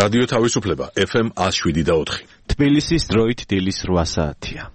რადიო თავისუფლება FM 107.4. თბილისის დროით დილის 8 საათია.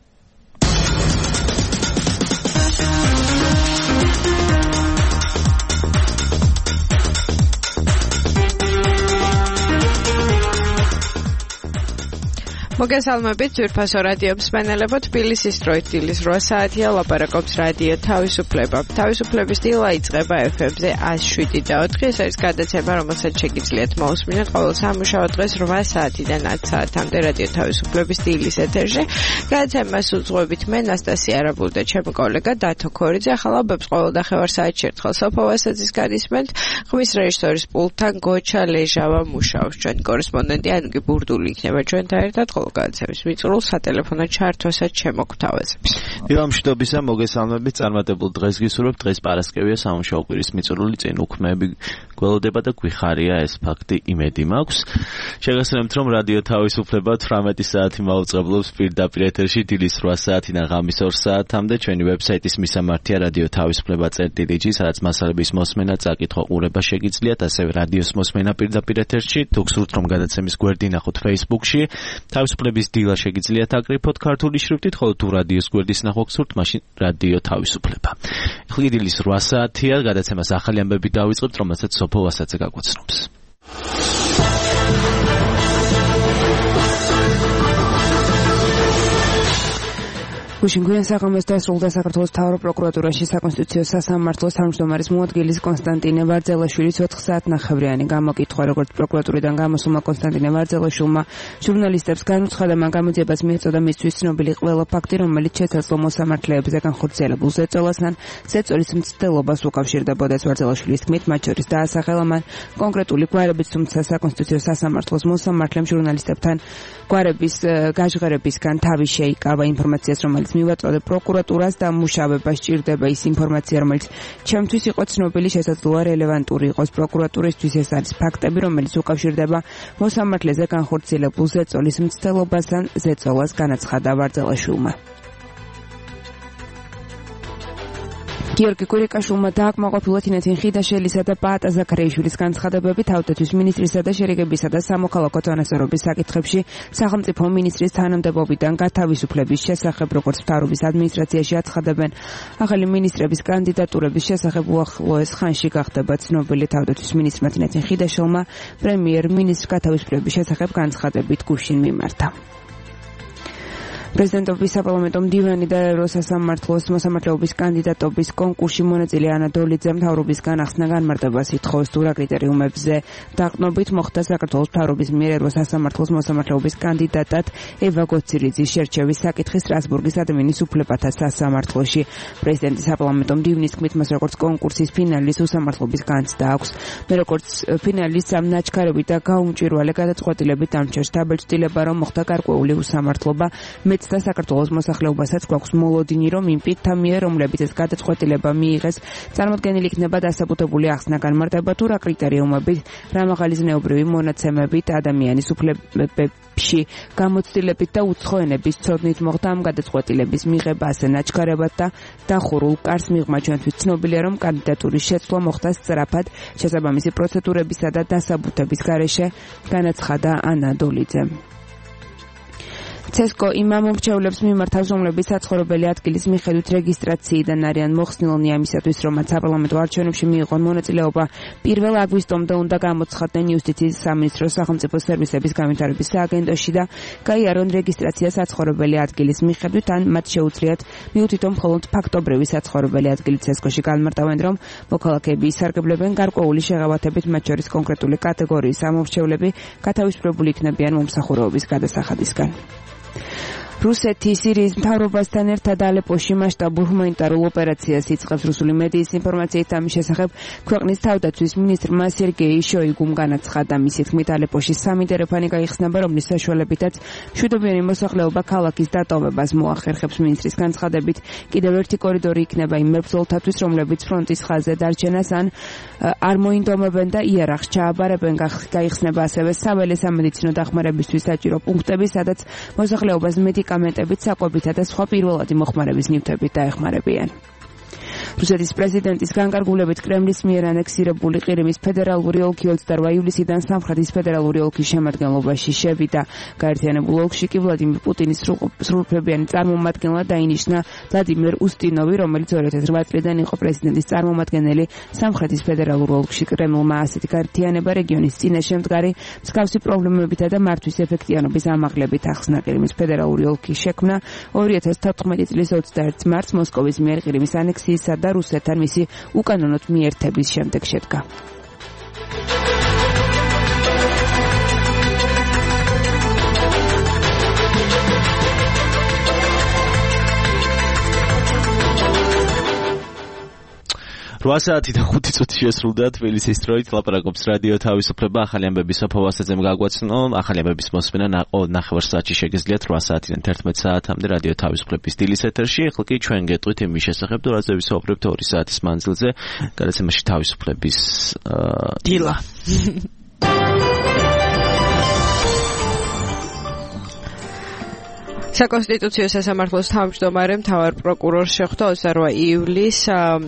მოგესალმებით ძვირფასო რადიო მსმენელებო, თბილისის დროით დილის 8 საათია, ლაპარაკობს რადიო თავისუფლება. თავისუფლების დილა იწყება FM-ზე 107.4. ეს არის გადაცემა, რომელსაც შეგიძლიათ მოусმინოთ ყოველ სამუშაო დღეს 8 საათიდან 10 საათამდე რადიო თავისუფლების დილის ეთერში. გადაცემას უძღვებით მე ნასტასია არაბული და ჩემი კოლეგა დათო ქორიძე. ახალობებს ყოველ დახევარ საათში ერთხელ სოფო ვასაძის გადისმენთ. ხმის რეჟისორის პულტთან გოჩა ლეჟავა მუშაობს. ჩვენი კორესპონდენტი ანუკი ბურდული იქნება ჩვენთან ერთად. გადაცემის მიწურულს სატელეფონო ჩართვასაც შემოგთავაზებს. დილამშვიდობისა, მოგესალმებით, წარმატებულ დღეს გისურვებთ. დღეს პარასკევია, სამუშაო კვირის მიწურული წინ უქმეები გველოდება და გვიხარია ეს ფაქტი, იმედი მაქვს. შეგახსენებთ, რომ რადიო თავისუფლება 18 საათი მაუწყებლობს პირდაპირ ეთერში დილის 8 საათიდან ღამის 2 საათამდე ჩვენი ვებსაიტის მისამართია რადიო თავისუფლება.gr, სადაც მასალების მოსმენა, წაკითხვა, ყურება შეგიძლიათ, ასევე რადიოს მოსმენა პირდაპირ ეთერში. თუ გსურთ, რომ გადაცემის გვერდი ნახოთ Facebook-ში, თავისუფლების დილა შეგიძლიათ აკრიფოთ ქართული შრიფტით, ხოლო თუ რადიოს გვერდის ნახვა გსურთ, მაშინ რადიო თავისუფლება. ხელი დილის 8 საათია, გადაცემას ახალი ამბები დავიწყებთ, რომელსაც სოფო ვასაძე გაგვაცნობს. გუშინგვიან საღამოს დასრულდა საქართველოს მთავარ პროკურატურაში საკონსტიტუციო სასამართლოს თავმჯდომარის მოადგილის კონსტანტინე ვარძელაშვილის 4 საათნახევრიანი გამოკითხვა, როგორც პროკურატურიდან გამოსულმა კონსტანტინე ვარძელაშვილმა ჟურნალისტებს განუცხადა, მან გამოძიებას მიეწოდა მისთვის ცნობილი ყველა ფაქტი, რომელიც შესაძლო მოსამართლეებზე განხორციელებულ ზეწოლასთან ზეწოლის მცდელობას უკავშირდებოდეს. ვარძელაშვილის თქმით, მათ შორის დაასახელა მან კონკრეტული გვარებით, თუმცა საკონსტიტუციო სასამართლოს მოსამართლემ ჟურნალისტებთან გვარების გაჟღერებისგან თავი შეიკავა. ინფორმაციას, რომელიც მივაწოდე პროკურატურას და მუშავება სჭირდება ის ინფორმაცია, რომელიც ჩემთვის იყო ცნობილი, შესაძლოა რელევანტური იყოს პროკურატურისთვის. ეს არის ფაქტები, რომელიც უკავშირდება მოსამართლეზე განხორციელებულ ზეწოლის მცდელობასთან, ზეწოლას განაცხადა ვარძელაშვილმა. გიორგი კურიკაშვილმა დააკმაყოფილა თინეთინ ხიდაშელისა და პაატა ზაქარიაშვილის განცხადებები თავდაცვის მინისტრისა და შერიგებისა და სამოქალაქო თანასწორობის საკითხებში სახელმწიფო მინისტრის თანამდებობიდან გათავისუფლების შესახებ, როგორც მთავრობის ადმინისტრაციაში აცხადებენ. ახალი მინისტრების კანდიდატურების შესახებ უახლოეს ხანში გახდება ცნობილი. თავდაცვის მინისტრმა თინეთინ ხიდაშელმა პრემიერ-მინისტრს გათავისუფლების შესახებ განცხადებით გუშინ მიმართა. პრეზიდენტობის საპარლამენტო მდივანი და ეროსასამართლოს მოსამართლეობის კანდიდატობის კონკურსში მონაწილე ანა დოლიძემ მთავრობისგან ახსნა განმარტებას ითხოვეს, თუ რა კრიტერიუმებზე დაყრდნობით მოხდა საქართველოს მთავრობის მიერ ეროსასამართლოს მოსამართლეობის კანდიდატად ევა გოცირიძის შერჩევის საკითხი სტრასბურგის ადმინის უფლებათა სასამართლოში. პრეზიდენტის საპარლამენტო მდივნის თქმით, მას როგორც კონკურსის ფინალის უსამართლობის განცდა აქვს. მე როგორც ფინალის სამნაჩქარები და გაუმჭვირვალე გადაწყვეტილებით დამჩერს დაბეჭდილება, რომ მოხდა გარკვეული უსამართლობა. მეც და საქართველოს მოსახლეობასაც გვაქვს მოლოდინი, რომ იმ პირთა მიერ, რომლებიც ეს გადაწყვეტილება მიიღეს, წარმოდგენილი იქნება დასაბუთებული ახსნა განმარტება, თუ რა კრიტერიუმებით, რა მაღალი ზნეობრივი მონაცემებით, ადამიანის უფლებებში გამოცდილებით და უცხოენების ცოდნით მოხდა ამ გადაწყვეტილების მიღება, ასე ნაჩქარებად და დახურულ კარს მიღმა. ჩვენთვის ცნობილია, რომ კანდიდატურის შეცვლა მოხდა სწრაფად, შესაბამისი პროცედურებისა და დასაბუთების გარეშე, განაცხადა ანა დოლიძემ. CESCO იმ მომრჩევლებს მიმართავს, რომლებიც საცხოვრებელი ადგილის მიხედვით რეგისტრაციიდან არიან მოხსნილნი ამისათვის, რომ მათ საპარლამენტო არჩევნებში მიიღონ მონაწილეობა 1 აგვისტომდე უნდა გამოცხადდნენ იუსტიციის სამინისტროს სახელმწიფო სერვისების განვითარების სააგენტოში და გაიარონ რეგისტრაცია საცხოვრებელი ადგილის მიხედვით, ან მათ შეუძლიათ მიუთითონ მხოლოდ ფაქტობრივი საცხოვრებელი ადგილი. CESCO-ში განმარტავენ, რომ მოქალაქეები ისარგებლებენ გარკვეული შეღავათებით, მათ შორის კონკრეტული კატეგორიის ამომრჩევლები გათავისუფლებული იქნებიან მომსახურეობის გადასახადისგან. რუსეთის სირიის მთავრობასთან ერთად ალეპოში მასშტაბურ ჰუმანიტარულ ოპერაციას იწყებს. რუსული მედიის ინფორმაციით ამის შესახებ ქვეყნის თავდაცვის მინისტრმა სერგეი შოიგუმ განაცხადა. მისი თქმით, ალეპოში 3 დერეფანი გაიხსნება, რომლის საშუალებითაც მშვიდობიანი მოსახლეობა ქალაქის დატოვებას მოახერხებს. მინისტრის განცხადებით, კიდევ ერთი კორიდორი იქნება იმ მებრძოლთათვის, რომლებიც ფრონტის ხაზზე დარჩენას ან არ მოინდომებენ და იარაღს ჩააბარებენ. გაიხსნება ასევე საველე სამედიცინო დახმარებისთვის საჭირო პუნქტები, სადაც მოსახლეობას მედიკამენტებით, საკვებითა და სხვა პირველადი მოხმარების ნივთებით დაეხმარებიან. რუსეთის პრეზიდენტის განკარგულებით კრემლის მიერ ანექსირებული ყირიმის ფედერალური ოლქი 28 ივლისიდან სამხრეთის ფედერალური ოლქის შემადგენლობაში შევიდა. გაერთიანებულ ოლქში კი ვლადიმირ პუტინის სრულუფლებიანი წარმომადგენლად დაინიშნა ვლადიმერ უსტინოვი, რომელიც 2008 წლიდან იყო პრეზიდენტის წარმომადგენელი სამხრეთის ფედერალურ ოლქში. კრემლმა ასეთი გაერთიანება რეგიონის წინაშე მდგარი მსგავსი პრობლემებითა და მართვის ეფექტიანობის ამაღლებით ახსნა. ყირიმის ფედერალური ოლქის შექმნა 2014 წლის 21 მარტს მოსკოვის მიერ ყირიმის ანექსიისა და რუსეთთან მისი უკანონოდ მიერთების შემდეგ შედგა. Რვასაათი და 5 წუთი შესრულდა თბილისის დროით. ლაპარაკობს რადიო თავისუფლება. ახალი ამბების სოფავასაძემ გაგვაცნო. ახალი ამბების მოსმენა ნახევარ საათში შეგიძლიათ 8 საათიდან 11 საათამდე რადიო თავისუფლების დილის ეთერში. ახლა კი ჩვენ გეტყვით იმის შესახებ, თუ რაზე ვისაუბრებთ 2 საათის მანძილზე გადაცემაში თავისუფლების დილა. საკონსტიტუციო სასამართლოს თავმჯდომარემ მთავარ პროკურორს შეხვდა 28 ივლისს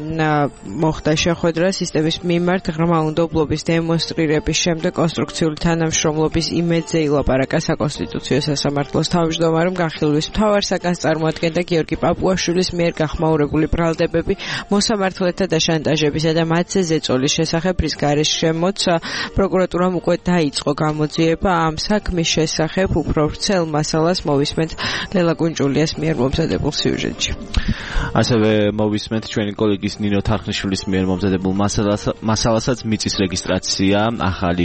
მოხდა შეხვედრა სისტემის მიმართ ღრმა უნდობლობის დემონსტრირების შემდეგ კონსტრუქციული თანამშრომლობის იმედზე ილაპარაკა საკონსტიტუციო სასამართლოს თავმჯდომარემ განხილვის მთავარ საგანს წარმოადგენდა გიორგი პაპუაშვილის მიერ გახმაურებული ბრალდებები მოსამართლეთა დაშანტაჟებისა და მათზე ზეწოლის შესახებ, რის გარშემოც პროკურატურამ უკვე დაიწყო გამოძიება ამ საქმის შესახებ. უფრო ვრცელ მასალას მოვისმენთ ლელა კუნჭულიას მიერ მომზადებულ სიუჟეტში. ასევე მოვისმენთ ჩვენი კოლეგის ნინო თარხნიშვილის მიერ მომზადებულ მასალასაც მიწის რეგისტრაცია, ახალი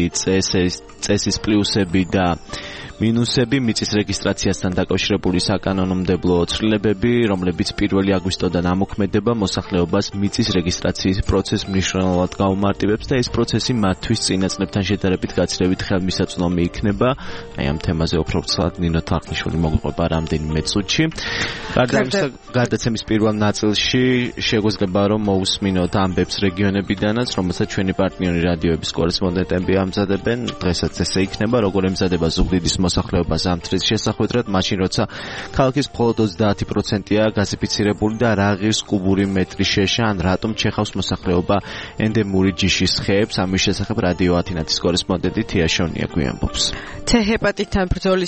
წესის პლუსები და მინუსები, მიწის რეგისტრაციასთან დაკავშირებული საკანონმდებლო ცვლილებები, რომლებიც 1 აგვისტოდან ამოქმედება მოსახლეობას მიწის რეგისტრაციის პროცესს მნიშვნელოვნად გაუმარტივებს და ეს პროცესი მათთვის წინაწლებთან შედარებით გაცილებით ხელმისაწვდომი იქნება. აი ამ თემაზე უფრო ვრცლად ნინო თარხნიშვილი მოგვიყვება რამდენიმე წუთში. გადაცემის პირველ ნაწილში შეგვეძლება რომ მოусმინოთ ამბებს რეგიონებიდანაც, რომელსაც ჩვენი პარტნიორი რადიოების კორესპონდენტები ამზადებენ. დღესაც ესე იქნება, როგორ ემზადება ზუგდიდის მოსახლეობა ზამთრის შესახვედრად, მაშინ როცა ქალაქის მხოლოდ 30%-ია გაზიფიცირებული და რა ღირს კუბური მეტრი შეშა, ან რატომ ჩეხავს მოსახლეობა ენდემური ჯიშის ხეებს. ამის შესახებ რადიო ათინათის კორესპონდენტი თია შონია გვიამბობს. C-ჰეპატიტთან ბრძოლის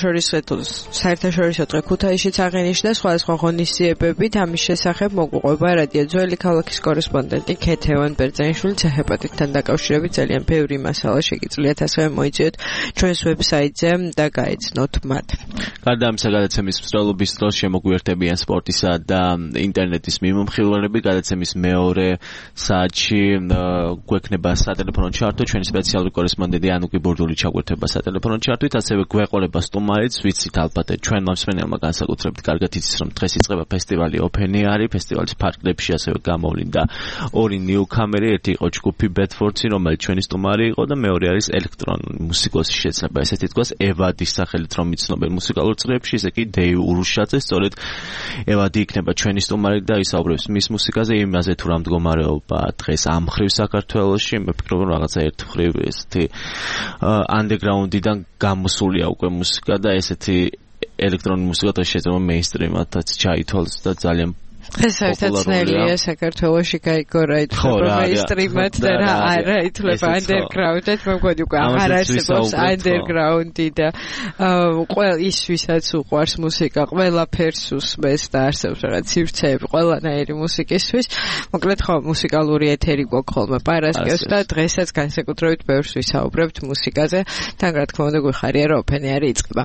საერთაშორისო დღე ქუთაისშიც აღინიშნა სხვადასხვა ღონისძიებებით. ამის შესახებ მოგვიყვება რადიო ძველი ქალაქის კორესპონდენტი ქეთევან ბერძენიშვილი. C-ჰეპატიტთან დაკავშირებით ძალიან ბევრი მასალა შეგიძლიათ ასევე მოიწვიოთ ჩვენს ვებსაიტზე და გაეცნოთ მათ. გარდა ამისა, გადაცემის მსვლელობის დროს შემოგვიერთებიან სპორტისა და ინტერნეტის მიმომხილველები. გადაცემის მეორე საათში გვექნება სატელეფონო ჩარტო. ჩვენი სპეციალური კორესპონდენტი ანუკი ბურდული ჩაგვერთება სატელეფონო ჩარტვით, ასევე გვეყოლება სტუმარიც, ვიცით ალბათ ჩვენ მომსმენელმა განსაკუთრებით კარგად იცის, რომ დღეს იწყება ფესტივალი ოფენიარი. ფესტივალის ფარგლებში ასევე გამოვლინდა 2 ნიუკამერი, ერთი იყო ჯგუფი ბედფორდსი, რომელიც ჩვენი სტუმარი იყო და მეორე არის ელექტრონული მუსიკოსი, შეიძლება ესეთი თქვას, ევადის სახელით რომ იცნობენ მუსიკალურ წრეებში, ისე კი დეივ ურუშაძე. სწორედ ევადი იქნება ჩვენი სტუმარი და ისაუბრებს მის მუსიკაზე, იმაზე თუ რა მდგომარეობა დღეს ამ მხრივ საქართველოში. მე ვფიქრობ, რომ რაღაცა ერთ მხრივ ესეთი ანდერგრაუნდიდან გამოსულია უკვე მუსიკა და ესეთი ელექტრონული მუსიკა და შეიძლება მეინსტრიმადაც ჩაითვალოს და ძალიან ეს ერთაცნელია საქართველოში გაიგო რა ითვლება მეინსტრიმად და რა არა ითვლება ანდერგრაუნდად. მე მგონი უკვე აღარ არსებობს ანდერგრაუნდი და ყველა ის ვისაც უყვარს მუსიკა ყველაფერს უსმენს და არსებობს რაღაც სივრცეები ყველანაირი მუსიკისთვის. მოკლედ ხო მუსიკალური ეთერი გვაქვს ხოლმე პარასკევს და დღესაც განსაკუთრებით ბევრს ვისაუბრებთ მუსიკაზე. თან რა თქმა უნდა გვიხარია რომ ოფენიარი იწყება.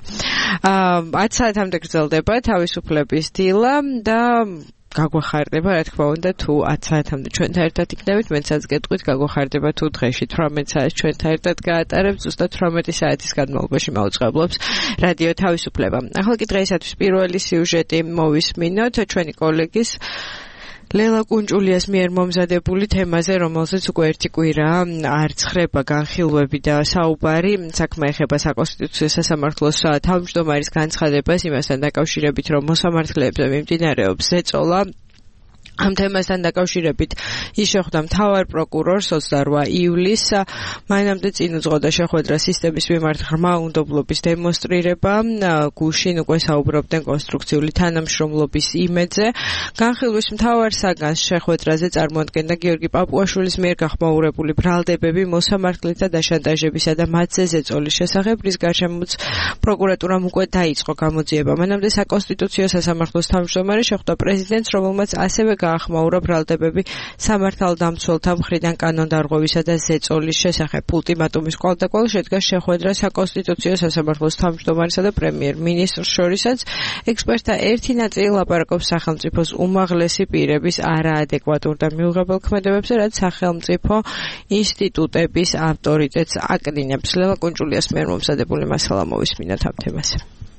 10 საათამდე გრძელდება თავისუფლების დილა და გაგვახარდება რა თქმა უნდა თუ 10 საათამდე ჩვენთან ერთად იქნებით, მეცაც გეტყვით გაგვახარდება თუ დღეში 18 საათს ჩვენთან ერთად გაატარებთ, ზუსტად 18 საათის განმავლობაში მაუწყებლობს რადიო თავისუფლება. ახლა კი დღეისათვის პირველი სიუჟეტი მოვისმინოთ ჩვენი კოლეგის ლელა კუნჭულიას მიერ მომზადებული თემაზე, რომელზეც უკვე ერთი კვირა არ ცხრება განხილვები და საუბარი. საქმე ეხება საკონსტიტუციო სასამართლოს თავმჯდომარის განცხადებას იმასთან დაკავშირებით, რომ მოსამართლეებზე მიმდინარეობს ზეწოლა ამ თემასთან დაკავშირებით ის შეხვდა მთავარ პროკურორს 28 ივლისს. მანამდე წინ უძღოდა შეხვედრა სისტემის მიმართ ღრმა უნდობლობის დემონსტრირება. გუშინ უკვე საუბრობდნენ კონსტრუქციული თანამშრომლობის იმედზე. განხილვის მთავარ საგანს შეხვედრაზე წარმოადგენდა გიორგი პაპუაშვილის მიერ გახმაურებული ბრალდებები მოსამართლით და დაშანტაჟებისა და მათზე ზეწოლის შესახებ, რის გარშემოც პროკურატურამ უკვე დაიწყო გამოძიება. მანამდე საკონსტიტუციო სასამართლოს თავმჯდომარე შეხვდა პრეზიდენტს, რომელმაც ასევე გაახმაურა ბრალდებები სამართალდამცველთა მხრიდან კანონდარღვევისა და ზეწოლის შესახებ. ულტიმატუმის კვალდაკვალ შედგა შეხვედრა საკონსტიტუციო სასამართლოს თავმჯდომარესა და პრემიერ-მინისტრს შორისაც. ექსპერტთა ერთი ნაწილი ლაპარაკობს სახელმწიფოს უმაღლესი პირების არაადეკვატურ და მიუღებელ ქმედებებზე, რაც სახელმწიფო ინსტიტუტების ავტორიტეტს აკნინებს. ლელა კუნჭულიას მიერ მომზადებული მასალა მოვისმინოთ ამ თემაზე.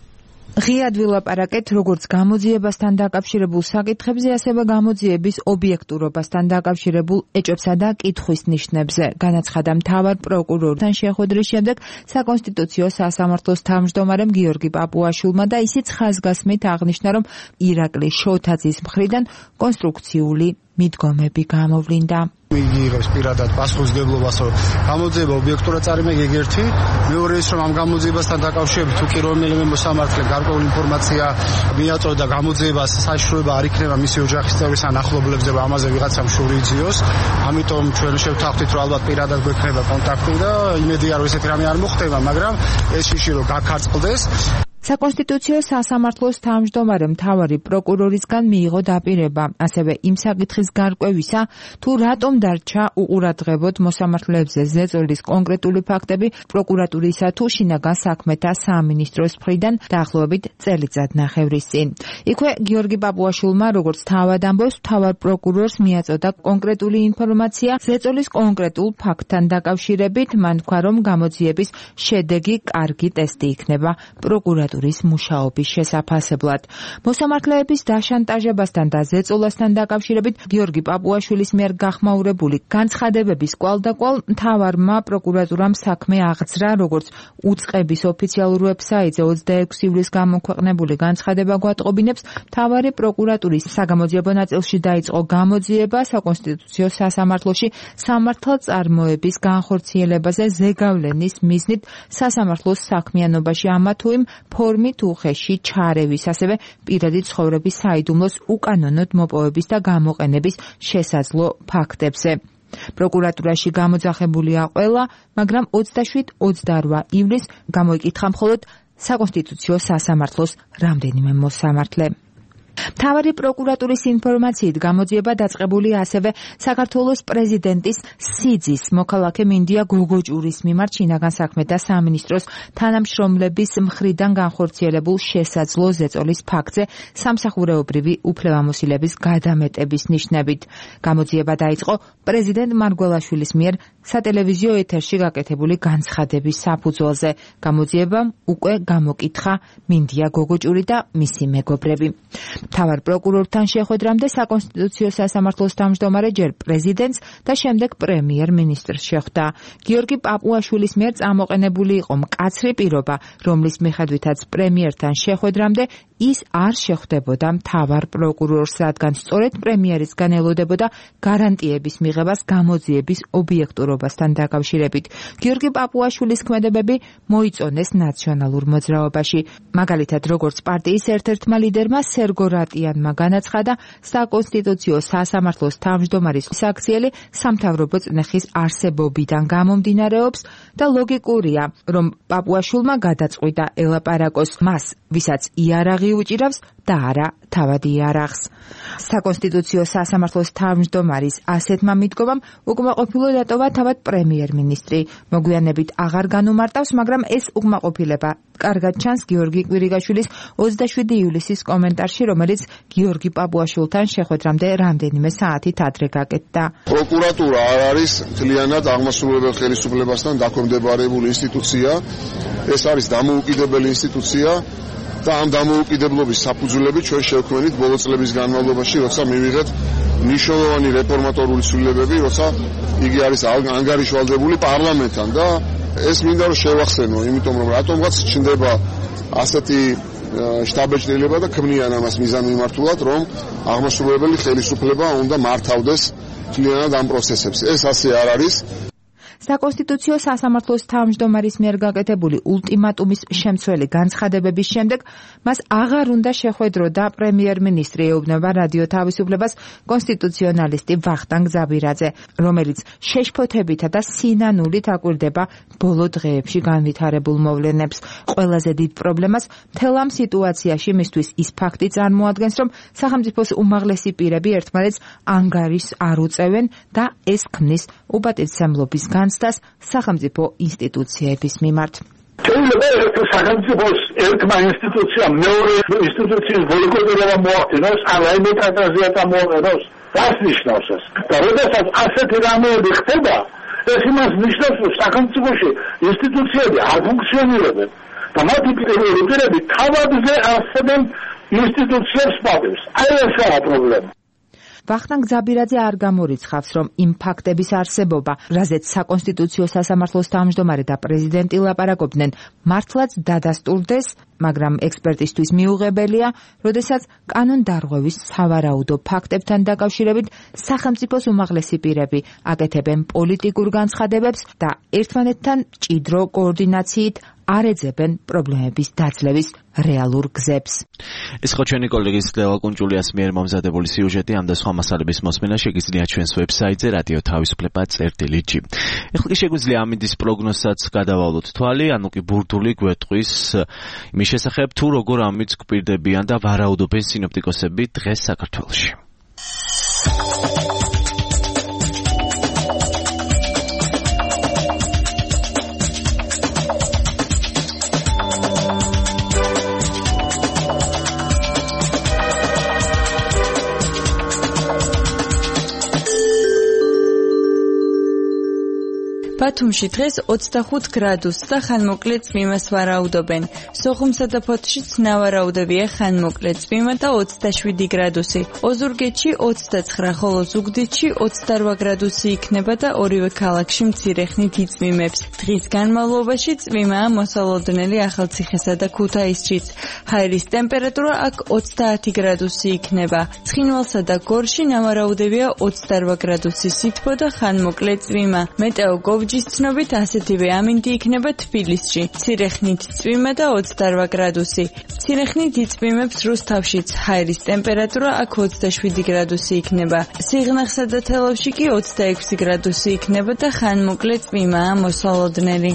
ღიად ვილაპარაკეთ როგორც გამოძიებასთან დაკავშირებულ საკითხებზე, ასევე გამოძიების ობიექტურობასთან დაკავშირებულ ეჭვებსა და კითხვის ნიშნებზე. განაცხადა მთავარ პროკურორთან შეხვედრის შემდეგ საკონსტიტუციო სასამართლოს თავმჯდომარემ გიორგი პაპუაშვილმა და ისიც ხაზგასმით აღნიშნა, რომ ირაკლი შოთაძის მხრიდან კონსტრუქციული მიდგომები გამოვლინდა. იღებს პირადად პასუხისმგებლობას, რომ გამოძიება ობიექტურად წარიმეგ ერთი, მეორე ის, რომ ამ გამოძიებასთან დაკავშირებით თუ კი რომელიმე მოსამართლე გარკვეული ინფორმაცია მიაწოდა და გამოძიებას საშუალება არ იქნება მისი ოჯახის წევრის ან ახლობლებზე, რომ ამაზე ვიღაცამ შური იძიოს. ამიტომ ჩვენ შევთანხმდით, რომ ალბათ პირადად გვექნება კონტაქტი და იმედია, რომ ესეთი რამე არ მოხდება, მაგრამ ეს შიში რომ გაქარწყლდეს. საკონსტიტუციო სასამართლოს თავმჯდომარე მთავარი პროკურორისგან მიიღო დაპირება, ასევე იმ საკითხის გარკვევისა, თუ რატომ დარჩა უყურადღებოდ მოსამართლეებზე ზეწოლის კონკრეტული ფაქტები პროკურატურისა თუ შინაგან საქმეთა სამინისტროს მხრიდან დაახლოებით წელიწადნახევრის წინ. იქვე გიორგი პაპუაშვილმა, როგორც თავად ამბობს, მთავარ პროკურორს მიაწოდა კონკრეტული ინფორმაცია ზეწოლის კონკრეტულ ფაქტთან დაკავშირებით. მან თქვა, რომ გამოძიების შედეგი კარგი ტესტი იქნება პროკურატურის მუშაობის შესაფასებლად. მოსამართლეების დაშანტაჟებასთან და ზეწოლასთან დაკავშირებით გიორგი პაპუაშვილის მიერ გახმაურებული განცხადებების კვალდაკვალ მთავარმა პროკურატურამ საქმე აღძრა, როგორც უწყების ოფიციალურ ვებსაიტზე 26 ივლისს გამოქვეყნებული განცხადება გვატყობინებს. მთავარი პროკურატურის საგამოძიებო ნაწილში დაიწყო გამოძიება საკონსტიტუციო სასამართლოში სამართალწარმოების განხორციელებაზე ზეგავლენის მიზნით სასამართლოს საქმიანობაში ამა თუ იმ ფორმით უხეში ჩარევის, ასევე პირადი ცხოვრების საიდუმლოს უკანონოდ მოპოვების და გამოყენების შესაძლო ფაქტებზე. პროკურატურაში გამოძახებულია ყველა, მაგრამ 27-28 ივლისს გამოიკითხა მხოლოდ საკონსტიტუციო სასამართლოს რამდენიმე მოსამართლე. მთავარი პროკურატურის ინფორმაციით გამოძიება დაწყებული ასევე საქართველოს პრეზიდენტის სიძის მოქალაქე მინდია გოგოჭურის მიმართ შინაგან საქმეთა სამინისტროს თანამშრომლების მხრიდან განხორციელებულ შესაძლო ზეწოლის ფაქტზე სამსახურეობრივი უფლებამოსილების გადამეტების ნიშნებით. გამოძიება დაიწყო პრეზიდენტ მარგველაშვილის მიერ სატელევიზიო ეთერში გაკეთებული განცხადების საფუძველზე. გამოძიებამ უკვე გამოკითხა მინდია გოგოჭური და მისი მეგობრები. მთავარ პროკურორთან შეხვედრამდე საკონსტიტუციო სასამართლოს თავმჯდომარე ჯერ პრეზიდენტს და შემდეგ პრემიერ-მინისტრს შეხვდა. გიორგი პაპუაშვილის მიერ წამოყენებული იყო მკაცრი პირობა, რომლის მიხედვითაც პრემიერთან შეხვედრამდე ის არ შეხვდებოდა მთავარ პროკურორს, რადგან სწორედ პრემიერისგან ელოდებოდა გარანტიების მიღებას გამოძიების ობიექტურობასთან დაკავშირებით. გიორგი პაპუაშვილის ქმედებები მოიწონეს ნაციონალურ მოძრაობაში. მაგალითად, როგორც პარტიის ერთ-ერთმა ლიდერმა სერგო რატიანმა განაცხადა, საკონსტიტუციო სასამართლოს თავმჯდომარის საქციელი სამთავრობო წნეხის არსებობიდან გამომდინარეობს და ლოგიკურია, რომ პაპუაშვილმა გადაწყვიტა ელაპარაკოს მას, ვისაც იარაღი უჭირავს და არა თავად იარაღს. საკონსტიტუციო სასამართლოს თავმჯდომარის ასეთმა მიდგომამ უკმაყოფილო დატოვა თავად პრემიერ-მინისტრი. მოგვიანებით აღარ განუმარტავს, მაგრამ ეს უკმაყოფილება კარგად ჩანს გიორგი კვირიგაშვილის 27 ივლისის კომენტარში, რომელიც გიორგი პაპუაშვილთან შეხვედრამდე რამდენიმე საათით ადრე გაკეთდა. პროკურატურა არ არის მთლიანად აღმასრულებელ ხელისუფლებასთან დაქვემდებარებული ინსტიტუცია. ეს არის დამოუკიდებელი ინსტიტუცია და ამ დამოუკიდებლობის საფუძვლები ჩვენ შევქმნით ბოლო წლების განმავლობაში, როცა მივიღეთ მნიშვნელოვანი რეფორმატორული ცვლილებები, როცა იგი არის ანგარიშვალდებული პარლამენტთან და ეს მინდა რომ შევახსენო, იმიტომ რომ რატომღაც ჩნდება ასეთი შტაბ-ბეჭდილება და ქმნიან ამას მიზანმიმართულად, რომ აღმასრულებელი ხელისუფლება უნდა მართავდეს მთლიანად ამ პროცესებს. ეს ასე არ არის. საკონსტიტუციო სასამართლოს თავმჯდომარის მიერ გაკეთებული ულტიმატუმის შემცველი განცხადებების შემდეგ მას აღარ უნდა შეხვედროდა პრემიერ-მინისტრი ეუბნება რადიო თავისუფლებას კონსტიტუციონალისტი ვახტანგ ზაბირაძე, რომელიც შეშფოთებითა და სინანულით აკვირდება ბოლო დღეებში განვითარებულ მოვლენებს. ყველაზე დიდ პრობლემას მთელ ამ სიტუაციაში მისთვის ის ფაქტი წარმოადგენს, რომ სახელმწიფოს უმაღლესი პირები ერთმანეთს ანგარიშს არ უწევენ და ეს ქმნის უპატივცემლობის განცდას სახელმწიფო ინსტიტუციების მიმართ. შეიძლება სახელმწიფოს ერთმა ინსტიტუციამ მეორე ინსტიტუციის ბოლოკოტება მოახდინოს, ან რაიმე ტრანზიტა მოახდინოს. Das ნიშნავს ეს. და როდესაც ასეთი რამეები ხდება, ეს იმას ნიშნავს, რომ სახელმწიფოში ინსტიტუციები არ ფუნქციონირებენ და მათი პირები თავადზე არსებენ ინსტიტუციებს პატევს. აი ესაა პრობლემა. ვახტანგ ზაბირაძე არ გამორიცხავს, რომ იმ ფაქტების არსებობა, რაზეც საკონსტიტუციო სასამართლოს თავმჯდომარე და პრეზიდენტი ლაპარაკობდნენ, მართლაც დადასტურდეს, მაგრამ ექსპერტისთვის მიუღებელია, როდესაც კანონდარღვევის სავარაუდო ფაქტებთან დაკავშირებით სახელმწიფოს უმაღლესი პირები აკეთებენ პოლიტიკურ განცხადებებს და ერთმანეთთან მჭიდრო კოორდინაციით არ ეძებენ პრობლემების დაძლევის რეალურ გზებს. ეს ხო ჩვენი კოლეგის ლელა კუნჭულიას მიერ მომზადებული სიუჟეტი, ამ და სხვა მასალების მოსმენა შეგიძლიათ ჩვენს ვებსაიტზე radio-tavisupleba.gr. ეხლა კი შეგვიძლია ამინდის პროგნოზსაც გადავალოთ თვალი, ანუ კი ბურდული გვეტყვის იმის შესახებ, თუ როგორ ამits გვპირდებიან და ვარაუდობენ სინოპტიკოსები დღეს საქართველოში. ბათუმში დღეს 25 გრადუსს და ხანმოკლე წვიმას ვარაუდობენ. სოხუმსა და ფოთშიც ნავარაუდებია ხანმოკლე წვიმა და 27 გრადუსი. ოზურგეთში 29, ხოლო ზუგდიდში 28 გრადუსი იქნება და ორივე ქალაქში მცირე ხნით იწვიმებს. დღის განმავლობაში წვიმაა მოსალოდნელი ახალციხესა და ქუთაისშიც. ჰაერის ტემპერატურა აქ 30 გრადუსი იქნება. ცხინვალსა და გორში ნავარაუდებია 28 გრადუსი სითბო და ხანმოკლე წვიმა. მეტეოგოვ ცნობით ასეთივე ამინდი იქნება თბილისში. მცირე ხნით წვიმა და 28 გრადუსი. მცირე ხნით იწვიმებს რუსთავშიც. ჰაერის ტემპერატურა აქ 27 გრადუსი იქნება. სიღნაღსა და თელავში კი 26 გრადუსი იქნება და ხანმოკლე წვიმაა მოსალოდნელი.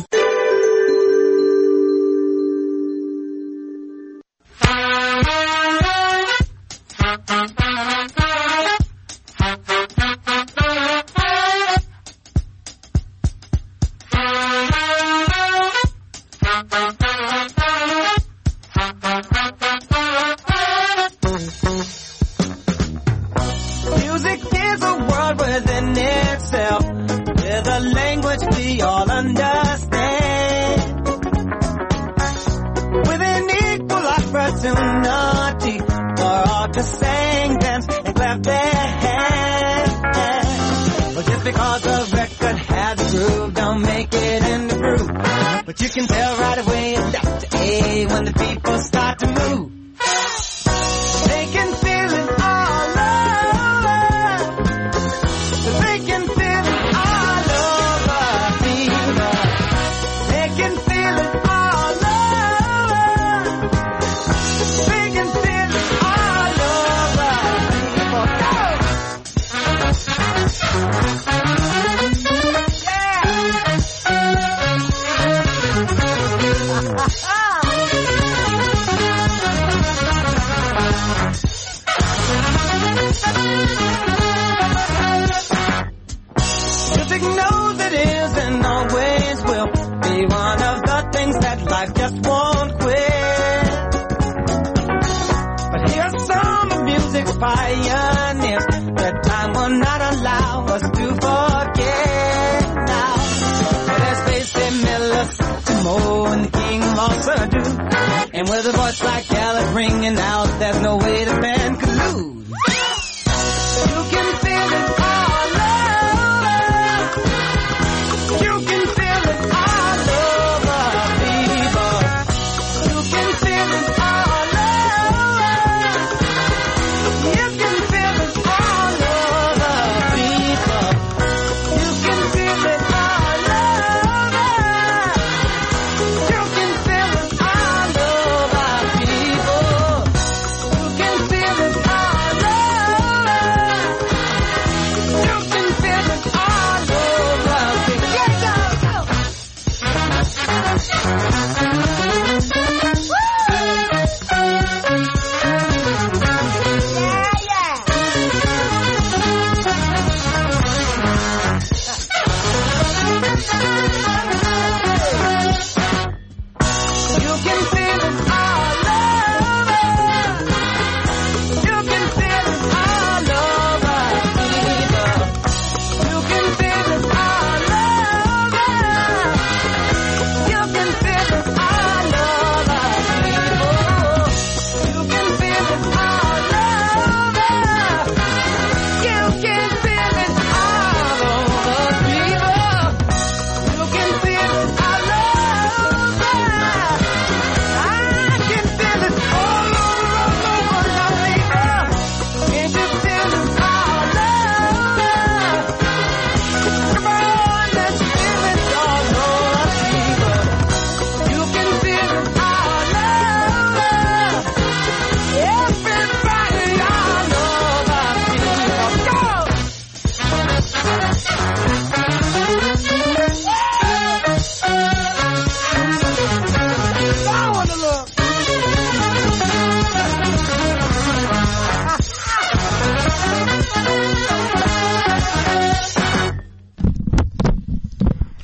And with a voice like Gallup ringing out, there's no way the band could lose. You can feel it all over. You can feel it all over, people. You can feel it all over.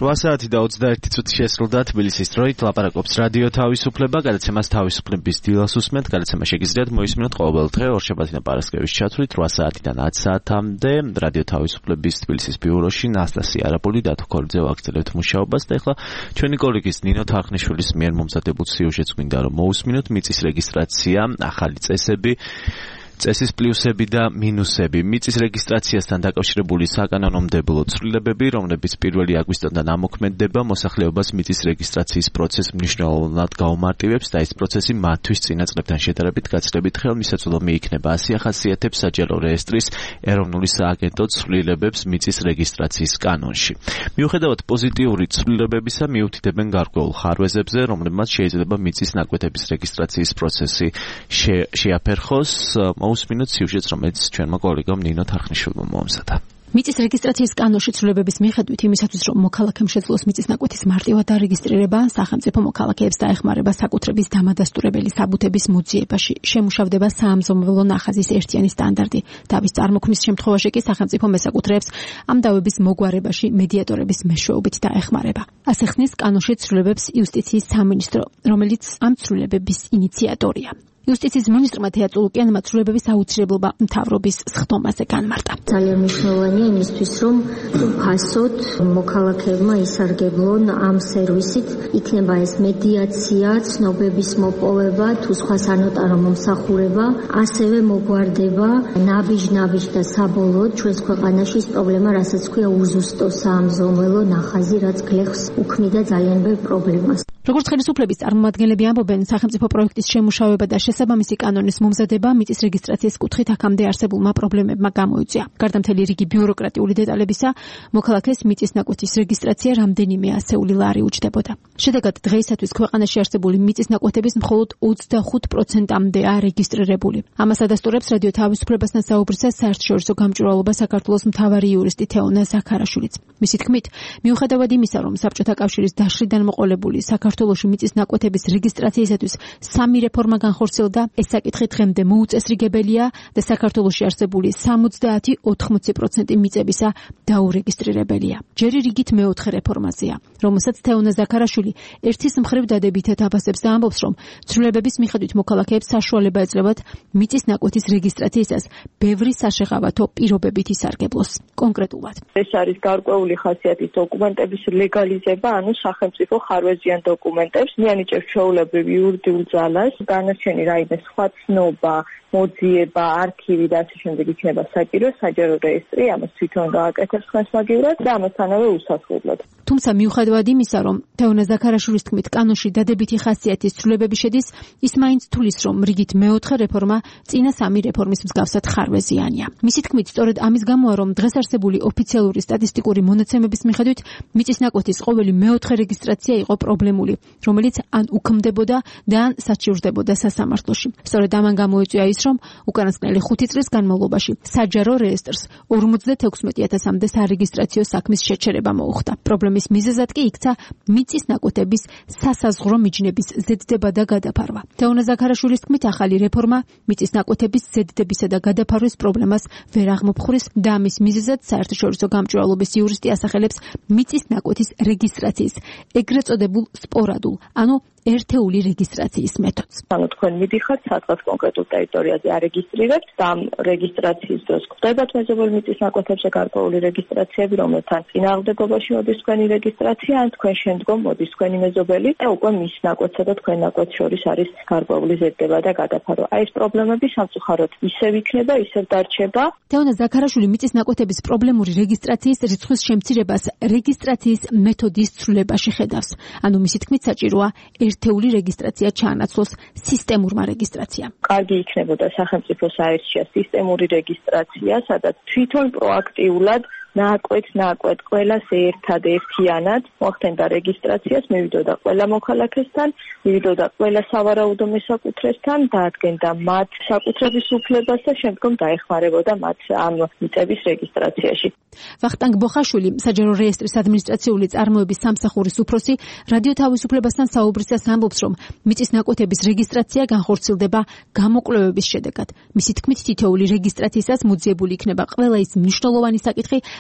8 საათი და 21 წუთი შესრულდა თბილისის დროით ლაპარაკობს რადიო თავისუფლება, გადაცემას თავისუფლების დილას უსმენთ, გადაცემა შეგიძლიათ მოისმინოთ ყოველ დღე ორშაბათი და პარასკევის ჩათვლით 8 საათიდან 10 საათამდე რადიო თავისუფლების თბილისის ბიუროში ნასტასია არაპული და თქორიძე ვაგრძელებთ მუშაობას და ახლა ჩვენი კოლეგის ნინო თარხნიშვილის მიერ მომზადებულ სიუჟეტს გვინდა რომ მოусმინოთ მიწის რეგისტრაცია, ახალი წესები წესის პლუსები და მინუსები. მიწის რეგისტრაციასთან დაკავშირებული საკანონმდებლო ცვლილებები, რომლებიც 1 აგვისტოდან ამოქმედდება, მოსახლეობას მიწის რეგისტრაციის პროცესს მნიშვნელოვნად გაუმარტივებს და ეს პროცესი მათთვის წინა წლებთან შედარებით გაცილებით ხელმისაწვდომი იქნება. ასე ახასიათებს საჯარო რეესტრის ეროვნული სააგენტო ცვლილებებს მიწის რეგისტრაციის კანონში. მიუხედავად პოზიტიური ცვლილებებისა, მიუთითებენ გარკვეულ ხარვეზებზე, რომლებმაც შეიძლება მიწის ნაკვეთების რეგისტრაციის პროცესი შეაფერხოს. მოусმინოთ სიუჟეტს, რომელიც ჩვენმა კოლეგამ ნინო თარხნიშვილმა მოამზადა. მიწის რეგისტრაციის კანონში ცვლილებების მიხედვით იმისათვის, რომ მოქალაქემ შეძლოს მიწის ნაკვეთის მარტივად დარეგისტრირება, სახელმწიფო მოქალაქეებს დაეხმარება საკუთრების დამადასტურებელი საბუთების მოძიებაში. შემუშავდება საამზომველო ნახაზის ერთიანი სტანდარტი. დავის წარმოქმნის შემთხვევაში კი სახელმწიფო მესაკუთრეებს ამ დავების მოგვარებაში მედიატორების მეშვეობით დაეხმარება. ასე ხსნის კანონში ცვლილებებს იუსტიციის სამინისტრო, რომელიც ამ ცვლილებების ინიციატორია. იუსტიციის მინისტრმა თეა წულუკიანმა ცვლილებების აუცილებლობა მთავრობის სხდომაზე განმარტა. ძალიან მნიშვნელოვანია იმისთვის, რომ ფასოდ მოქალაქეებმა ისარგებლონ ამ სერვისით, იქნება ეს მედიაცია, ცნობების მოპოვება, თუ სხვა სანოტარო მომსახურება, ასევე მოგვარდება ნაბიჯ და საბოლოოდ ჩვენს ქვეყანაში ის პრობლემა, რასაც ქვია უზუსტო საამზომველო ნახაზი, რაც გლეხს უქმნიდა ძალიან ბევრ პრობლემას. როგორც ხელისუფლების წარმომადგენლები ამბობენ, სახელმწიფო პროექტის შემუშავება და შესაბამისი კანონის მომზადება მიწის რეგისტრაციის კუთხით აქამდე არსებულმა პრობლემებმა გამოიწვია. გარდა მთელი რიგი ბიუროკრატიული დეტალებისა, მოქალაქეს მიწის ნაკვეთის რეგისტრაცია რამდენიმე ასეული ლარი უჯდებოდა. შედეგად დღეისათვის ქვეყანაში არსებული მიწის ნაკვეთების მხოლოდ 25%-მდეა რეგისტრირებული. ამას ადასტურებს რადიო თავისუფლებასთან საუბრისას საერთაშორისო გამჭვირვალობა საქართველოს მთავარი იურისტი თეონა ზაქარაშვილიც. მისი თქმით, მიუხედავად იმისა, რომ საბჭოთა კავშირის დაშლიდან მოყოლებული საქართველოში მიწის ნაკვეთების რეგისტრაციისათვის 3 რეფორმა განხორციელდა, ეს საკითხი დღემდე მოუწესრიგებელია და საქართველოში არსებული 70-80% მიწებისა დაურეგისტრირებელია. ჯერი რიგით მეოთხე რეფორმაზეა, რომელსაც თეონა ზაქარაშვილი ერთის მხრივ დადებითად აფასებს და ამბობს, რომ ცვლილებების მიხედვით მოქალაქეებს საშუალება ეძლევათ მიწის ნაკვეთის რეგისტრაციისას ბევრი საშეღავათო პირობებით ისარგებლოს. კონკრეტულად, ეს არის გარკვეული ხასიათის დოკუმენტების ლეგალიზება, ანუ სახელმწიფო ხარვეზიან დოკუმენტებს მიანიჭებს ჩვეულებრივ იურიდიულ ძალას, განარჩენი რაიმე სხვა ცნობა, მოძიება, არქივი და ასე შემდეგ იქნება საჭირო საჯარო რეესტრი, ამას თვითონ გააკეთებს ხმასმაგივრად და ამასთანავე უსასრულოდ. თუმცა მიუხედავად იმისა, რომ თეონა ზაქარაშვილის თქმით კანონში დადებითი ხასიათის ცვლილებები შედის, ის მაინც თulis, რომ რიგით მეოთხე რეფორმა წინა 3 რეფორმის მსგავსად ხარვეზიანია. მისი თქმით, სწორედ ამის გამოა, რომ დღეს არსებული ოფიციალური სტატისტიკური მონაცემების მიხედვით მიწის ნაკვეთის ყოველი მეოთხე რეგისტრაცია იყო პრობლემული, რომელიც ან უქმდებოდა და ან საჩივრდებოდა სასამართლოში. სწორედ ამან გამოიწვია ის, რომ უკანასკნელი 5 წლის განმავლობაში საჯარო რეესტრს 56,000-მდე სარეგისტრაციო საქმის შეჩერება მოუხდა. პრობლემის მიზეზად კი იქცა მიწის ნაკვეთების სასაზღვრო მიჯნების ზედდება და გადაფარვა. თეონა ზაქარაშვილის თქმით, ახალი რეფორმა მიწის ნაკვეთების ზედდებისა და გადაფარვის პრობლემას ვერ აღმოფხვრის და ამის მიზეზად საერთაშორისო გამჭვირვალობის იურისტი ასახელებს მიწის ნაკვეთის რეგისტრაციის ეგრეთ წოდებულ სპორადულ, ანუ ერთეული რეგისტრაციის მეთოდს. ანუ თქვენ მიდიხართ სადღაც კონკრეტულ ტერიტორიაზე არეგისტრირებთ და ამ რეგისტრაციის დროს გვხვდებათ მეზობელი მიწის ნაკვეთებზე გარკვეული რეგისტრაციები, რომელთან წინააღმდეგობაში მოდის თქვენი რეგისტრაცია, ან თქვენ შემდგომ მოდის თქვენი მეზობელი და უკვე მის ნაკვეთსა და თქვენ ნაკვეთს შორის არის გარკვეული ზედდება და გადაფარვა. აი ეს პრობლემები სამწუხაროდ ისევ იქნება, ისევ დარჩება. თეონა ზაქარაშვილი მიწის ნაკვეთების პრობლემური რეგისტრაციის რიცხვის შემცირებას რეგისტრაციის მეთოდის ცვლილებაში ხედავს. ანუ მისი თქმით საჭიროა ერთეული რეგისტრაცია ჩაანაცვლოს სისტემურმა რეგისტრაციამ. კარგი იქნებოდა სახელმწიფო საერთაშია სისტემური რეგისტრაცია, სადაც თვითონ პროაქტიულად ნაკვეთ ყველას ერთადერთიანად მოახდენდა რეგისტრაციას, მივიდოდა ყველა მოქალაქესთან, მივიდოდა ყველა სავარაუდო მესაკუთრესთან, დაადგენდა მათ საკუთრების უფლებას და შემდგომ დაეხმარებოდა მათ ამ მიწების რეგისტრაციაში. ვახტანგ ბოხაშვილი, საჯარო რეესტრის ადმინისტრაციული წარმოების სამსახურის უფროსი, რადიო თავისუფლებასთან საუბრისას ამბობს, რომ მიწის ნაკვეთების რეგისტრაცია განხორციელდება გამოკვლევების შედეგად. მისი თქმით, თითოეული რეგისტრაციისას მოძიებული იქნება ყველა ის მნიშვნელოვანი საკითხი,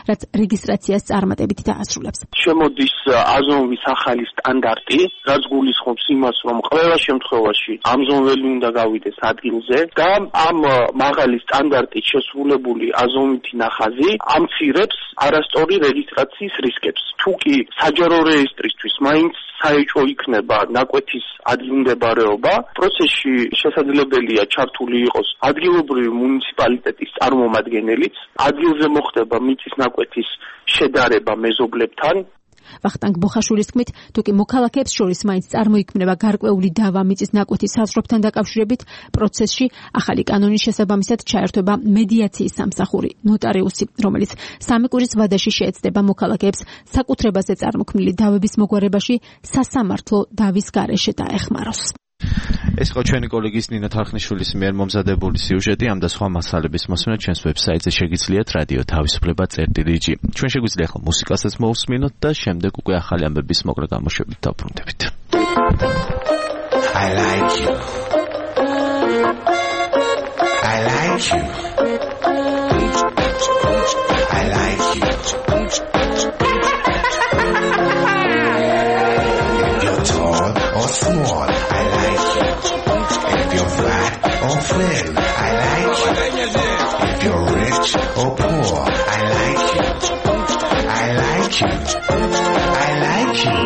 რაც რეგისტრაციას წარმატებით დაასრულებს. შემოდის აზონვის ახალი სტანდარტი, რაც გულისხმობს იმას, რომ ყველა შემთხვევაში ამზონველი უნდა გავიდეს ადგილზე და ამ მაღალი სტანდარტით შესრულებული აზონვითი ნახაზი ამცირებს არასწორი რეგისტრაციის რისკებს. თუ კი საჯარო რეესტრისთვის მაინც საეჭვო იქნება ნაკვეთის ადგილმდებარეობა, პროცესში შესაძლებელია ჩართული იყოს ადგილობრივი მუნიციპალიტეტის წარმომადგენელიც, ადგილზე მოხდება მიწის ნაკვეთის შედარება მეზობლებთან. ვახტანგ ბოხაშვილის თქმით, თუ კი მოქალაქეებს შორის მაინც წარმოიქმნება გარკვეული დავა მიწის ნაკვეთის საზღვრებთან დაკავშირებით, პროცესში ახალი კანონის შესაბამისად ჩაერთვება მედიაციის სამსახური, ნოტარიუსი, რომელიც 3 კვირის ვადაში შეეცდება მოქალაქეებს საკუთრებაზე წარმოქმნილი დავების მოგვარებაში სასამართლო დავის გარეშე დაეხმაროს. ეს იყო ჩვენი კოლეგის ნინო თარხნიშვილის მიერ მომზადებული სიუჟეტი. ამ და სხვა მასალების მოსმენა ჩვენს ვებსაიტზე შეგიძლიათ რადიო თავისუფლება.rg. ჩვენ შეგვიძლია ახლა მუსიკასაც მოვუსმინოთ და შემდეგ უკვე ახალი ამბების მოკლე გამოშვებით დავბრუნდებით. I like you. I like you. I like you. If you're tall or small, I like you. If you're fat or thin, I like you. If you're rich or poor, I like you. I like you. I like you.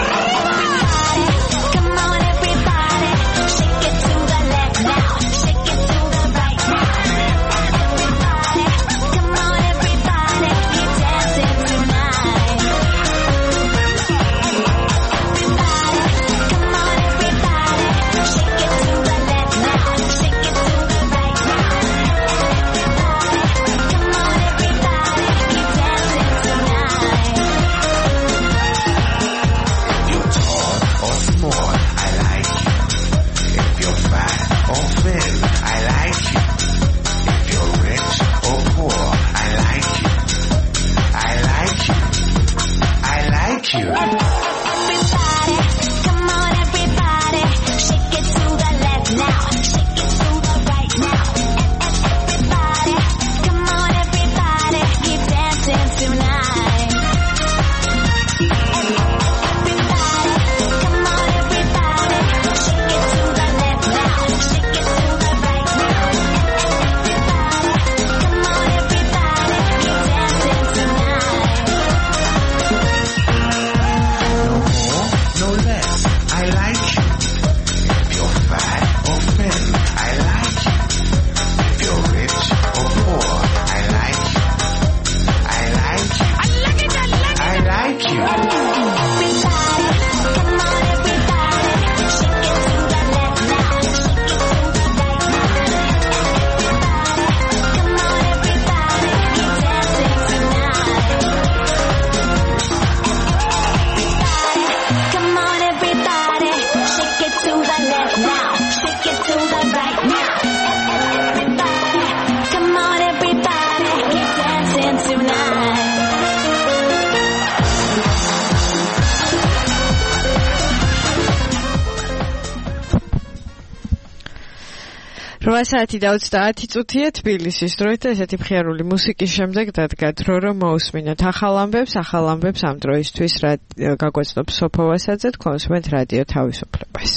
საათი და 30 წუთია თბილისის დროით და ესეთი მხიარული მუსიკის შემდეგ დადგა დრო რომ მოусმინოთ ახალ ამბებს ამ დროისთვის გაგვეცნობს სოფო ვასაძე თქვენს მეთ რადიო თავისუფლებას.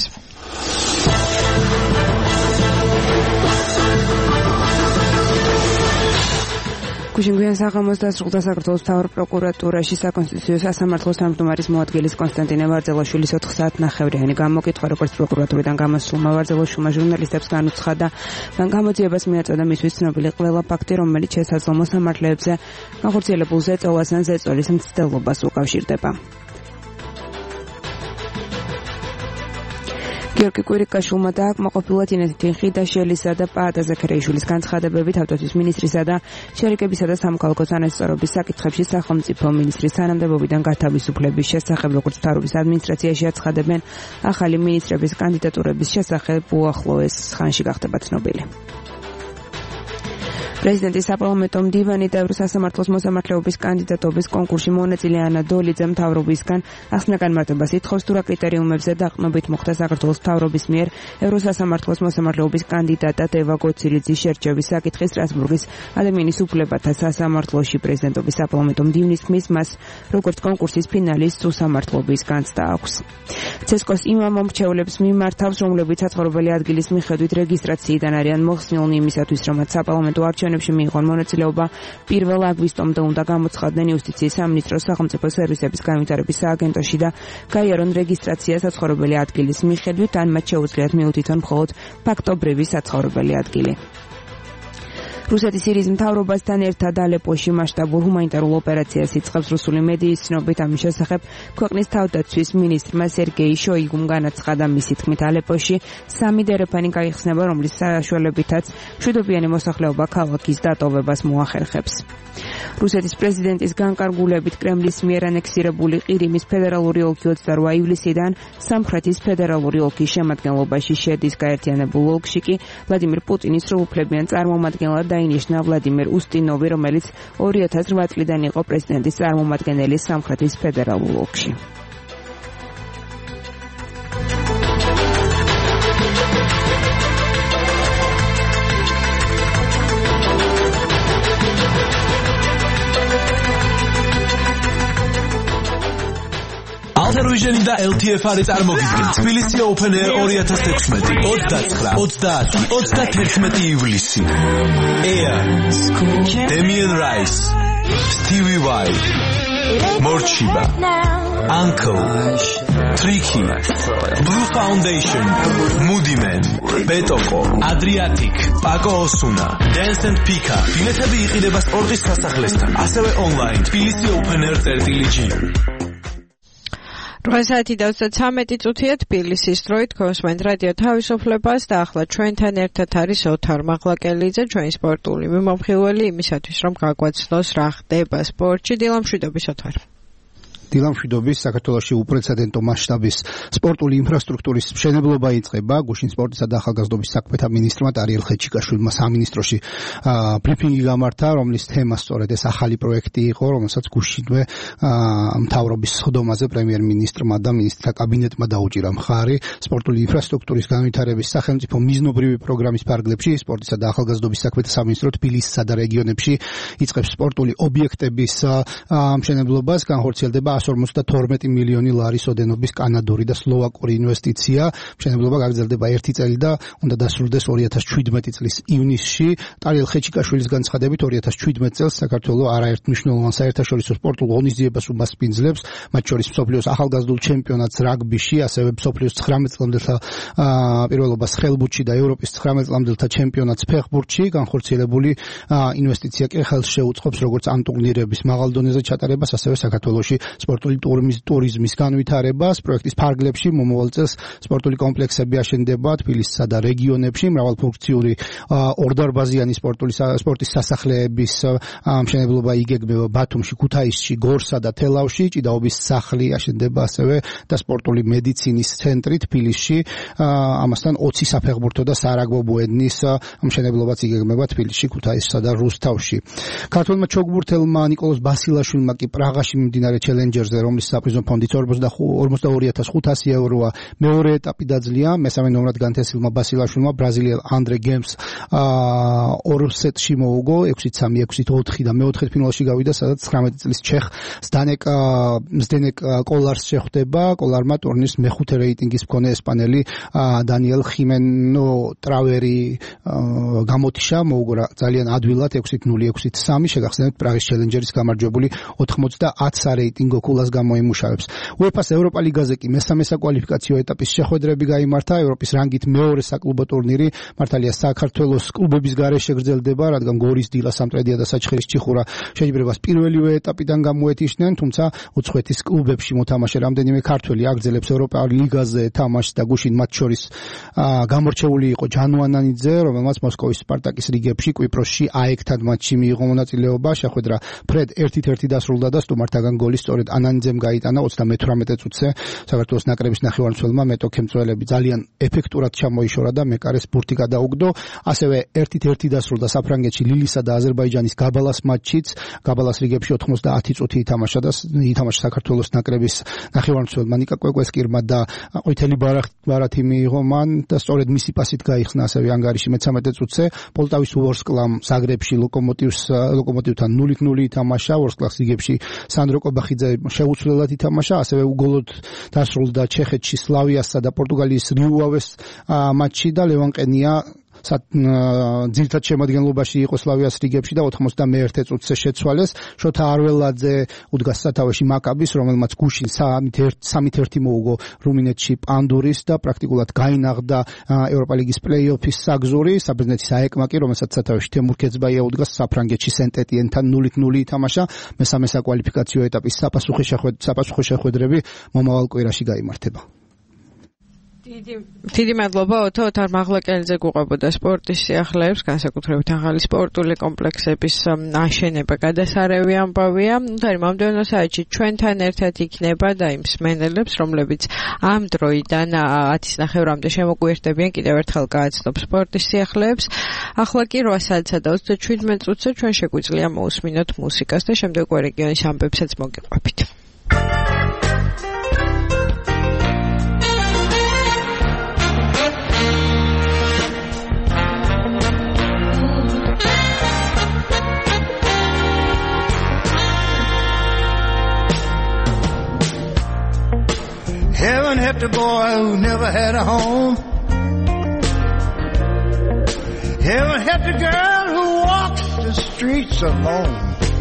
გუშინგვიან საღამოს დასრულდა საქართველოს მთავარ პროკურატურაში საკონსტიტუციო სასამართლოს თავმჯდომარის მოადგილის კონსტანტინე ვარძელაშვილის 4 საათნახევრიანი გამოკითხვა, როგორც პროკურატურიდან გამოსულმა ვარძელაშვილმა ჟურნალისტებს განუცხადა, მან გამოძიებას მიაწოდა მისთვის ცნობილი ყველა ფაქტი, რომელიც შესაძლო მოსამართლეებზე განხორციელებულ ზეწოლას ან ზეწოლის მცდელობას უკავშირდება. გიორგი კვირიკაშვილმა დააკმაყოფილა თინეთიდან ხიდაშელისა და პაატა ზაქარიაშვილის განცხადებებით ავტოთვის მინისტრისა და შერიგებისა და სამოქალაქო თანასწორობის საკითხებში სახელმწიფო მინისტრის თანამდებობიდან გათავისუფლების შესახებ, როგორც მთავრობის ადმინისტრაციაში აცხადებენ, ახალი მინისტრების კანდიდატურების შესახებ უახლოეს ხანში გახდება ცნობილი. პრეზიდენტის საპარლამენტო მდივანი და ევროსასამართლოს მოსამართლეობის კანდიდატობის კონკურსში მონაწილე ანა დოლიძე მთავრობისგან ახსნა განმარტებას ითხოვს, თუ რა კრიტერიუმებზე დაყრდნობით მოხდა საქართველოს მთავრობის მიერ ევროსასამართლოს მოსამართლეობის კანდიდატად ევა გოცირიძის შერჩევის საკითხი. სტრასბურგის ადამიანის უფლებათა სასამართლოში პრეზიდენტობის საპარლამენტო მდივნის თქმის, მას როგორც კონკურსის ფინალის უსამართლობის განცდა აქვს. ცესკოს იმ მომრჩევლებს მიმართავს, რომლებიც საცხოვრებელი ადგილის მიხედვით რეგისტრაციიდან არიან მოხსნილნი იმისათვის, რომაც საპარლამენტო არჩევნებში მიიღონ მონაწილეობა 1 აგვისტომდე უნდა გამოცხადდნენ იუსტიციის სამინისტროს სახელმწიფო სერვისების განვითარების სააგენტოში და გაიარონ რეგისტრაცია საცხოვრებელი ადგილის მიხედვით, ან მათ შეუძლიათ მიუთითონ მხოლოდ ფაქტობრივი საცხოვრებელი ადგილი. რუსეთის სირიის მთავრობასთან ერთად ალეპოში მასშტაბურ ჰუმანიტარულ ოპერაციას იწყებს რუსული მედიის ცნობით. ამის შესახებ ქვეყნის თავდაცვის მინისტრმა სერგეი შოიგუმ განაცხადა. მისი თქმით, ალეპოში 3 დერეფანი გაიხსნება, რომლის საშუალებითაც მშვიდობიანი მოსახლეობა ქალაქის დატოვებას მოახერხებს. რუსეთის პრეზიდენტის განკარგულებით კრემლის მიერ ანექსირებული ყირიმის ფედერალური ოლქი 28 ივლისიდან სამხრეთის ფედერალური ოლქის შემადგენლობაში შედის. გაერთიანებულ ოლქში კი ვლადიმერ პუტინის სრულუფლებიან წარმომადგენლად დაინიშნა ვლადიმერ უსტინოვი, რომელიც 2008 წლიდან იყო პრეზიდენტის წარმომადგენელი სამხრეთის ფედერალურ ოლქში. ალთერვიჟენი და LTF-არი წარმოგიდგენ თბილისი Open Air 2016 29 ივლისი. Air, Damien Rice, Stevie Vai, Morchiba, Uncle, Tricky, Blue Foundation, Moody Man, Betoko, Adriatic, Paco Osuna, Dance and Pika. ბილეთები იყიდება სპორტის სასახლესთან, ასევე online თბილისი Open Air.gr. 8 საათი და 33 წუთია თბილისის დროით. გოსმენთ რადიო თავისუფლებას და ახლა ჩვენთან ერთად არის ოთარ მაღლაკელიძე, ჩვენი სპორტული მიმოხილველი, იმისათვის რომ გაგვაცნოს რა ხდება სპორტში. დილამშვიდობის ოთარ. დილამშვიდობის. საქართველოში უპრეცედენტო მასშტაბის სპორტული ინფრასტრუქტურის მშენებლობა იწყება. გუშინ სპორტისა და ახალგაზრდობის საქმეთა მინისტრმა ტარიელ ხეჩიკაშვილმა სამინისტროში ბრიფინგი გამართა, რომლის თემა სწორედ ეს ახალი პროექტი იყო, რომელსაც გუშინვე მთავრობის სხდომაზე პრემიერ-მინისტრმა და მინისტრთა კაბინეტმა დაუჭირა მხარი. სპორტული ინფრასტრუქტურის განვითარების სახელმწიფო მიზნობრივი პროგრამის ფარგლებში სპორტისა და ახალგაზრდობის საქმეთა სამინისტრო თბილისსა და რეგიონებში იწყებს სპორტული ობიექტების მშენებლობას. განხორციელდება 152 მილიონი ლარის ოდენობის კანადური და სლოვაკური ინვესტიცია. მშენებლობა გაგრძელდება 1 წელი და უნდა დასრულდეს 2017 წლის ივნისში. ტარიელ ხეჩიკაშვილის განცხადებით 2017 წელს საქართველოს არაერთ მნიშვნელოვან საერთაშორისო სპორტულ ღონისძიებას უმასპინძლებს, მათ შორის მსოფლიოს ახალგაზრდულ ჩემპიონატს რაგბიში, ასევე მსოფლიოს 19 წლამდელთა პირველობას ხელბურთში და ევროპის 19 წლამდელთა ჩემპიონატს ფეხბურთში. განხორციელებული ინვესტიცია კი ხელს შეუწყობს როგორც ამ ტურნირების მაღალ დონეზე ჩატარებას, ასევე საქართველოში სპორტული ტურიზმის განვითარებას. პროექტის ფარგლებში მომავალ წელს სპორტული კომპლექსები აშენდება თბილისსა და რეგიონებში. მრავალფუნქციური ორდარბაზიანი სპორტის სასახლეების მშენებლობა იგეგმება ბათუმში, ქუთაისში, გორსა და თელავში. ჭიდაობის სახლი აშენდება ასევე და სპორტული მედიცინის ცენტრი თბილისში. ამასთან 20 საფეხბურთო და სარაგბო ბუედნის მშენებლობაც იგეგმება თბილისში, ქუთაისსა და რუსთავში. ქართველმა ჩოგბურთელმა ნიკოლოზ ბასილაშვილმა კი პრაღაში მიმდინარე ჩელენჯერზე, რომლის საპრიზო ფონდიც 42500 ევროა, მეორე ეტაპი დაძლია. მესამე ნომრად განთესილმა ბასილაშვილმა ბრაზილიელ ანდრე გემს 2 სეტში მოუგო 6-3, 6-4 და მეოთხე ფინალში გავიდა, სადაც 19 წლის ჩეხ ზდენეკ კოლარს შეხვდება. კოლარმა ტურნირის მეხუთე რეიტინგის მქონე ესპანელი დანიელ ხიმენო ტრავერი გამოტიშა, მოუგო ძალიან ადვილად 6-0, 6-3. შეგახსენებთ პრაღის ჩელენჯერის გამარჯვებული 90 სარეიტინგო ქულას გამოიმუშავებს. UEFA-ს ევროპა ლიგაზე კი მესამე საკვალიფიკაციო ეტაპის შეხვედრები გაიმართა. ევროპის რანგით მეორე საკლუბო ტურნირი მართალია საქართველოს კლუბების გარეშე გრძელდება, რადგან გორის, დილა, სამტრედია და საჩხერის ჩიხურა შეჯიბრებას პირველივე ეტაპიდან გამოეთიშნენ, თუმცა უცხოეთის კლუბებში მოთამაშე რამდენიმე ქართველი აგრძელებს ევროპა ლიგაზე თამაშს და გუშინ მათ შორის გამორჩეული იყო ჯანუ ანანიძე, რომელმაც მოსკოვის სპარტაკის რიგებში კვიპროსში აეკთან მატჩში მიიღო მონაწილეობა. შეხვედრა ფრედ 1-1 დასრულდა და სტუმართაგან გოლის სწორედ ანანიძემ გაიტანა 38 წუთზე საქართველოს ნაკრების ნახევარმცველმა მეტოქემწველები ძალიან ეფექტურად ჩამოიშორა და მეკარეს ბურთი გადაუგდო. ასევე 1-1 დასრულდა საფრანგეთში ლილისა და აზერბაიჯანის გაბალას მატჩიც. გაბალას რიგებში 90 წუთი ითამაშა საქართველოს ნაკრების ნახევარმცველმა ნიკა კვეკვესკირმა და ყვითელი ბარათი მიიღო მან და სწორედ მისი პასით გაიხსნა ასევე ანგარიში მე-13 წუთზე. პოლტავის ვორსკლამ ზაგრებში ლოკომოტივთან 0-0 ითამაშა. ვორსკლას რიგებში სანდრო კობახიძე შეუცვლელად ითამაშა. ასევე უგოლოდ დასრულდა ჩეხეთში სლავიასსა და პორტუგალიის რიუავეს მატჩი და ლევან ყენია ძირითად შემადგენლობაში იყო სლავიას რიგებში და 91 წუთზე შეცვალეს. შოთა არველაძე უდგას სათავეში მაკაბის, რომელმაც გუშინ 3-1 მოუგო რუმინეთში პანდურის და პრაქტიკულად გაინაღდა ევროპა ლიგის პლეი-ოფის საგზური. საბერძნეთის აეკმა კი, რომელსაც სათავეში თემურ ქეცბაია უდგას, საფრანგეთში სენტ-ეტიენთან 0-0 ითამაშა. მესამე საკვალიფიკაციო ეტაპის საფასუხო შეხვედრები მომავალ კვირაში გაიმართება. დიდი მადლობა ოთარ მაღლაკელიძე გუყვებოდა სპორტის სიახლეებს, განსაკუთრებით ახალი სპორტული კომპლექსების აშენება გადასარევი ამბავია. მომდევნო საათში ჩვენთან ერთად იქნება და იმ მსმენელებს, რომლებიც ამ დროიდან 10:30-მდე შემოგვიერთდებიან, კიდევ ერთხელ გააცნობ სპორტის სიახლეებს. ახლა კი 8 საათსა და 37 წუთზე ჩვენ შეგვიძლია მოусმინოთ მუსიკას და შემდეგ რეგიონის ამბებსაც მოგიყვებით. Heaven help the boy who never had a home. Heaven help the girl who walks the streets alone.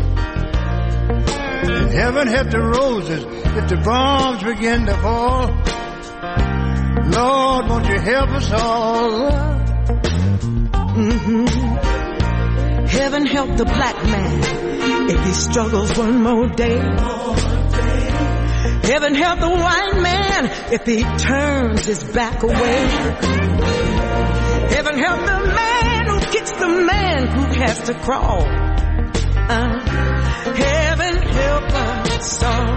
And heaven help the roses if the bombs begin to fall. Lord, won't you help us all? Heaven help the black man if he struggles one more day. Heaven help the white man if he turns his back away. Heaven help the man who kicks the man who has to crawl. Heaven help us all.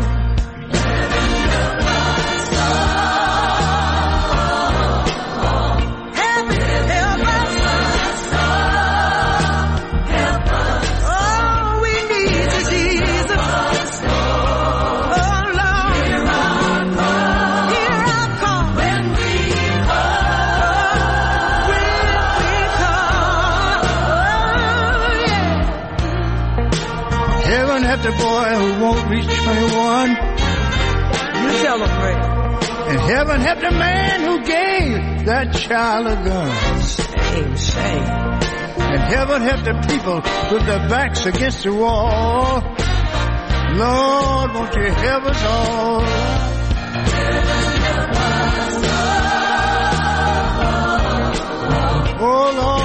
The boy who won't reach 21. You celebrate. And heaven help the man who gave that child a gun. Shame. And heaven help the people with their backs against the wall. Lord, won't you help us all? Oh Lord.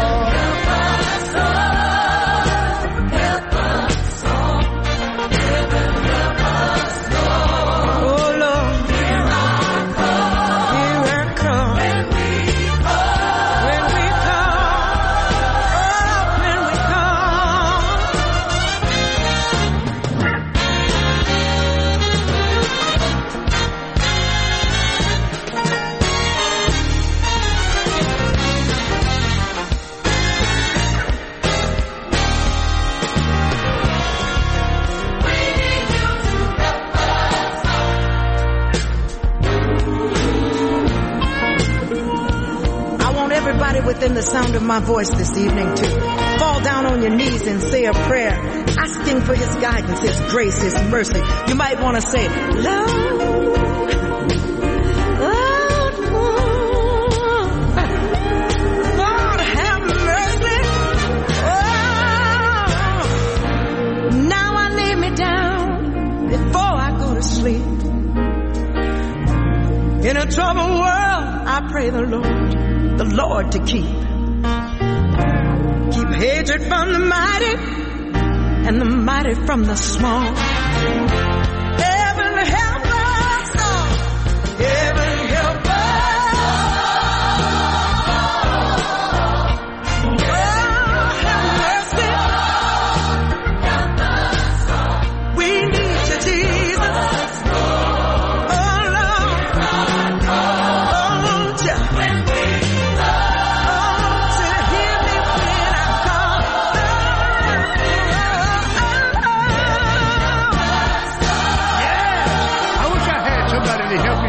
Within the sound of my voice this evening to fall down on your knees and say a prayer, asking for his guidance, his grace, his mercy. You might want to say, Lord, Lord, have mercy. Oh, now I lay me down before I go to sleep. In a troubled world, I pray the Lord to keep hatred from the mighty and the mighty from the small. Heaven help us all. Heaven help us. Oh, have mercy. We need you, Jesus.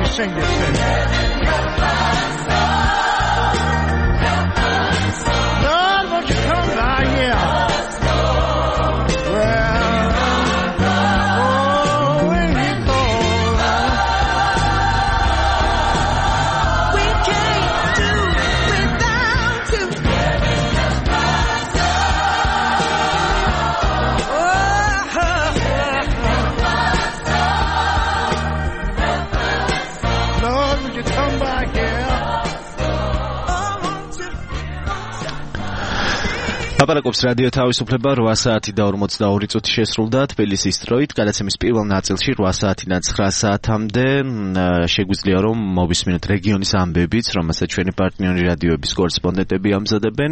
sing this thing. Lord, won't you come by here? აპარაკობს რადიო თავისუფლება 8 საათი და 42 წუთი შესრულდა თბილისის დროით. გადაცემის პირველ ნაწილში 8 საათიდან 9 საათამდე შეგვიძლია რომ მოვისმინოთ რეგიონის ამბებიც, რომელსაც ჩვენი პარტნიორი რადიოების კორესპონდენტები ამზადებენ.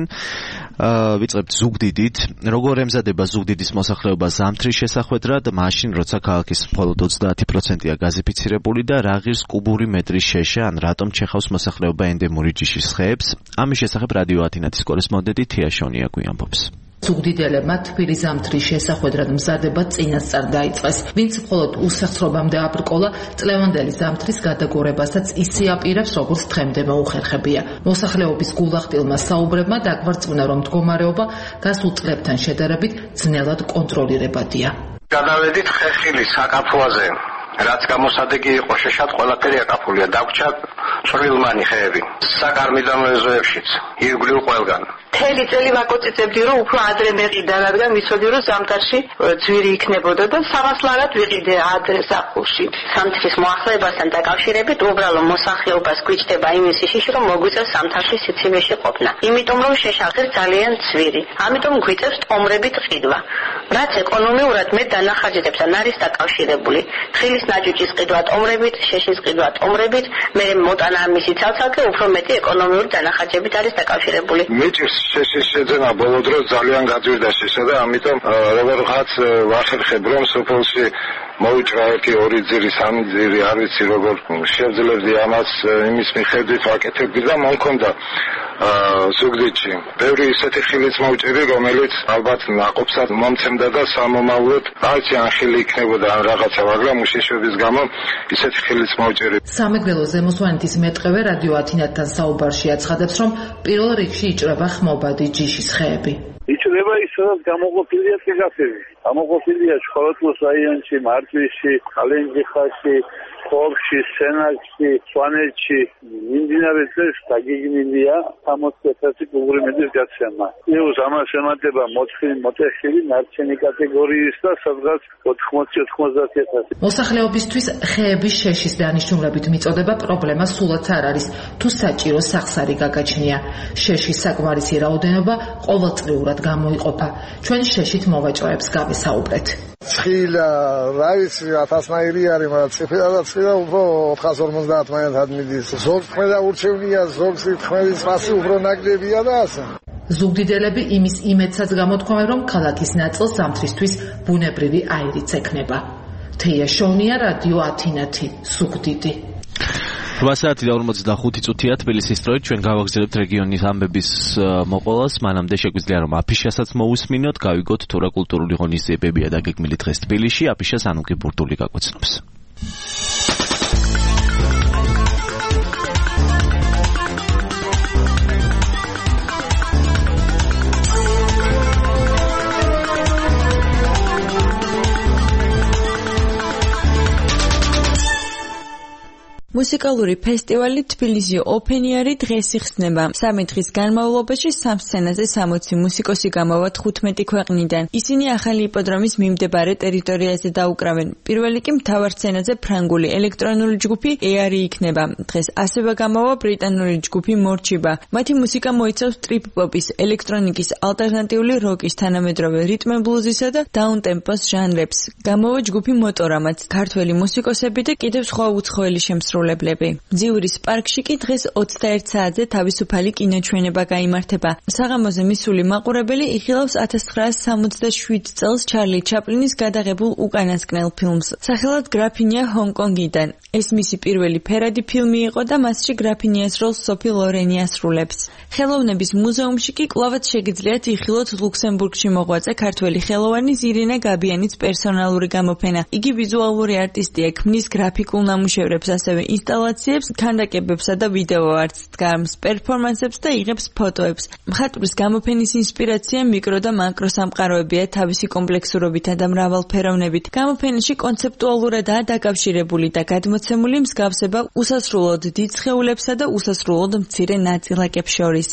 ვიწყებთ ზუგდიდით. როგორ ემზადება ზუგდიდის მოსახლეობა ზამთრის შესახვედრად, მაშინ როცა ქალაქის მხოლოდ 30%-ია გაზიფიცირებული და რა ღირს კუბური მეტრის შეშა, ან რატომ ჩეხავს მოსახლეობა ენდემური ჯიშის ხეებს? ამის შესახებ რადიო ათინათის კორესპონდენტი თია შონია გვიამბობს. ზუგდიდელებმა თბილი ზამთრის შესახვედრად მზადება წინასწარ დაიწყეს. ვინც მხოლოდ უსახსრობამდე აბრკოლა, წლევანდელი ზამთრის გადაგორებასაც ისე აპირებს, როგორც თხემდე მოუხერხებია. მოსახლეობის გულახდილმა საუბრებმა დაგვარწმუნა, რომ მდგომარეობა გასულ წლებთან შედარებით ძნელად კონტროლირებადია. გადავედით ხეხილის აკაფუაზე. რაც გამოსადეგი იყო შეშად ყველაფერი აკაფულია, დაგვრჩა წვრილმანი ხეები. საკარმიდან მეზოებშიც, ირგვლივ ყველგან. მთელი წელი ვაკოწიწებდი, რომ უფრო ადრე მეყიდა, რადგან ვიცოდი, რომ ზამთარში ძვირი იქნებოდა და სამასლარად ვიყიდე ადრე ზაფხულში. ზამთრის მოახლეებასთან დაკავშირებით უბრალო მოსახლეობას გვიჭდება იმის შიში, რომ მოგვიწევს ზამთარში სიცივეში ყოფნა. იმიტომ რომ შეშაღეს ძალიან ძვირი. ამიტომ გვიწევს ტომრებით ყიდვა. რაც ეკონომიურად მეტ დანახარჯებთან არის დაკავშირებული. ხილის ნაჭუჭის ყიდვა ტომრებით, შეშის ყიდვა ტომრებით, მე მოტანა მისი ცალ-ცალკე უფრო მეტი ეკონომიური დანახარჯებით არის დაკავშირებული. შეშის შეძენა ბოლო დროს ძალიან გაძვირდა შეშა და ამიტომ როგორღაც ვახერხებ რომ სოფელში მოვიჭრა 1-2 ძირი 3 ძირი არ ვიცი როგორ შევძლებდი ამას იმის მიხედვით ვაკეთებდი და მომქონდა ზუგდიდში ბევრი ისეთი ხილიც მოვჭირი რომელიც ალბათ ნაყოფსად მომცემდა და სამომავლოდ არც ან ხილი იქნებოდა ან რაღაცა მაგრამ უშეშობის გამო ისეთი ხილიც მოვჭირი. სამეგრელო ზემოსვანეთის მეტყევე რადიო ათინათთან საუბარში აცხადებს რომ პირველ რიგში იჭრება ხმობადი ჯიშის ხეები. იჭრება ის სადაც გამოყოფილია წიგაფები. გამოყოფილია შხოროთლოს რაიონში, მარტვისში, კალენჯიხაში, ხორში, სენაკში, სვანეთში, მიმდინარე წელს დაგეგმილია 60,000 კუბური მეტრის გაცემა. ეუს ამას ემატება მოტეხილი ნარჩენი კატეგორიის და სადღაც 80-90,000. მოსახლეობისთვის ხეების შეშის დანიშნულებით მიწოდება პრობლემა სულაც არ არის, თუ საჭირო სახსარი გაგაჩნია. შეშის საკმარისი რაოდენობა ყოველწლიურად გამოიყოფა. ჩვენ შეშით მოვაჭროებს გავესაუბრეთ. ცხილა, რა ვიცი, 1000-ნაირი არის, მაგრამ ცხილა უფრო 450 მაინც მიდის. ზოგს ხმედა ურჩევნია, ზოგს ხმედის მასი უფრო ნაკლებია და ასე. ზუგდიდელები იმის იმედსაც გამოთქვამენ, რომ ქალაქის ნაწილს ზამთრისთვის ბუნებრივი აირიც ექნება. თეია შოვნია, რადიო ათინათი, ზუგდიდი. 8 საათი და 45 წუთია თბილისის დროით ჩვენ გავაგზავნებთ რეგიონის ამბების მოყოლას. მანამდე შეგვიძლია რომ აფიშასაც მოусმინოთ, გავიგოთ თუ რა კულტურული ღონისძიებებია დაგეგმილი დღეს თბილისში. აფიშას ანუკი ბურდული გაგვეცნობს. მუსიკალური ფესტივალი თბილისი ოპენიარი დღეს იხსნება. 3 დღის განმავლობაში სამ სცენაზე 60 მუსიკოსი გამოვა 15 ქვეყნიდან. ისინი ახალი იპოდრომის მიმდებარე ტერიტორიაზე დაუკრავენ. პირველი კი მთავარ სცენაზე ფრანგული ელექტრონული ჯგუფი ეარი იქნება. დღეს ასევე გამოვა ბრიტანული ჯგუფი მორჩიბა. მათი მუსიკა მოიცავს ტრიპ-პოპის, ელექტრონიკის, ალტერნატიული როკის, თანამედროვე რიტმ-ბლუზისა და დაუნტემპოს ჟანრებს. გამოვა ჯგუფი მოტორამაც, ქართველი მუსიკოსები და კიდევ სხვა უცხოელი შემსრულებლები. ძიურის პარკში კი დღეს 21 საათზე თავისუფალი კინოჩვენება გაიმართება. საღამოზე მისული მაყურებელი იხილავს 1967 წელს ჩარლი ჩაპლინის გადაღებულ უკანასკნელ ფილმს. სახელად გრაფინია ჰონკონგიდან. ეს მისი პირველი ფერადი ფილმი იყო და მასში გრაფინიას როლს სოფი ლორენი ასრულებს. ხელოვნების მუზეუმში კი კვლავაც შეგიძლიათ იხილოთ ლუქსემბურგში მოღვაწე ქართველი ხელოვანი ზირინა გაბიანის პერსონალური გამოფენა. იგი ვიზუალური არტისტია, ქმნის გრაფიკულ ნამუშევრებს, ასევე ინსტალაციებს, ქანდაკებებსა და ვიდეო არტს, დგამს, პერფორმანსებს და იღებს ფოტოებს. მხატვრის გამოფენის ინსპირაცია მიკრო და მაკრო სამყაროებია თავისი კომპლექსურობითა და მრავალფეროვნებით. გამოფენაში კონცეპტუალურადაა დაკავშირებული და გადმოცემული მსგავსება უსასრულოდ დიდ სხეულებსა და უსასრულოდ მცირე ნაწილაკებს შორის.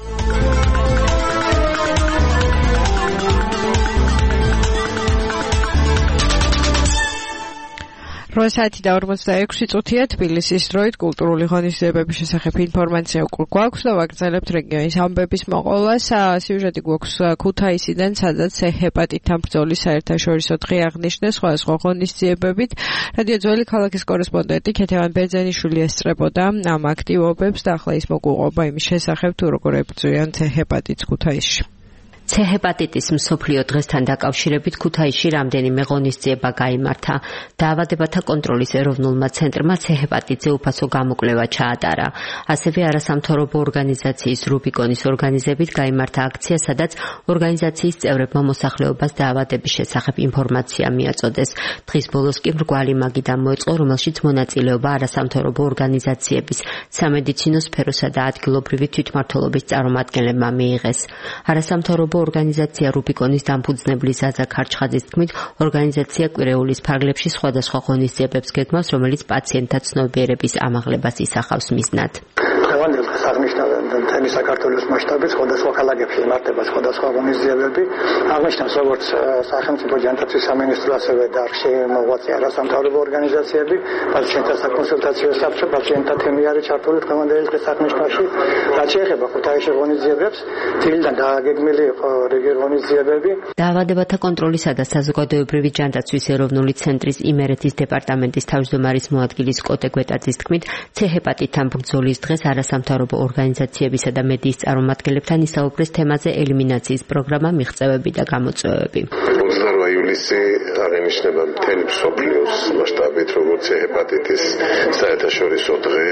Როასათი და 46 წუთია თბილისის დროით კულტურული ღონისძიებების შესახებ ინფორმაცია უკვე გვაქვს და ვაგრძელებთ რეგიონის ამბების მოყოლას. სიუჟეტი გვაქვს ქუთაისიდან, სადაც ჰეპატიტთან ბრძოლის საერთაშორისო დღე აღნიშნეს სხვადასხვა ღონისძიებებით. რადიო ძველი ქალაქის კორესპონდენტი ქეთევან ბერძენიშვილი ესწრებოდა ამ აქტივობებს და ახლა ის მოგვიყვება იმის შესახებ, თუ როგორ ებრძვიან ჰეპატიტს ქუთაისში. ჰეპატიტის მსოფლიო დღესთან დაკავშირებით ქუთაისში რამდენიმე ღონისძიება გაიმართა. დაავადებათა კონტროლის ეროვნულმა ცენტრმა ჰეპატიტზე უფასო გამოკვლევა ჩაატარა. ასევე არასამთავრობო ორგანიზაციის რუბიკონის ორგანიზებით გაიმართა აქცია, სადაც ორგანიზაციის წევრებმა მოსახლეობას დაავადების შესახებ ინფორმაცია მიაწოდეს. დღის ბოლოს კი მრგვალი მაგიდა მოეწყო, რომელშიც მონაწილეობა არასამთავრობო ორგანიზაციების, სამედიცინო სფეროსა და ადგილობრივი თვითმმართველობის წარმომადგენლებმა მიიღეს. არასამთავრობო ორგანიზაცია რუბიკონის დამფუძნებლის ზაზა ქარჩხაძის თქმით, ორგანიზაცია კვირეულის ფარგლებში სხვადასხვა ღონისძიებებს გეგმავს, რომელიც პაციენტთა ცნობიერების ამაღლებას ისახავს მიზნად. დღევანდელ დღეს აღნიშნავს მთელი საქართველოს მასშტაბით სხვადასხვა ქალაქებში იმართება სხვადასხვა ღონისძიებები. აღნიშნავს როგორც სახელმწიფო ჯანდაცვის სამინისტრო, ასევე და მოღვაწე არასამთავრობო ორგანიზაციები, პაციენტთა საკონსულტაციო საბჭო, პაციენტთა თემი არის ჩართული დღევანდელ დღეს აღნიშნავში. რაც შეეხება ქუთაისში ღონისძიებებს, წილიდან დააგეგმილი ღონისძიებები. დაავადებათა კონტროლისა და საზოგადოებრივი ჯანდაცვის ეროვნული ცენტრის იმერეთის დეპარტამენტის თავმჯდომარის მოადგილის კოტე გვეტაძის თქმით, ჰეპატიტთან ბრძოლის დღეს არასამთავრობო ორგანიზაციებისა და მედიის წარმომადგენლებთან ისაუბრეს თემაზე ელიმინაციის პროგრამა, მიღწევები და გამოწვევები. 28 ივლისი აღინიშნება მთელი მსოფლიოს მასშტაბით როგორც ჰეპატიტის საერთაშორისო დღე.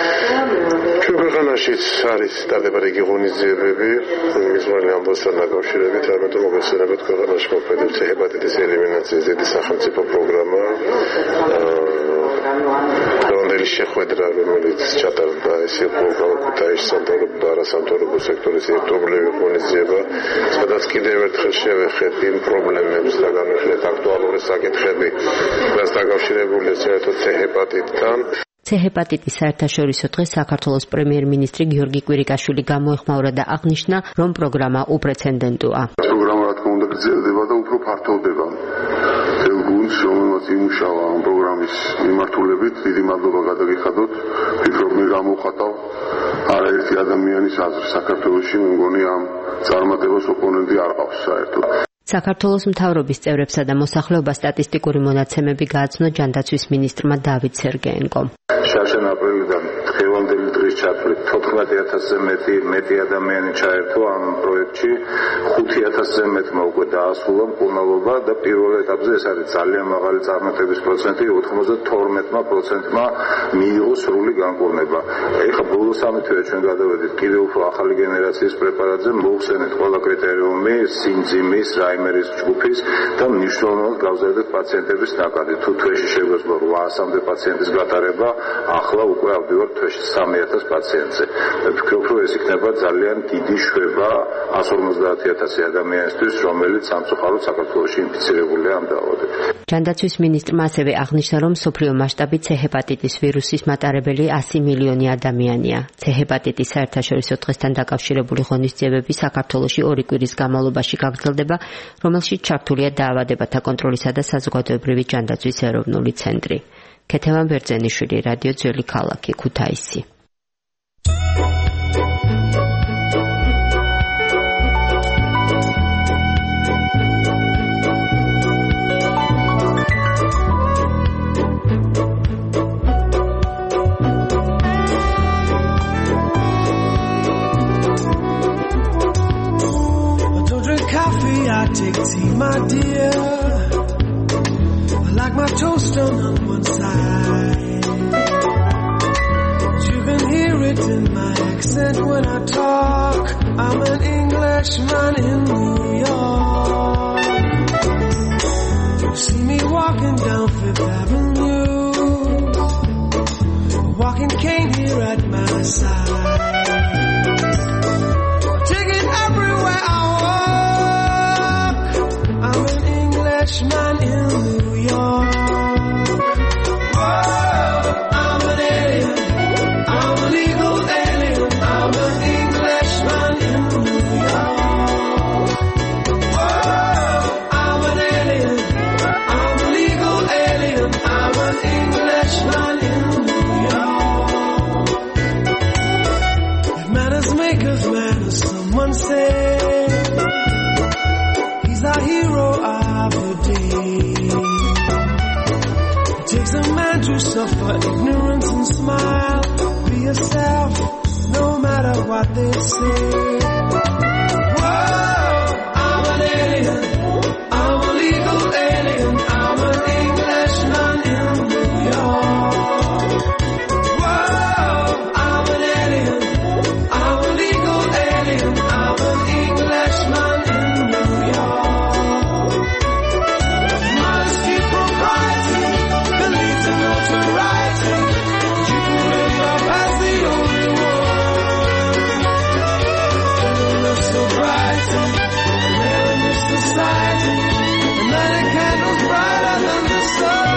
ჩვენ ქვეყანაშიც არის დადებითი ღონისძიებები მიზვანი ამბოსთან დაკავშირებით, რამეთო მოგესწრებით ქვეყანაში მოქმედებს ჰეპატიტის ელიმინაციის დიდი სახელმწიფო პროგრამა. დღევანდელი შეხვედრა, რომელიც ჩატარდა, ეს იყო ქუთაისის სამთავრობო და არასამთავრობო სექტორის ერთობლივი ღონისძიება, სადაც კიდევ ერთხელ შევეხეთ იმ პრობლემებს და განვიხილეთ აქტუალური საკითხები, რაც დაკავშირებულია საერთოდ ჰეპატიტთან. ჰეპატიტის საერთაშორისო დღეს საქართველოს პრემიერ-მინისტრი გიორგი კვირიკაშვილი გამოეხმაურა და აღნიშნა, რომ პროგრამა უპრეცედენტოა. პროგრამა რა თქმა უნდა გრძელდება და უფრო ფართოვდება. გუნდს, რომელმაც იმუშავა ამ პროგრამის მიმართულებით, დიდი მადლობა გადაგიხადოთ. ვფიქრობ, მე გამოვხატავ არაერთი ადამიანის აზრს საქართველოში, მე მგონი ამ წარმატებას ოპონენტი არ ყავს საერთოდ. საქართველოს მთავრობის წევრებსა და მოსახლეობას სტატისტიკური მონაცემები გააცნო ჯანდაცვის მინისტრმა დავით სერგეენკომ. შარშან აპრილიდან დღევანდელი დღის ჩათვლით 14000-ზე მეტი ადამიანი ჩაერთო ამ პროექტში, 5000-ზე მეტმა უკვე დაასრულა მკურნალობა და პირველ ეტაპზე ეს არის ძალიან მაღალი წარმატების პროცენტი, 92%-მა მიიღო სრული განკურნება. ეხლა ბოლოს ამი თვეა ჩვენ გადავედით კიდევ უფრო ახალი გენერაციის პრეპარატზე, მოხსენეთ ყველა კრიტერიუმი, სიმძიმის, რაიმერის ჯგუფის და მნიშვნელოვნად გავზარდეთ პაციენტების ნაკადი. თუ თვეში შეგვეძლო 800-მდე პაციენტის გატარება, ახლა უკვე ავდივართ თვეში 3000 პაციენტზე. ვფიქრობ, რომ ეს იქნება ძალიან დიდი შვება 150000 ადამიანისთვის, რომელიც სამწუხაროდ საქართველოში ინფიცირებულია ამ დაავადებით. ჯანდაცვის მინისტრმა ასევე აღნიშნა, რომ მსოფლიო მასშტაბით ჰეპატიტის ვირუსის მატარებელი 100 მილიონი ადამიანია. ჰეპატიტის საერთაშორისო დღესთან დაკავშირებული ღონისძიებები საქართველოში 2 კვირის განმავლობაში გაგრძელდება, რომელშიც ჩართულია დაავადებათა კონტროლისა და საზოგადოებრივი ჯანდაცვის ეროვნული ცენტრი. ქეთევან ბერძენიშვილი, რადიო ძველი ქალაქი, ქუთაისი. I take tea, my dear. I like my toast done on one side. You can hear it in my accent when I talk. I'm an Englishman in New York. You see me walking down Fifth Avenue, side. Take it everywhere I walk. I'm an Englishman in New York. He's our hero of the day. It takes a man to suffer ignorance and smile. Be yourself, no matter what they say. Whoa, I'm an alien. I'm a legal alien. I'm an Englishman in New York. Whoa, I'm an alien. I'm a legal alien. I'm an Englishman in New York. Modesty, propriety, the lead to notoriety. Keeping it up as the only one. Feeling sobriety, living in society. And then a candle's brighter than the sun.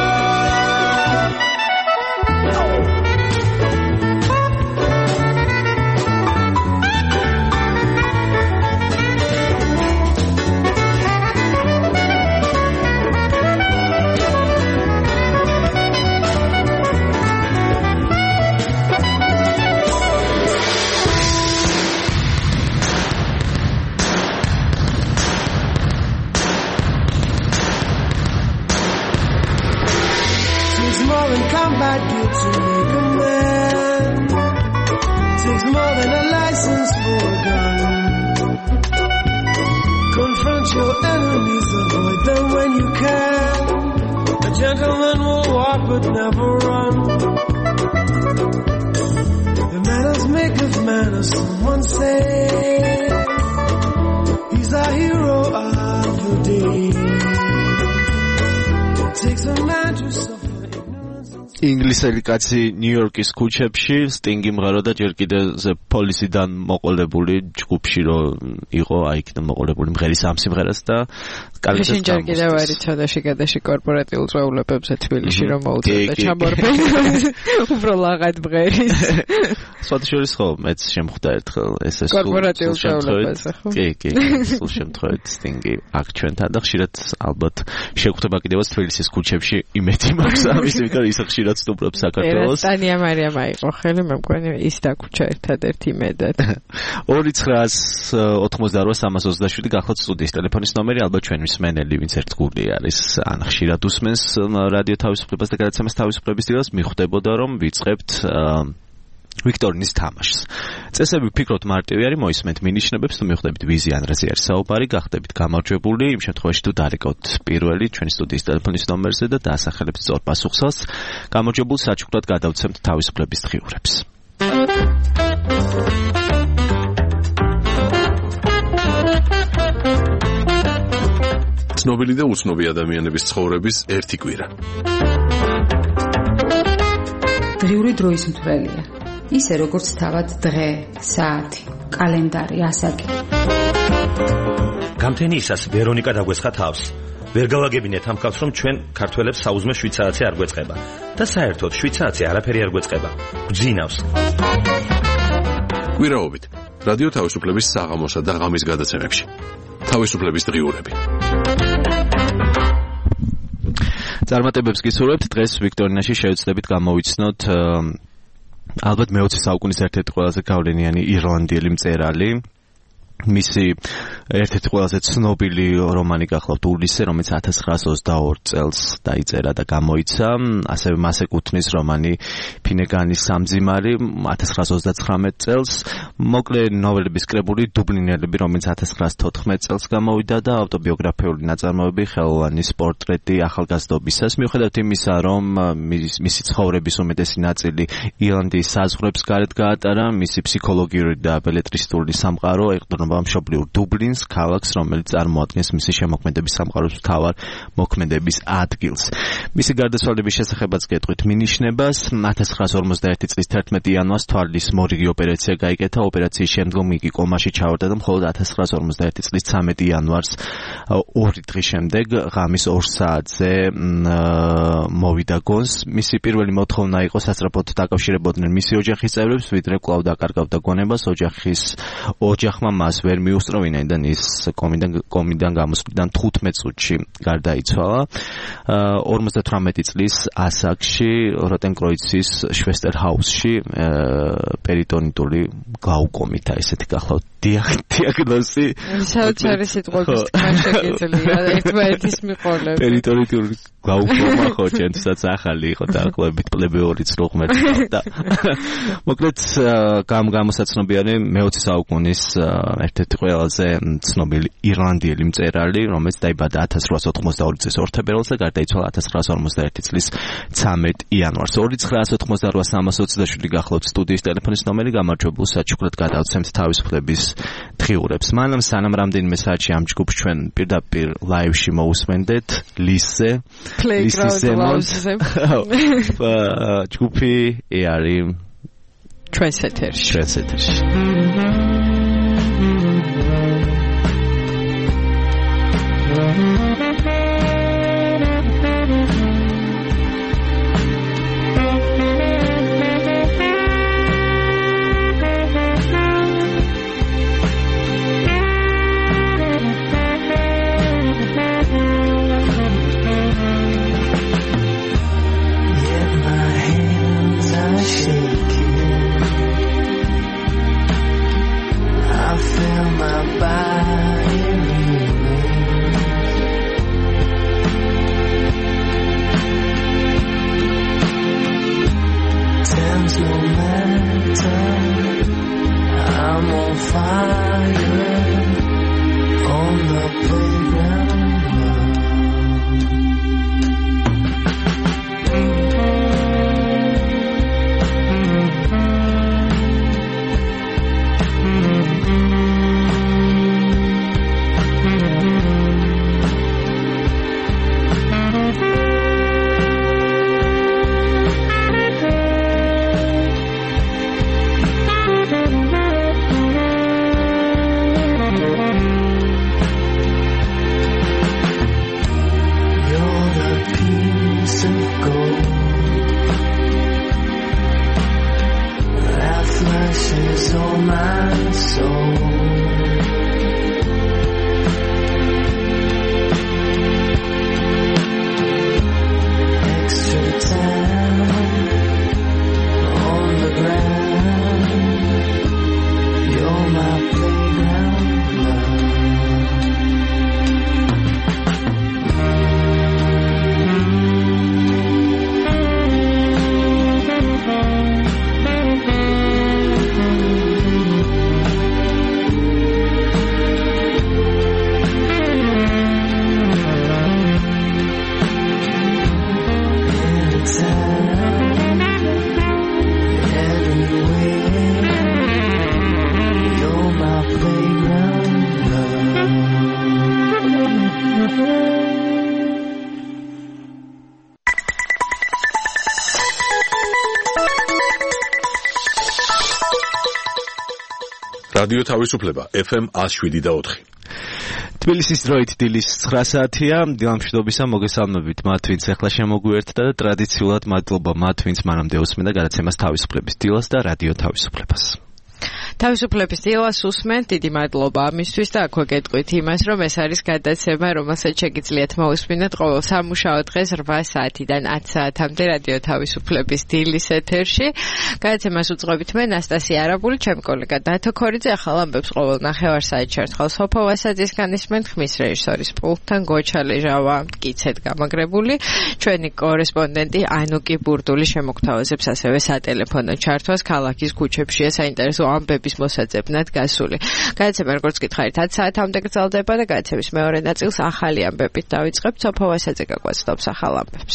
Takes more than combat gear to make a man. Takes more than a license for a gun. Confront your enemies, avoid them when you can. A gentleman will walk but never run. The manners make of manners, someone say. He's our hero of the day. It takes a man to suffer. ინგლისელი კაცი ნიუ-იორკის ქუჩებში სტინგი მღეროდა ჯერ კიდევ პოლისიდან მოყოლებული ჯგუფში რომ იყო აი იქიდან მოყოლებული მღერის ამ სიმღერას და კალისთან ჯერ კიდევ არის ცოდაში გადაში კორპორატიულ წვეულებებზე თბილისში რომ მოუწევდა ჩამორბენ უფრო ლაღად მღერის სოციალიზმის ხო მეც შემხვდა ერთხელ ეს კორპორატიულ წვეულებაზე ხო კი სულ შემთხვევით სტინგი აქ ჩვენთან და ხშირად ალბათ შეგვხვდება კიდევაც თბილისის ქუჩებში იმედი მაქვს ამის იმიტომ ის ხშირად სტუმრობს საქართველოს. ტანია მარიამ აიყო ხელი მე მგონი ის დაგუჩა ერთადერთი მედად. 2988-327 გახლავთ სტუდიის ტელეფონის ნომერი ალბათ ჩვენ მსმენელი ვინც ერთგული არის ან ხშირად უსმენს რადიო თავისუფლებას და გადაცემას თავისუფლების დღეს მიხვდებოდა რომ ვიწყებთ ვიქტორინის თამაშს. წესები ვფიქრობთ მარტივი არის, მოისმენთ მინიშნებებს, თუ მიხვდებით ვიზი ან რაზე არის საუბარი, გახდებით გამარჯვებული, იმ შემთხვევაში თუ დარეკავთ პირველი ჩვენი სტუდიის ტელეფონის ნომერზე და დაასახელებთ სწორ პასუხსაც, გამარჯვებულ საჩუქრად გადავცემთ თავისუფლების დღიურებს. ცნობილი და უცნობი ადამიანების ცხოვრების ერთი კვირა. დღიური დროის მთვრელია. ისე როგორც თავად დღე, საათი, კალენდარი, ასაკი. გამთენიისას ვერონიკა დაგვესხა თავს. ვერ გავაგებინეთ ამ ხალხს რომ ჩვენ ქართველებს საუზმე შვიცარიცი არ გვეწყება და საერთოდ შვიცარიცი არაფერი არ გვეწყება. გძინავს. კვირაობით რადიო თავისუფლების საღამოსა და ღამის გადაცემებში. თავისუფლების დღიურები. წარმატებებს გისურვებთ. დღეს ვიქტორინაში შევეცდებით გამოვიცნოთ ალბათ მე-20 საუკუნის ერთ-ერთი ყველაზე გავლენიანი ირლანდიელი მწერალი. მისი ერთ-ერთი ყველაზე ცნობილი რომანი გახლავთ ულისე, რომელიც 1922 წელს დაიწერა და გამოიცა. ასევე მას ეკუთვნის რომანი ფინეგანის სამძიმარი 1929 წელს. მოკლე ნოველების კრებული დუბლინელები, რომელიც 1914 წელს გამოვიდა და ავტობიოგრაფიული ნაწარმოები ხელოვანის პორტრეტი ახალგაზრდობისას. მიუხედავად იმისა, რომ მისი ცხოვრების უმეტესი ნაწილი ირლანდიის საზღვრებს გარეთ გაატარა, მისი ფსიქოლოგიური და ბელეტრისტული სამყარო ეყრდნობა ეძღვნება მშობლიურ დუბლინს, ქალაქს, რომელიც წარმოადგენს მისი შემოქმედების სამყაროს მთავარ მოქმედების ადგილს. მისი გარდაცვალების შესახებაც გეტყვით მინიშნებას. 1951 წლის 11 იანვარს თვალის მორიგი ოპერაცია გაიკეთა. ოპერაციის შემდგომ იგი კომაში ჩავარდა და მხოლოდ 1951 წლის 13 იანვარს 2 დღის შემდეგ ღამის 2 საათზე მოვიდა გონს. მისი პირველი მოთხოვნა იყო სასწრაფოდ დაკავშირებოდნენ მისი ოჯახის წევრებს, ვიდრე კვლავ დაკარგავდა გონებას. ოჯახმა მას ვერ მიუსწრო, ვინაიდან ის კომიდან გამოსვლიდან 15 წუთში გარდაიცვალა. 58 წლის ასაკში როტენკროიცის შვესტერჰაუსში პერიტონიტული გლაუკომით, ესეთი გახლავთ დიაგნოზი. საოცარი სიტყვების თქმა შეგიძლია ერთმანეთის მიყოლები. პერიტონიტული გლაუკომა ხო ჩემთვისაც ახალი იყო დაახლოებით პლებეური წრო ღმერთი და მოკლედ გამოსაცნობიანი მე-20 საუკუნის ერთ-ერთი ყველაზე ცნობილი ირლანდიელი მწერალი, რომელიც დაიბადა 1882 წლის 2 თებერვალს და გარდაიცვალა 1951 წლის 13 იანვარს. 2988 გახლავთ სტუდიის ტელეფონის ნომერი, გამარჯვებულ საჩუქრად გადავცემთ თავისუფლების დღიურებს. მანამ სანამ რამდენიმე საათში ამ ჯგუფს ჩვენ პირდაპირ ლაივში მოусმენდეთ ლისზე ჯგუფი არის ჩვენს ეთერში. რადიო თავისუფლება FM 107.4. თბილისის დროით დილის 9 საათია. დილამშვიდობისა მოგესალმებით მათ, ვინც ახლა შემოგვიერთდა და ტრადიციულად მადლობა მათ, ვინც მანამდე უსმენდა გადაცემას თავისუფლების დილას და რადიო თავისუფლებას. თავისუფლების დილას უსმენთ, დიდი მადლობა ამისთვის და აქვე გეტყვით იმას, რომ ეს არის გადაცემა, რომელსაც შეგიძლიათ მოусმინოთ ყოველ სამუშაო დღეს 8 საათიდან 10 საათამდე რადიო თავისუფლების დილის ეთერში. გადაცემას უძღვებით მე ნასტასია არაბული, ჩემი კოლეგა დათო ქორიძე. ახალ ამბებს ყოველ ნახევარ-საათში ერთხელ სოფო ვასაძის განისმენთ, ხმის რეჟისორის პულტთან გოჩა ლეჟავა მტკიცედ გამაგრებული. ჩვენი კორესპონდენტი ანუკი ბურდული შემოგთავაზებს ასევე სატელეფონო ჩართვას ქალაქის ქუჩებშია საინტერესო ამბები მოსაძებნად გასული. გადაცემა როგორც გითხარით 10 საათამდე გრძელდება და გადაცემის მეორე ნაწილს ახალი ამბებით დავიწყებთ. სოფო ვასაძე გაგვაცნობს ახალ ამბებს.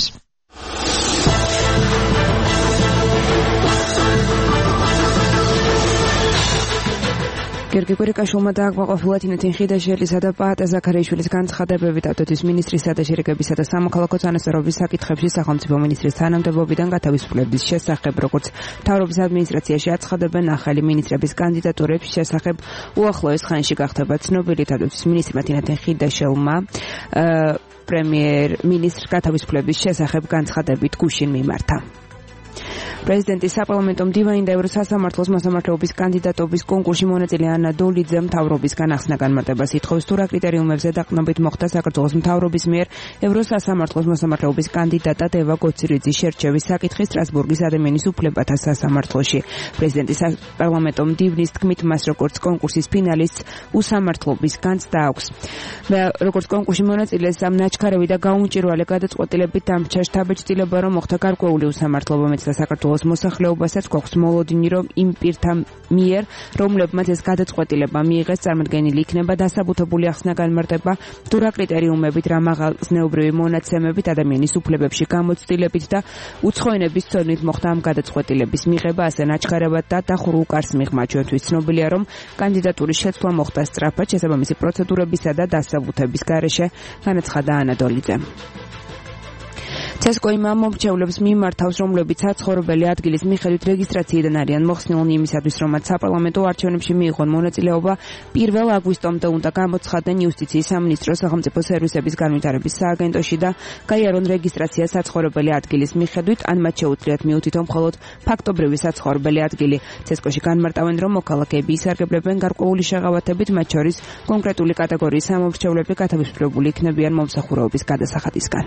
გიორგი კვირიკაშვილმა დააკმაყოფილა თინათინ ხიდაშელისა და პაატა ზაქარიაშვილის განცხადებებით ავტოთვის მინისტრისა და შერიგებისა და სამოქალაქო თანასწორობის საკითხებში სახელმწიფო მინისტრის თანამდებობიდან გათავისუფლების შესახებ, როგორც მთავრობის ადმინისტრაციაში აცხადებენ ახალი მინისტრების კანდიდატურების შესახებ, უახლოეს ხანში გახდება ცნობილი ავტოთვის მინისტრმა თინათინ ხიდაშელმა პრემიერ-მინისტრს გათავისუფლების შესახებ განცხადებით გუშინ მიმართა. პრეზიდენტის საპარლამენტო მდივანი და ევროსასამართლოს მოსამართლეობის კანდიდატობის კონკურსში მონაწილე ანა დოლიძემ მთავრობის განახსნა განმარტებას ითხოვს, თუ რა კრიტერიუმებზე დაყრდნობით მოხდა საქართველოს მთავრობის მიერ ევროსასამართლოს მოსამართლეობის კანდიდატად ევა გოცირიძის შერჩევის საკითხი სტრასბურგის ადამიანის უფლებათა სასამართლოში. პრეზიდენტის საპარლამენტო მდივნის თქმით, მას როგორც კონკურსის ფინალისტს უსამართლობის განცდა აქვს. როგორც კონკურსში მონაწილეს ნაჩქარევი და გაუმჭირვალე გადაწყვეტილებით დამრჩა შთაბეჭდილება, რომ მოხდა გარკვეული უსამართლობა მეც და საქართველოს მოსახლეობასაც გვაქვს მოლოდინი, რომ იმ პირთა მიერ, რომლებმაც ეს გადაწყვეტილება მიიღეს, წარმოდგენილი იქნება დასაბუთებული ახსნა განმარტება, თუ რა კრიტერიუმებით, რა მაღალზნეობრივი მონაცემებით, ადამიანის უფლებებში გამოცდილებით და უცხოენების ცოდნით მოხდა ამ გადაწყვეტილების მიღება, ასე ნაჩქარევად და დახურულ კარს მიღმა. ჩვენთვის ცნობილია, რომ კანდიდატურის შეცვლა მოხდა სწრაფად, შესაბამისი პროცედურებისა და დასაბუთების გარეშე, განაცხადა ანა დოლიძემ. CESCO იმ მომრჩევლებს მიმართავს, რომლებიც საცხოვრებელი ადგილის მიხედვით რეგისტრაციიდან არიან მოხსნილნი იმისათვის, რომ მათ საპარლამენტო არჩევნებში მიიღონ მონაწილეობა, 1 აგვისტომდე უნდა გამოცხადდნენ იუსტიციის სამინისტროს სახელმწიფო სერვისების განვითარების სააგენტოში და გაიარონ რეგისტრაცია საცხოვრებელი ადგილის მიხედვით, ან მათ შეუძლიათ მიუთითონ მხოლოდ ფაქტობრივი საცხოვრებელი ადგილი. CESCO-ში განმარტავენ, რომ მოქალაქეები ისარგებლებენ გარკვეული შეღავათებით, მათ შორის კონკრეტული კატეგორიის სამომრჩევლები გათავისუფლებული იქნებიან მომსახურეობის გადასახადისგან.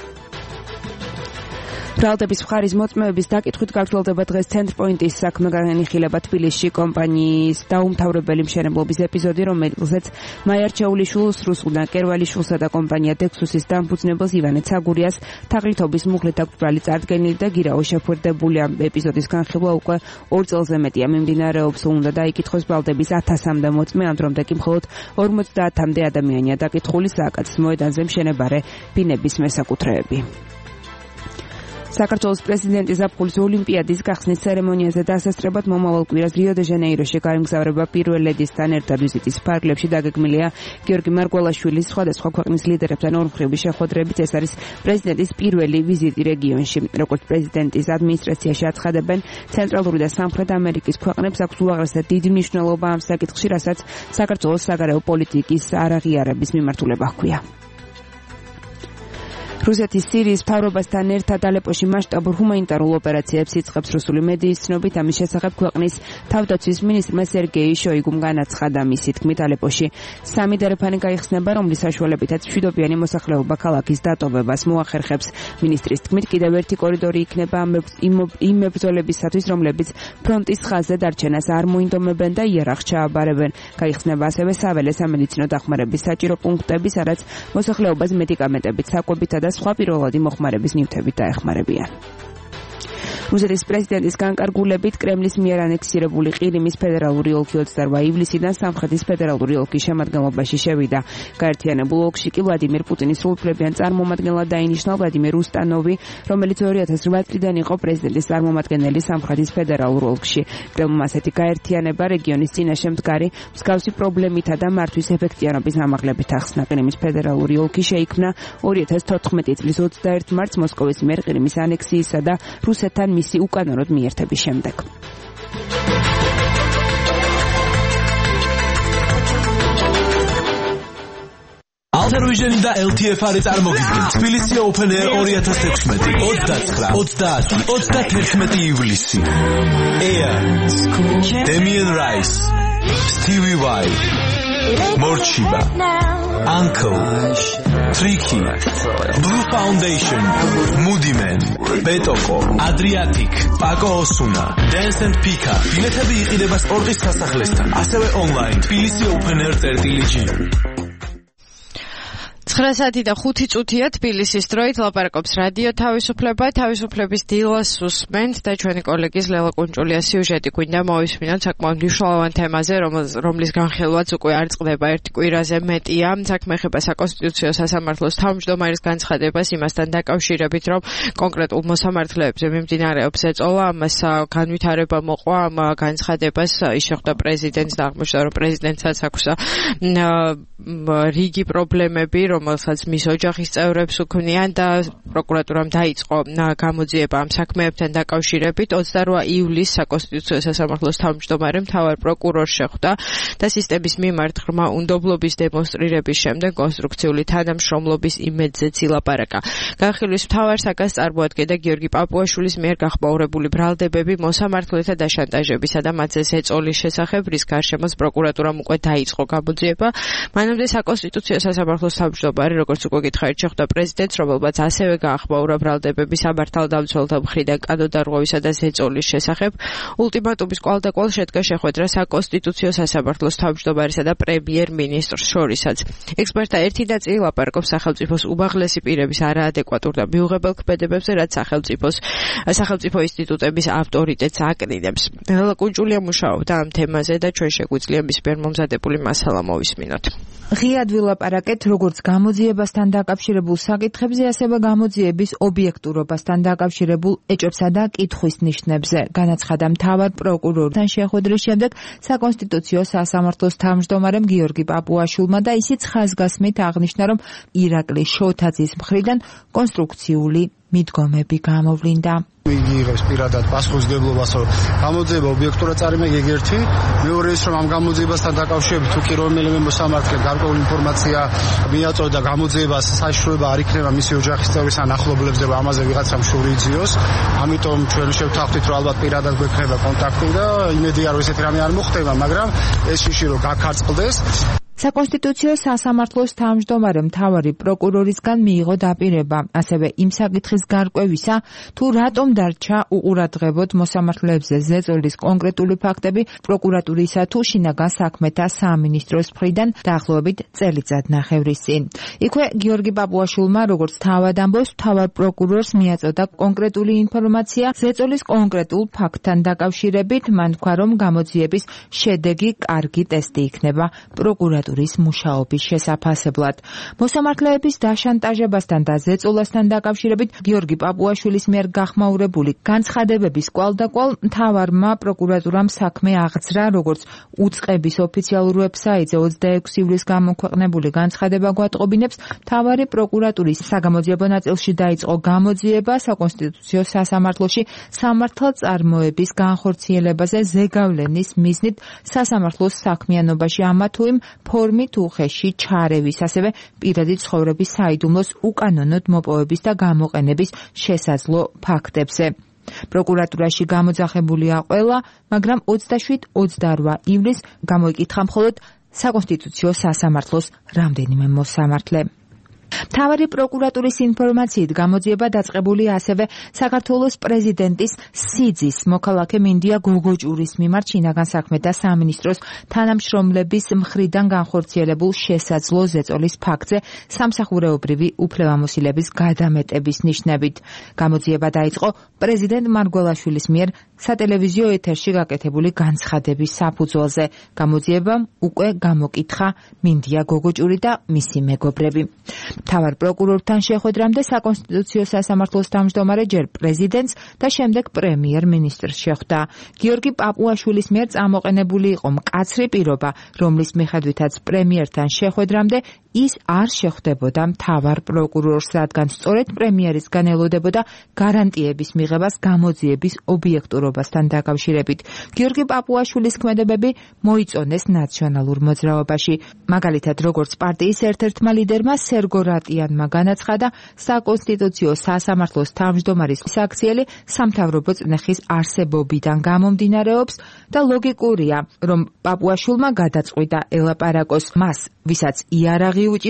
ბრალდების მხარის მოწმეების დაკითხვით გაგრძელდება დღეს ცენტრპოინტის საქმე განიხილება თბილისში კომპანიის დაუმთავრებელი მშენებლობის ეპიზოდი, რომელზეც მაია რჩეულიშვილს, რუსულდან კერვალიშვილსა და კომპანია დექსუსის დამფუძნებელს ივანე ცაგურიას თაღლითობის მუხლით აქვს ბრალი წარდგენილი და გირაო შეფერდებული. ამ ეპიზოდის განხილვა უკვე 2 წელზე მეტია მიმდინარეობს. უნდა დაიკითხოს ბრალდების 1000-მდე მოწმე, ამ დრომდე კი მხოლოდ 50-მდე ადამიანია დაკითხული სააკაცის მოედანზე მშენებარე ბინების მესაკუთრეები. საქართველოს პრეზიდენტის ზაფხულის ოლიმპიადის გახსნის ცერემონიაზე დასასწრებად მომავალ კვირას რიო-დე-ჟანეიროში გაიმგზავრება პირველ ლედისთან ერთად. ვიზიტის ფარგლებში დაგეგმილია გიორგი მარგველაშვილის სხვადასხვა ქვეყნის ლიდერებთან ორმხრივი შეხვედრებით. ეს არის პრეზიდენტის პირველი ვიზიტი რეგიონში. როგორც პრეზიდენტის ადმინისტრაციაში აცხადებენ, ცენტრალური და სამხრეთ ამერიკის ქვეყნებს აქვს უაღრესად დიდი მნიშვნელობა ამ საკითხში, რასაც საქართველოს საგარეო პოლიტიკის არაღიარების მიმართულება ჰქვია. რუსეთის სირიის მთავრობასთან ერთად ალეპოში მასშტაბურ ჰუმანიტარულ ოპერაციებს იწყებს რუსული მედიის ცნობით. ამის შესახებ ქვეყნის თავდაცვის მინისტრმა სერგეი შოიგუმ განაცხადა. მისი თქმით, ალეპოში 3 დერეფანი გაიხსნება, რომლის საშუალებითაც მშვიდობიანი მოსახლეობა ქალაქის დატოვებას მოახერხებს. მინისტრის თქმით, კიდევ ერთი კორიდორი იქნება იმ მებრძოლებისათვის, რომლებიც ფრონტის ხაზზე დარჩენას არ მოინდომებენ და იარაღს ჩააბარებენ. გაიხსნება ასევე საველე სამედიცინო დახმარების საჭირო პუნქტები, სადაც მოსახლეობას მედიკამენტებით, საკვებითა და სხვა პირველადი მოხმარების ნივთებით დაეხმარებიან. რუსეთის პრეზიდენტის განკარგულებით კრემლის მიერ ანექსირებული ყირიმის ფედერალური ოლქი 28 ივლისიდან სამხრეთის ფედერალური ოლქის შემადგენლობაში შევიდა. გაერთიანებულ ოლქში კი ვლადიმერ პუტინის სრულუფლებიან წარმომადგენლად დაინიშნა ვლადიმერ უსტანოვი, რომელიც 2008 წლიდან იყო პრეზიდენტის წარმომადგენელი სამხრეთის ფედერალურ ოლქში. კრემლმა ასეთი გაერთიანება რეგიონის წინაშე მდგარი მსგავსი პრობლემითა და მართვის ეფექტიანობის ამაღლებით ახსნა. ყირიმის ფედერალური ოლქი შეიქმნა 2014 წლის 21 მარტს მოსკოვის მიერ ყირიმის ანექსიისა და რუსეთთან მისი უკანონოდ მიერთების შემდეგ. Alter-Vision და LTFR წარმოგიდგენ თბილისი Open Air 2016 29-31 ივლისი. Air, Damien Rice, Stevie Vai, Morchiba, Uncle, Tricky, Blue Foundation, Moody Man, Betoko, Adriatic, Paco Osuna, Dance and Pika. ბილეთები იყიდება სპორტის სასახლესთან, ასევე online. თბილისი Open Air 1.g. 9 და 5 წუთია თბილისის დროით ლაპარაკობს რადიო თავისუფლება, თავისუფლების დილას უსმენთ და ჩვენი კოლეგის ლელა კუნჭულიას სიუჟეტი გვინდა მოვისმინოთ საკმაოდ მნიშვნელოვან თემაზე, რომლის განხილვაც უკვე არ წყდება ერთი კვირაზე მეტია. საქმე ეხება საკონსტიტუციო სასამართლოს თავმჯდომარის განცხადებას იმასთან დაკავშირებით, რომ კონკრეტულ მოსამართლეებზე მიმდინარეობს ეწოლა, ამას განვითარება მოყვა ამ განცხადებას ის შეხვდა პრეზიდენტს და აღმოჩნდა, რომ პრეზიდენტსაც აქვს რიგი პრობლემები, რომელსაც მის ოჯახის წევრებს უქმნიან და პროკურატურამ დაიწყო გამოძიება ამ საქმეებთან დაკავშირებით. 28 ივლისს საკონსტიტუციო სასამართლოს თავმჯდომარე მთავარ პროკურორს შეხვდა და სისტემის მიმართ ღრმა უნდობლობის დემონსტრირების შემდეგ კონსტრუქციული თანამშრომლობის იმედზეც ილაპარაკა. განხილვის მთავარ საკას წარმოადგენდა გიორგი პაპუაშვილის მიერ გახმაურებული ბრალდებები მოსამართლეთა დაშანტაჟებისა და მათზე ზეწოლის შესახებ, რის გარშემოც პროკურატურამ უკვე დაიწყო გამოძიება. მანამდე საკონსტიტუციო სასამართლოს თავმჯდომარე, როგორც უკვე გითხარით, შეხვდა პრეზიდენტს, რომელმაც ასევე გაახმაურა ბრალდებები სამართალდამცველთა მხრიდან კანონდარღვევისა და ზეწოლის შესახებ. ულტიმატუმის კვალდაკვალ შედგა შეხვედრა საკონსტიტუციო სასამართლოს თავმჯდომარესა და პრემიერ-მინისტრს შორისაც. ექსპერტთა ერთი ნაწილი ლაპარაკობს სახელმწიფოს უმაღლესი პირების არაადეკვატურ და მიუღებელ ქმედებებზე, რაც სახელმწიფო ინსტიტუტების ავტორიტეტს აკნინებს. ლელა კუნჭულია მუშაობდა ამ თემაზე და ჩვენ შეგვიძლია მის მიერ მომზადებული მასალა მოვისმინოთ. ღიად ვილაპარაკეთ როგორც გამოძიებასთან დაკავშირებულ საკითხებზე, ასევე გამოძიების ობიექტურობასთან დაკავშირებულ ეჭვებსა და კითხვის ნიშნებზე. განაცხადა მთავარ პროკურორთან შეხვედრის შემდეგ საკონსტიტუციო სასამართლოს თავმჯდომარემ გიორგი პაპუაშვილმა და ისიც ხაზგასმით აღნიშნა, რომ ირაკლი შოთაძის მხრიდან კონსტრუქციული მიდგომები გამოვლინდა. იგი იღებს პირადად პასუხისმგებლობას, რომ გამოძიება ობიექტურად წარიმეგი ერთი, მეორე ის, რომ ამ გამოძიებასთან დაკავშირებით თუ კი რომელიმე მოსამართლე გარკვეული ინფორმაცია მიაწოდა და გამოძიებას საშუალება არ იქნება მისი ოჯახის წევრებს ან ახლობლებს და ამაზე ვიღაცამ შური იძიოს. ამიტომ ჩვენ შევთანხმდით, რომ ალბათ პირადად გვექნება კონტაქტი და იმედია, რომ ესეთი რამე არ მოხდება, მაგრამ ეს შიში რომ გაქარწყლდეს. საკონსტიტუციო სასამართლოს თავმჯდომარემ მთავარი პროკურორისგან მიიღო დაპირება, ასევე იმ საკითხის გარკვევისა, თუ რატომ დარჩა უყურადღებოდ მოსამართლეებზე ზეწოლის კონკრეტული ფაქტები პროკურატურისა თუ შინაგან საქმეთა სამინისტროს მხრიდან დაახლოებით წელიწადნახევრის წინ. იქვე გიორგი პაპუაშვილმა, როგორც თავად ამბობს, მთავარ პროკურორს მიაწოდა კონკრეტული ინფორმაცია ზეწოლის კონკრეტულ ფაქტთან დაკავშირებით. მან თქვა, რომ გამოძიების შედეგი კარგი ტესტი იქნება პროკურატურის მუშაობის შესაფასებლად. მოსამართლეების დაშანტაჟებასთან და ზეწოლასთან დაკავშირებით გიორგი პაპუაშვილის მიერ გახმაურებული განცხადებების კვალდაკვალ მთავარმა პროკურატურამ საქმე აღძრა, როგორც უწყების ოფიციალურ ვებსაიტზე 26 ივლისს გამოქვეყნებული განცხადება გვატყობინებს. მთავარი პროკურატურის საგამოძიებო ნაწილში დაიწყო გამოძიება საკონსტიტუციო სასამართლოში სამართალწარმოების განხორციელებაზე ზეგავლენის მიზნით სასამართლოს საქმიანობაში ამა თუ იმ ფორმით უხეში ჩარევის, ასევე პირადი ცხოვრების საიდუმლოს უკანონოდ მოპოვების და გამოყენების შესაძლო ფაქტებზე. პროკურატურაში გამოძახებულია ყველა, მაგრამ 27-28 ივლისს გამოიკითხა მხოლოდ საკონსტიტუციო სასამართლოს რამდენიმე მოსამართლე. მთავარი პროკურატურის ინფორმაციით გამოძიება დაწყებული ასევე საქართველოს პრეზიდენტის სიძის მოქალაქე მინდია გოგოჭურის მიმართ შინაგან საქმეთა სამინისტროს თანამშრომლების მხრიდან განხორციელებულ შესაძლო ზეწოლის ფაქტზე სამსახურეობრივი უფლებამოსილების გადამეტების ნიშნებით. გამოძიება დაიწყო პრეზიდენტ მარგველაშვილის მიერ სატელევიზიო ეთერში გაკეთებული განცხადების საფუძველზე. გამოძიებამ უკვე გამოკითხა მინდია გოგოჭური და მისი მეგობრები. მთავარ პროკურორთან შეხვედრამდე საკონსტიტუციო სასამართლოს თავმჯდომარე ჯერ პრეზიდენტს და შემდეგ პრემიერ-მინისტრს შეხვდა. გიორგი პაპუაშვილის მიერ წამოყენებული იყო მკაცრი პირობა, რომლის მიხედვითაც პრემიერთან შეხვედრამდე ის არ შეხვდებოდა მთავარ პროკურორს, რადგან სწორედ პრემიერისგან ელოდებოდა გარანტიების მიღებას გამოძიების ობიექტურობასთან დაკავშირებით. გიორგი პაპუაშვილის ქმედებები მოიწონეს ნაციონალურ მოძრაობაში. მაგალითად, როგორც პარტიის ერთ-ერთმა ლიდერმა სერგო რატიანმა განაცხადა, საკონსტიტუციო სასამართლოს თავმჯდომარის საქციელი სამთავრობო წნეხის არსებობიდან გამომდინარეობს და ლოგიკურია, რომ პაპუაშვილმა გადაწყვიტა ელაპარაკოს მას, ვისაც იარაღი უჭირავს,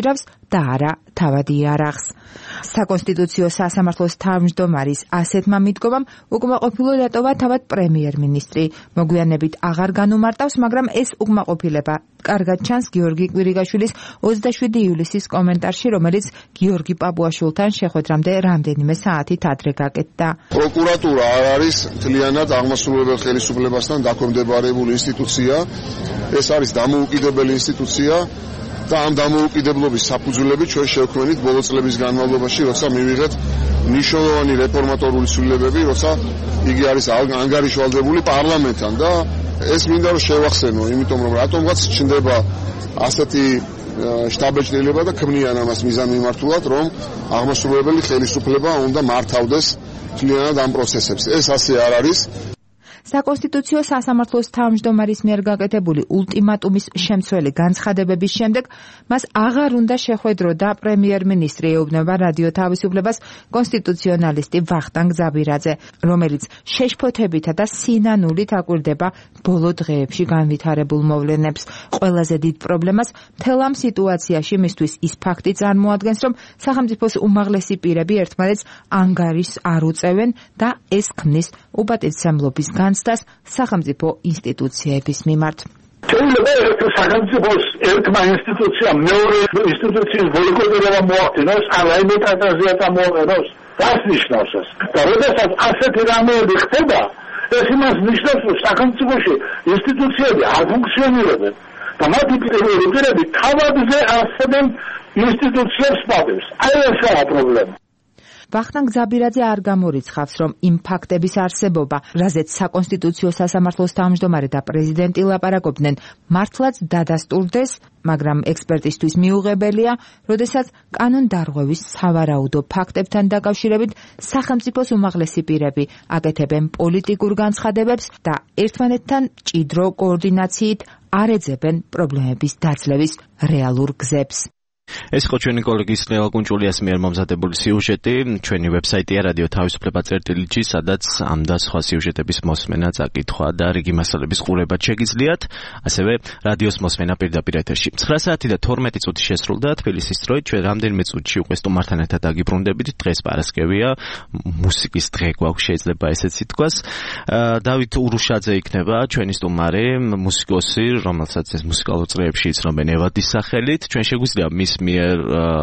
და არა თავად იარაღს. საკონსტიტუციო სასამართლოს თავმჯდომარის ასეთმა მიდგომამ უკმაყოფილო დატოვა თავად პრემიერ-მინისტრი. მოგვიანებით აღარ განუმარტავს, მაგრამ ეს უკმაყოფილება კარგად ჩანს გიორგი კვირიგაშვილის 27 ივლისის კომენტარში, რომელიც გიორგი პაპუაშვილთან შეხვედრამდე რამდენიმე საათით ადრე გაკეთდა. პროკურატურა არ არის მთლიანად აღმასრულებელ ხელისუფლებასთან დაქვემდებარებული ინსტიტუცია. ეს არის დამოუკიდებელი ინსტიტუცია და ამ დამოუკიდებლობის საფუძვლები ჩვენ შევქმნით ბოლო წლების განმავლობაში, როცა მივიღეთ მნიშვნელოვანი რეფორმატორული ცვლილებები, როცა იგი არის ანგარიშვალდებული პარლამენტთან და ეს მინდა რომ შევახსენო, იმიტომ რომ რატომღაც ჩნდება ასეთი შტაბეჭდილება და ქმნიან ამას მიზანმიმართულად, რომ აღმასრულებელი ხელისუფლება უნდა მართავდეს მთლიანად ამ პროცესებს. ეს ასე არ არის. საკონსტიტუციო სასამართლოს თავმჯდომარის მიერ გაკეთებული ულტიმატუმის შემცველი განცხადებების შემდეგ მას აღარ უნდა შეხვედროდა პრემიერ-მინისტრი, ეუბნება რადიო თავისუფლებას კონსტიტუციონალისტი ვახტანგ ზაბირაძე, რომელიც შეშფოთებითა და სინანულით აკვირდება ბოლო დღეებში განვითარებულ მოვლენებს. ყველაზე დიდ პრობლემას მთელ ამ სიტუაციაში მისთვის ის ფაქტი წარმოადგენს, რომ სახელმწიფოს უმაღლესი პირები ერთმანეთს ანგარიშს არ უწევენ და ეს ქმნის უპატივცემლობის განცდას სახელმწიფო ინსტიტუციების მიმართ. შეიძლება სახელმწიფოს ერთმა ინსტიტუციამ მეორე ინსტიტუციის ბოიკოტირება მოახდინოს, რაიმე კატასტროფა წამოაყენოს. Das ნიშნავს ეს. და როდესაც ასეთი რამეები ხდება, ეს იმას ნიშნავს, რომ სახელმწიფოში ინსტიტუციები არ ფუნქციონირებენ და მათი პირები თავადზე არსებენ ინსტიტუციებს პატევს. აი ესაა პრობლემა. ვახტანგ ზაბირაძე არ გამორიცხავს, რომ იმ ფაქტების არსებობა, რაზეც საკონსტიტუციო სასამართლოს თავმჯდომარე და პრეზიდენტი ლაპარაკობდნენ, მართლაც დადასტურდეს, მაგრამ ექსპერტისთვის მიუღებელია, როდესაც კანონდარღვევის სავარაუდო ფაქტებთან დაკავშირებით სახელმწიფოს უმაღლესი პირები აკეთებენ პოლიტიკურ განცხადებებს და ერთმანეთთან მჭიდრო კოორდინაციით არ ეძებენ პრობლემების დაცლევის რეალურ გზებს. ეს იყო ჩვენი კოლეგის ლელა კუნჭულიას მიერ მომზადებული სიუჟეტი, ჩვენი ვებსაიტია რადიო თავისუფლება.gi, სადაც ამ და სხვა სიუჟეტების მოსმენა, წაკითხვა და რიგი მასალების ყურება შეგიძლიათ, ასევე რადიოს მოსმენა პირდაპირ ეთერში. 9 საათი და 12 წუთი შესრულდა თბილისის დროით, ჩვენ რამდენიმე წუთში უკვე სტუმართან ერთად დაგიბრუნდებით. დღეს პარასკევია, მუსიკის დღე გვაქვს, შეიძლება ესეც ითქვას. დავით ურუშაძე იქნება ჩვენი სტუმარი, მუსიკოსი, რომელსაც ეს მუსიკალურ წრეებში იცნობენ ევადის სახელით. ჩვენ შეგვიძლია მის მიერ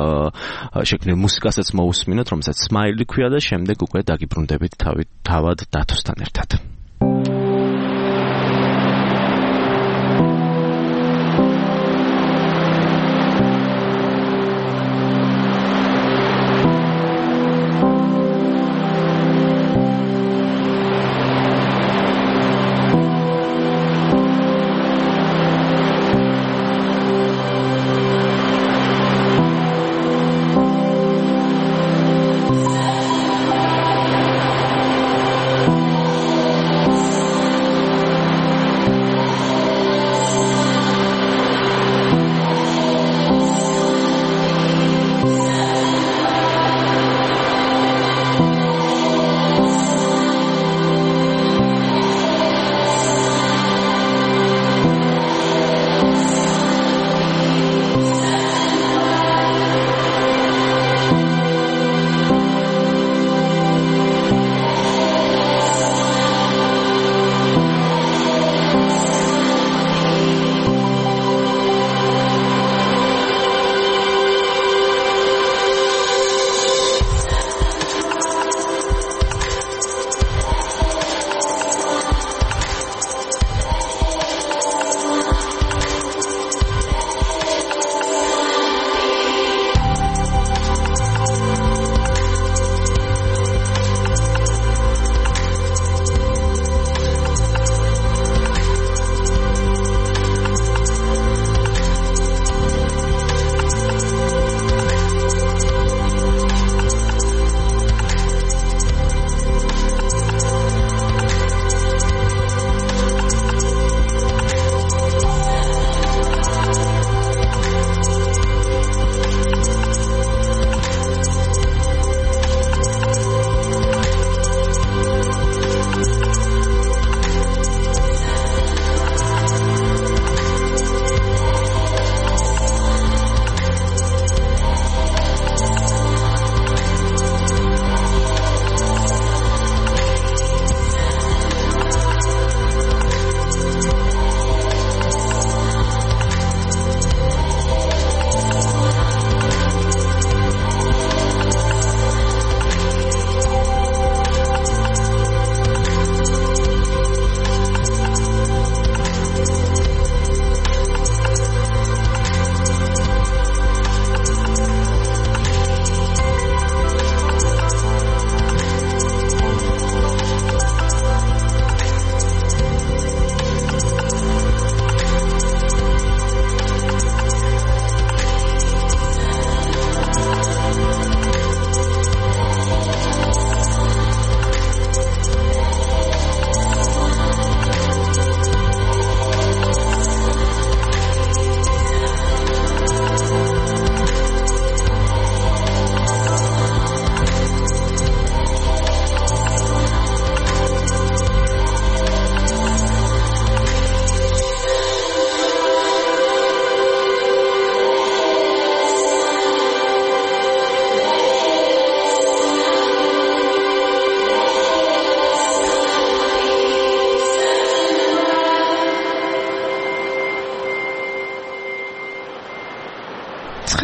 შექმნილ მუსიკასაც მოусმინოთ, რომელსაც სმაილი ქვია და შემდეგ უკვე დაგიბრუნდებით თავად დათოსთან ერთად.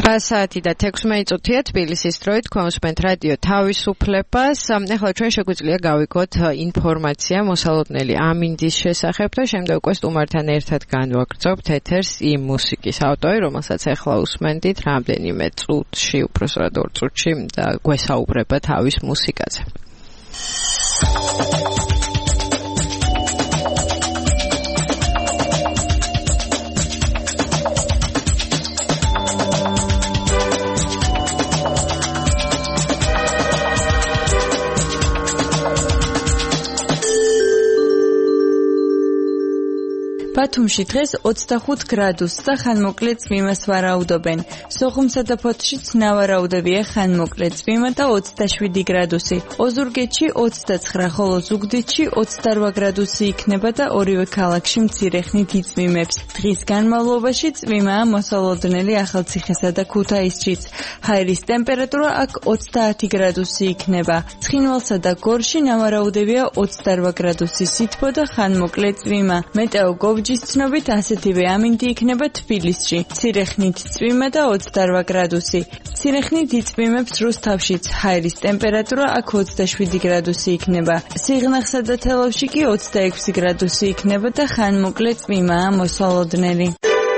9 და 16 წუთია თბილისის დროით გვამოსმენთ რადიო თავისუფლებას. ახლა ჩვენ შეგვიძლია გავიგოთ ინფორმაცია მოსალოდნელი ამინდის შესახებ და შემდეგ უკვე სტუმართან ერთად განვაგრძობთ ეთერს იმ მუსიკის ავტორი, რომელსაც ახლა უსმენდით რამდენიმე წუთში, უпроსტად 2 წუთში და გვესაუბრება თავის მუსიკაზე. ბათუმში დღეს 25 გრადუსს და ხანმოკლე წვიმას ვარაუდობენ. სოხუმსა და ფოთშიც ნავარაუდებია ხანმოკლე წვიმა და 27 გრადუსი. ოზურგეთში 29, ხოლო ზუგდიდში 28 გრადუსი იქნება და ორივე ქალაქში მცირე ხნით იწვიმებს. დღის განმავლობაში წვიმაა მოსალოდნელი ახალციხესა და ქუთაისშიც. ჰაერის ტემპერატურა აქ 30 გრადუსი იქნება. ცხინვალსა და გორში ნავარაუდებია 28 გრადუსი სითბო და ხანმოკლე წვიმა. მეტეოგოვ ცნობით ასეთივე ამინდი იქნება თბილისში. მცირე ხნით წვიმა და 28 გრადუსი. მცირე ხნით იწვიმებს რუსთავშიც. ჰაერის ტემპერატურა აქ 27 გრადუსი იქნება. სიღნაღსა და თელავში კი 26 გრადუსი იქნება და ხანმოკლე წვიმაა მოსალოდნელი.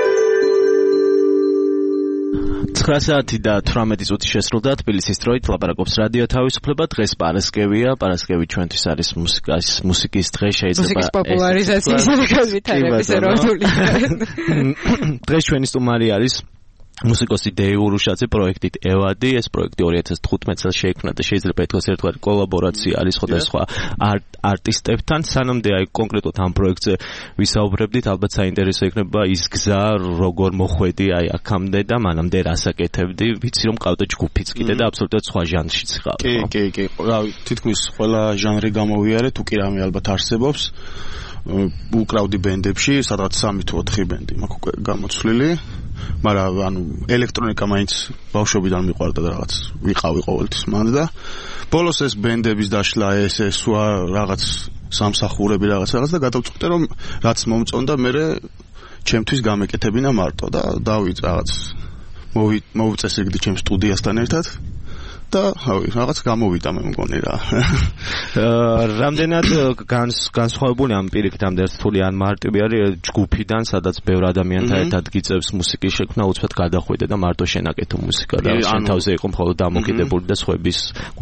9 საათი და 18 წუთი შესრულდა თბილისის დროით ლაპარაკობს რადიო თავისუფლება. დღეს პარასკევია. პარასკევი ჩვენთვის არის მუსიკის დღე, შეიძლება მუსიკის პოპულარიზაციის და განვითარების ეროვნული დღეს ჩვენი სტუმარი არის მუსიკოსი დეივ ურუშაძე პროექტით ევადი. ეს პროექტი 2015 წელს შეიქმნა და შეიძლება ითქვას ერთგვარი კოლაბორაცია არის სხვადასხვა არტისტებთან. სანამდე აი კონკრეტულად ამ პროექტზე ვისაუბრებდით, ალბათ საინტერესო იქნება ის გზა, როგორ მოხვედი აი აქამდე და მანამდე რას აკეთებდი. ვიცი რომ ყავდა ჯგუფიც კიდე და აბსოლუტურად სხვა ჟანრშიც ხარ. კი. რავი, თითქმის ყველა ჟანრი გამოვიარე, თუ კი რამე ალბათ არსებობს. უკრავდი ბენდებში, სადღაც 3 თუ 4 ბენდი მაქვს უკვე გამოცვლილი. მაგრამ ანუ ელექტრონიკა მაინც ბავშვობიდან მიყვარდა და რაღაც ვიყავი ყოველთვის მანდ და ბოლოს ეს ბენდების დაშლა ეს რაღაც სამსახურები რაღაც და გადავწყვიტე რომ რაც მომწონდა მე ჩემთვის გამეკეთებინა მარტო და დავიწყე რაღაც მოვიწესრიგდი ჩემ სტუდიასთან ერთად და რაღაც გამოვიდა მე მგონი რა. რამდენად განსხვავებული ამ პირიქით ამ ერთული ან მარტივი არის ჯგუფიდან, სადაც ბევრ ადამიანთან ერთად გიწევს მუსიკის შექმნა, უცბად გადახვიდე და მარტო შენაკეთო მუსიკა და შენ თავზე იყო მხოლოდ დამოკიდებული და სხვების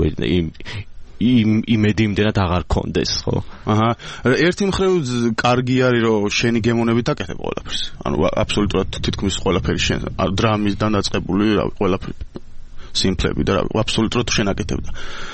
იმედი იმდენად აღარ კონდეს, ხო? აჰა. ერთი მხრივ კარგი არის რომ შენი გემოვნებით აკეთებ ყველაფერს. ანუ აბსოლუტურად თითქმის ყველაფერი შენ დრამისგან დაწყებული ყველაფერი სიმფლები და აბსოლუტურად შენაკეთებდა.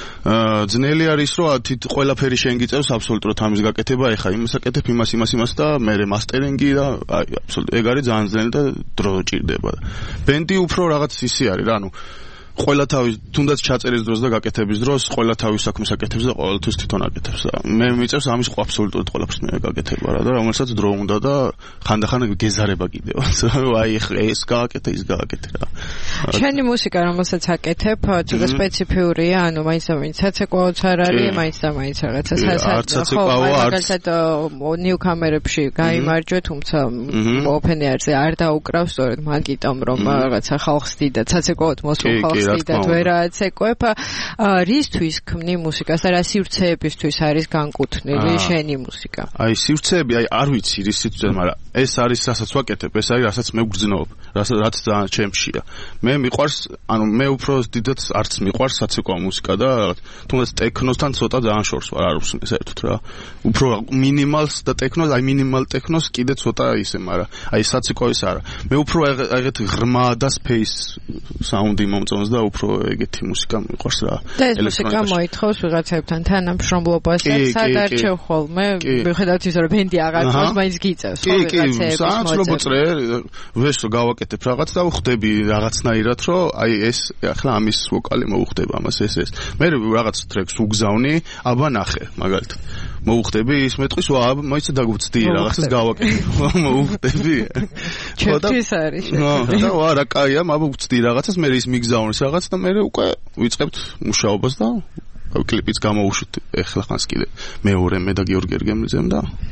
ძნელი არის რომ ყველაფერი შენ გიწევს აბსოლუტურად ამის გაკეთება, ეხა იმას აკეთებ, იმას და მე მასტერინგი და აი აბსოლუტურად ეგ არის ძალიან ძნელი და დრო ჭირდება. ბენდი უფრო რაღაც ისი არის რა, ანუ ყველა თავის თუნდაც ჩაწერის დროს და გაკეთების დროს ყველა თავის საქმეს აკეთებს და ყოველთვის თვითონ აკეთებს და მე მიწევს ამის აბსოლუტურად ყველაფერს მე გაკეთება რა და რომელსაც დრო უნდა და ხანდახან გეზარება კიდევ აი ეს გააკეთე ის გააკეთე რა. შენი მუსიკა რომელსაც აკეთებ ცოტა სპეციფიურია, ანუ მაინც საცეკვაოც არ არის, მაინც და მაინც რაღაცა მაგალითად ნიუკამერებში გაიმარჯვე, თუმცა ოპენერზე არ დაუკრავ სწორედ მაგიტომ რომ რაღაცა ხალხს დიდად საცეკვაოდ მოსულ ხალხს და ვერაცეკვებ. რისთვის ქმნი მუსიკას და რა სივრცეებისთვის არის განკუთვნილი შენი მუსიკა? აი სივრცეები, აი არ ვიცი რის სივრცე, მაგრამ ეს არის რასაც ვაკეთებ, ეს არის რასაც მე ვგრძნობ, რაც ძალიან ჩემშია. მე მიყვარს, ანუ მე უფრო დიდად არც მიყვარს საცეკვაო მუსიკა და თუნდაც ტექნოსთან ცოტა ძალიან შორს ვარ, არ უსმენს საერთოდ რა. უფრო მინიმალს და ტექნოს, აი მინიმალ ტექნოს კიდე ცოტა ისე, მაგრამ აი საცეკვაოს არა. მე უფრო ეგეთ ღრმა და სპეის საუნდი მომწონს და უფრო ეგეთი მუსიკა მიყვარს რა. და ეს მუსიკა მოითხოვს ვიღაცებთან თანამშრომლობას და სადარჩევ ხოლმე, მიუხედავად იმისა, რომ ბენდი აღარ თავს, მაინც გიწევს ხო ვიღაცების საათს რო წრე, ვესო გავაკეთებ რაღაც და ვხვდები რაღაცნაირად, რომ აი ეს ახლა ამის ვოკალი მოუხდება ამას ეს. მე რაღაც ტრეკს უგზავნი, აბა ნახე, მაგალითად. მოუხდები ის მეტყვის, მაინც დაგვწდი რაღაცას გავაკეთებ. მოუხდები. ჩემთვის არის. და რა კაია, აბა ვწდი რაღაცას, მე ის მიგზავნის რაღაც და მე უკვე ვიწყებთ მუშაობას და კლიპიც გამოვუშვით ეხლა ხანს კიდე მეორე მე და გიორგი ერგემლიძემ და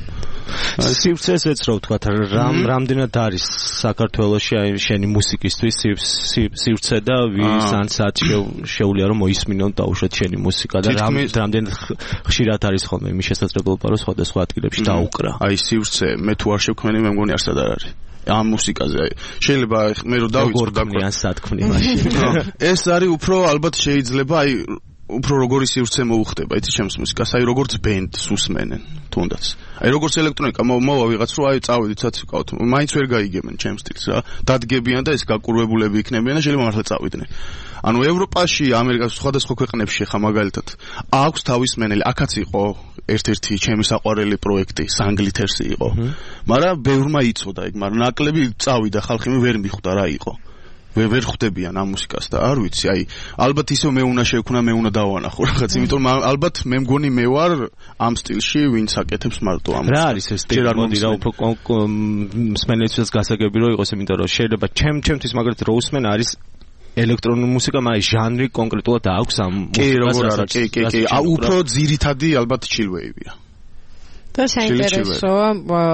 სივრცეს ეცრო ვთქვათ, რამდენად არის საქართველოში აი შენი მუსიკისთვის სივრცე და ვისთან საათი შეუძლია რომ მოისმინონ დაუშვათ შენი მუსიკა და რამდენად ხშირად არის ხოლმე იმის შესაძლებლობა რომ სხვადასხვა ადგილებში დაუკრა. აი სივრცე მე თუ არ შევქმენი მე მგონი არსად არ არის. ამ მუსიკაზე შეიძლება მე რომ დავიწყო და სათქმნი მაშინ. ეს არის უფრო ალბათ შეიძლება აი უფრო როგორი სივრცე მოუხდება იცი ჩემს მუსიკას, აი როგორც ბენდს უსმენენ თუნდაც. აი როგორც ელექტრონიკა მოვა ვიღაც რომ აი წავედით საციკავთ, მაინც ვერ გაიგებენ ჩემს სტილს რა. დადგებიან და ეს გაკურვებულები იქნებიან და შეიძლება მართლა წავიდნენ. ანუ ევროპაში, ამერიკაში, სხვადასხვა ქვეყნებში ხა მაგალითად აქვს თავის მენელი, აქაც იყო ერთ-ერთი ჩემი საყვარელი პროექტი, სანგლითერსი იყო. მაგრამ ბევრმა იცოდა ეგ, მაგრამ ნაკლები წავიდა ხალხი ვერ მიხვდა რა იყო. ვერ ხვდებიან ამ მუსიკას და არ ვიცი, აი ალბათ ისევ მე უნდა შევქნა, მე უნდა დავანახო რაღაც, იმიტომ ალბათ მე მგონი მე ვარ ამ სტილში, ვინც აკეთებს მარტო ამ. რა არის ეს სტილი? მოდი რა უფრო მსმენელისთვის გასაგები რომ იყოს, იმიტომ რომ შეიძლება ჩემთვის მაგალითად რო უსმენ არის ელექტრონული მუსიკა, მაგრამ ჟანრი კონკრეტულად აქვს ამ მუსიკას. კი, როგორ არა, კი. უფრო ძირითადი ალბათ chillwave-ია. და საინტერესოა,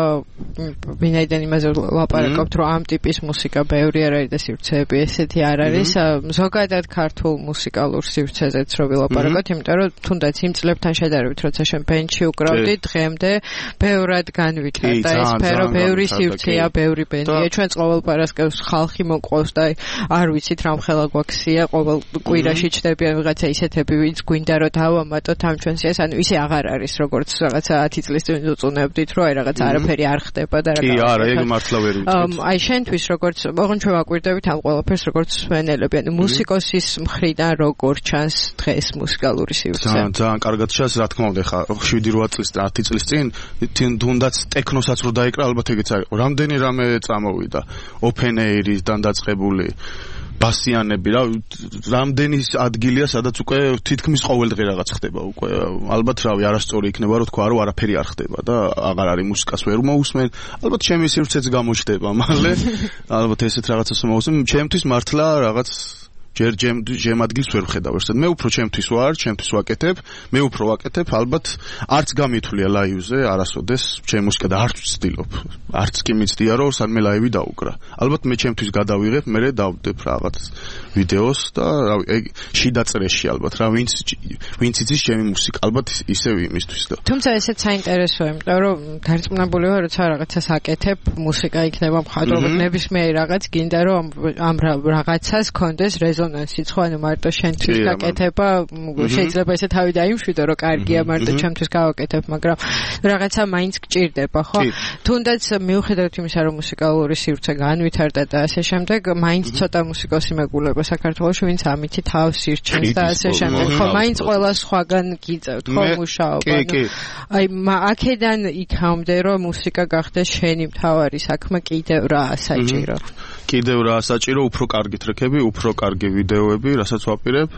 ვინაიდან იმაზე ლაპარაკობთ, რომ ამ ტიპის მუსიკა ბევრი არ არის და სივრცეები ესეთი არ არის. ზოგადად ქართულ მუსიკალურ სივრცეზეც რო ვილაპარაკოთ, იმიტომ რომ თუნდაც იმ წლებთან შედარებით, როცა შენ ბენდში უკრავდი, დღემდე ბევრად განვითარდა ეს სფერო, ბევრი სივრცეა, ბევრი ბენდია. ჩვენ ყოველ პარასკევს ხალხი მოყვავს და არ ვიცით რა მხელა გვაქსია, ყოველ კვირაში ჩდებიან ვიღაცა ისეთები, ვინც გვინდა რომ დავამატოთ ამ ჩვენს ეს, ანუ ისე აღარ არის, როგორც რაღაცა 10 წლის უწუნებდით რომ აი რაღაც არაფერი არ ხდება და რა. კი, არა, ეგ მართლა ვერ ვიცით. აი შენთვის როგორც ოღონდ ჩვენ ვაკვირდებით ამ ყველაფერს როგორც მსმენელები, ანუ მუსიკოსის მხრიდან როგორ ჩანს დღეს მუსიკალური სივრცე? ძალიან კარგად ჩანს, რა თქმა უნდა, ხა 7-8 წლის, 10 წლის წინ თუნდაც ტექნოსაც რო დაიკრა, ალბათ ეგეც არის. რამდენი რამე წამოვიდა, open air-დან დაწყებული ბასიანები რა, რამდენი ადგილია, სადაც უკვე თითქმის ყოველდღე რაღაც ხდება უკვე. ალბათ რავი, არასწორი იქნება რომ თქვა რომ არაფერი არ ხდება და აღარ არის მუსიკას ვერ მოусმენ. ალბათ ჩემი სივრცეც გამოჩდება მალე. ალბათ ესეთ რაღაცას მოусმენ. ჩემთვის მართლა რაღაც ჯერ ჯემ ადგილს ვერ ვხედავ ერთად. მე უფრო ჩემთვის ვარ, ჩემთვის ვაკეთებ, მე უფრო ვაკეთებ, ალბათ არც გამithulია ლაივზე, არასოდეს ჩემ მუსიკა და არც ვცდილობ. არც კი მიცდია რომ სადმე ლაივი დაუკრა. ალბათ მე ჩემთვის გადავიღებ, მე დავდებ რაღაც ვიდეოს და რავი, ეგ შიდა წრეში ალბათ რა, ვინც იცის ჩემი მუსიკა, ალბათ ისევ იმისთვის და. თუმცა ესეც საინტერესოა, იმიტომ რომ დარწმუნებული ვარ, როცა რაღაცას აკეთებ, მუსიკა იქნება მხატვრობა, ნებისმიერ რაღაც გინდა რომ ამ რაღაცას კონდეს რეზონანსიც, ხო, ანუ მარტო შენთვის გაკეთება, შეიძლება ესე თავი დაიმშვიდო, რომ კარგია, მარტო ჩემთვის გავაკეთებ, მაგრამ რაღაცა მაინც გჭირდება, ხო? თუნდაც მიუხედავად იმისა, რომ მუსიკალური სივრცე განვითარდა და ასე შემდეგ, მაინც ცოტა მუსიკოსი მეგულება საქართველოში, ვინც ამითი თავს ირჩენს და ასე შემდეგ. ხო, მაინც ყველა სხვაგან გიწევთ, ხო, მუშაობა. აი, აქედან იქამდე, რომ მუსიკა გახდეს შენი მთავარი საქმე, კიდევ რა საჭირო? კიდევ რა საჭირო, უფრო კარგით რეკები, უფრო კარგი ვიდეოები, რასაც ვაპირებ.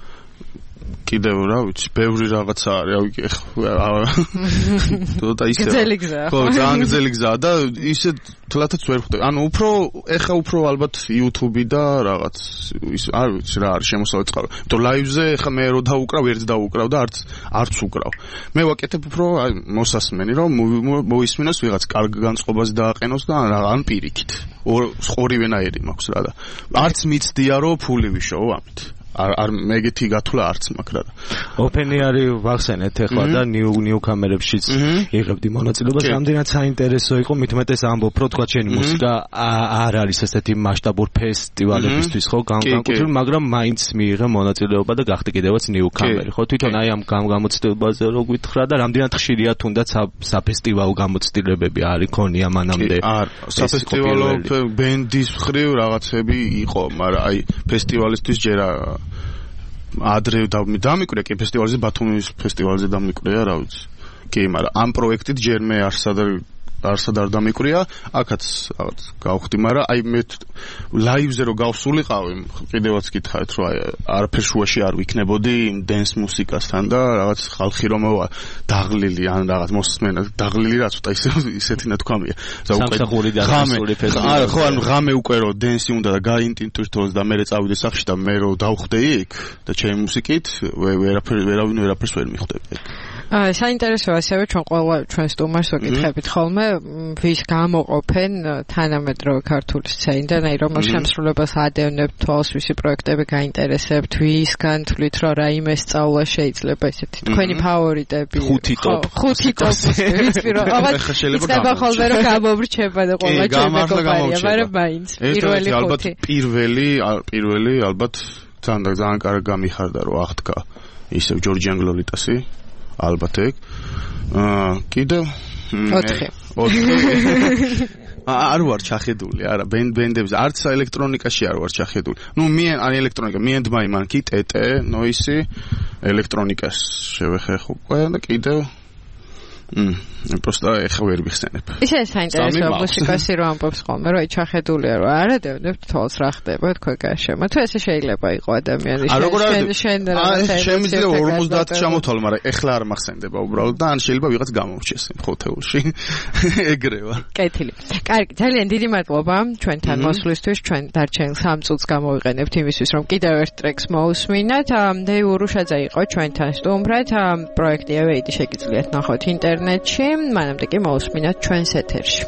კიდევ რა ვიცი, ბევრი რაღაცა არის, და ისე. გრძელი გზაა. ხო, ძალიან გრძელი გზაა და ისე თლათაც ვერ ხვდები. ანუ ეხა უფრო ალბათ YouTube და რაღაც ის არ ვიცი რა არის შემოსავალი წყარო. იმიტომ ლაივზე ეხა მე რო დავუკრავ, ერთ დავუკრავ და არც უკრავ. მე ვაკეთებ უფრო მოსასმენი, რომ მოისმინოს ვიღაც კარგ განწყობაზე დააყენოს და ან პირიქით. ორივენაირი მაქვს რა და არც მიცდია რომ ფული ვიშოვო ამით. არ მეგეთი გათვლა არც მაქვს რა. Open Air ვახსენეთ ახლა და new კამერებშიც იღებდი მონაწილეობას. რამდენად საინტერესო იყო, მithumetes ამბობ, რომ თქვა ჩემი მუსიკა არ არის ესეთი მასშტაბური ფესტივალებისთვის, ხო, განკუთვნილი, მაგრამ მაინც მიიღე მონაწილეობა და გახდი კიდევაც new კამერი, ხო? თვითონ აი ამ გამოცდილებაზე რო გითხრა და რამდენად ხშირია თუნდაც საფესტივალო გამოცდილებები არის ქონია მანამდე. საფესტივალო ბენდის მხრივ რაღაცები იყო, მაგრამ აი ფესტივალისთვის ჯერ ადრე დამიკვირა კი ფესტივალზე, ბათუმის ფესტივალზე დამიკვირა, რა ვიცი. კი, მაგრამ ამ პროექტით ჯერ მე არსად არ დამიკვირა, აქაც რაღაც გავხდი, მაგრამ აი მე ლაივზე რო გავსულიყავი, კიდევაც გითხარით, რომ აი არაფერ შუაში არ ვიქნებოდი იმ დენს მუსიკასთან და რაღაც ხალხი რომ მოვა დაღლილი ან რაღაც მოსმენა, დაღლილი რაც უთა ისეთი ნათქვამია. სამსახური და რუსული ფესტივალი. არა, ხო, ანუ ღამე უკვე რო დენსი უნდა და გაინტინტუირთოს და მე წავიდე სახში და მე რო დავხვდე იქ და ჩემი მუსიკით ვერავინ ვერაფერს ვერ მიხვდები. საინტერესოა ასევე ჩვენ ყველა ჩვენ სტუმარს ვეკითხებით ხოლმე ვის გამოყოფენ თანამედროვე ქართული სცენიდან აი რომელ შემსრულებელს ადევნებთ თვალს ვისი პროექტები გაინტერესებთ ვისგან თვლით რომ რაიმე სწავლა შეიძლება ესეთი თქვენი ფავორიტები ხუთი ტოპი ვიცი რომ ალბათ შეიძლება ხოლმე რომ გამოვრჩება და ყველა ჩვენ მეგობარია მაგრამ მაინც პირველი ალბათ ძალიან კარგი გამიხარდა რომ აღდგა ისევ ჯორჯიან გლოლიტასი ალბათ ეგ კიდევ 4 არ ვარ ჩახედული არა ბენდებს არც ელექტრონიკაში არ ვარ ჩახედული ელექტრონიკა მიენდმა იმანკი ტეტე ნოისი ელექტრონიკას შევეხე უკვე და კიდევ просто ეხა ვერ ვიხსენებ. ისე საინტერესო მუსიკასი რომ ამბობს ხოლმე, რომ ჩახედულია რომ არა დევნებთ თვალს რა ხდება თქვენ გარშემო. თუ ესე შეიძლება იყო ადამიანი შენ შემიძლია 50 ჩამოთვალ, მაგრამ ეხლა არ მახსენდება უბრალოდ და ან შეიძლება ვიღაც გამოვჩეს იმ ხოთეულში. ეგრევა. კეთილი. კარგი, ძალიან დიდი მადლობა ჩვენთან მოსვლისთვის. ჩვენ დარჩენილ 3 წუთს გამოვიყენებთ იმისთვის, რომ კიდევ ერთ ტრეკს მოусმინათ. დეივ ურუშაძე იყო ჩვენთან სტუმრად. პროექტი ევეიდი შეგიძლიათ ნახოთ ინტერნეტში. მანამდე კი მოусმინათ ჩვენს ეთერში.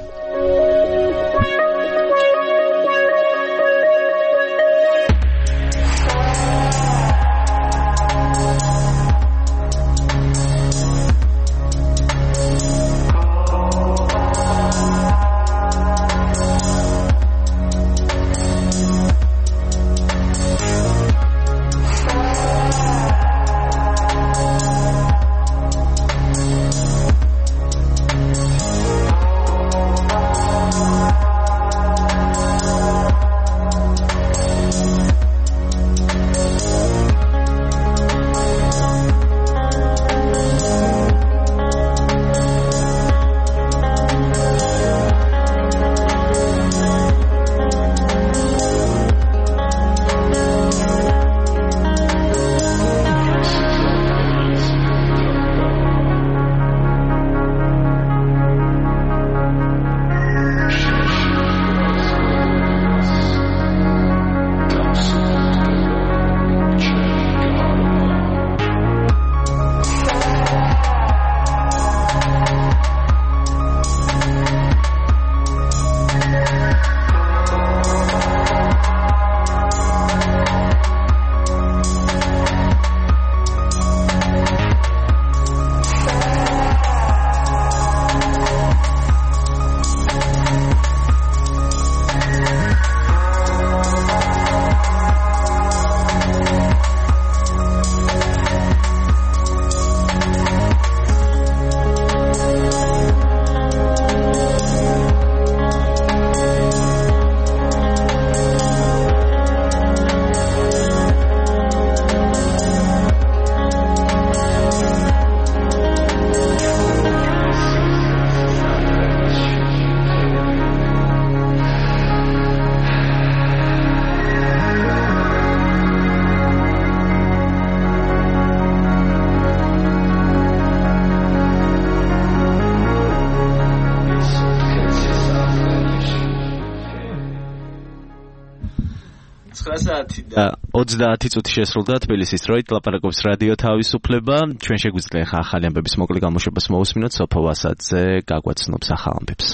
და 30 წუთი შესრულდა თბილისის დროით ლაპარაკობს რადიო თავისუფლება. ჩვენ შეგვიძლია ხა ახალი ამბების მოკლე გამოშვებას მოусმინოთ სოფო ვასაძე გაგვაცნობს ახალ ამბებს.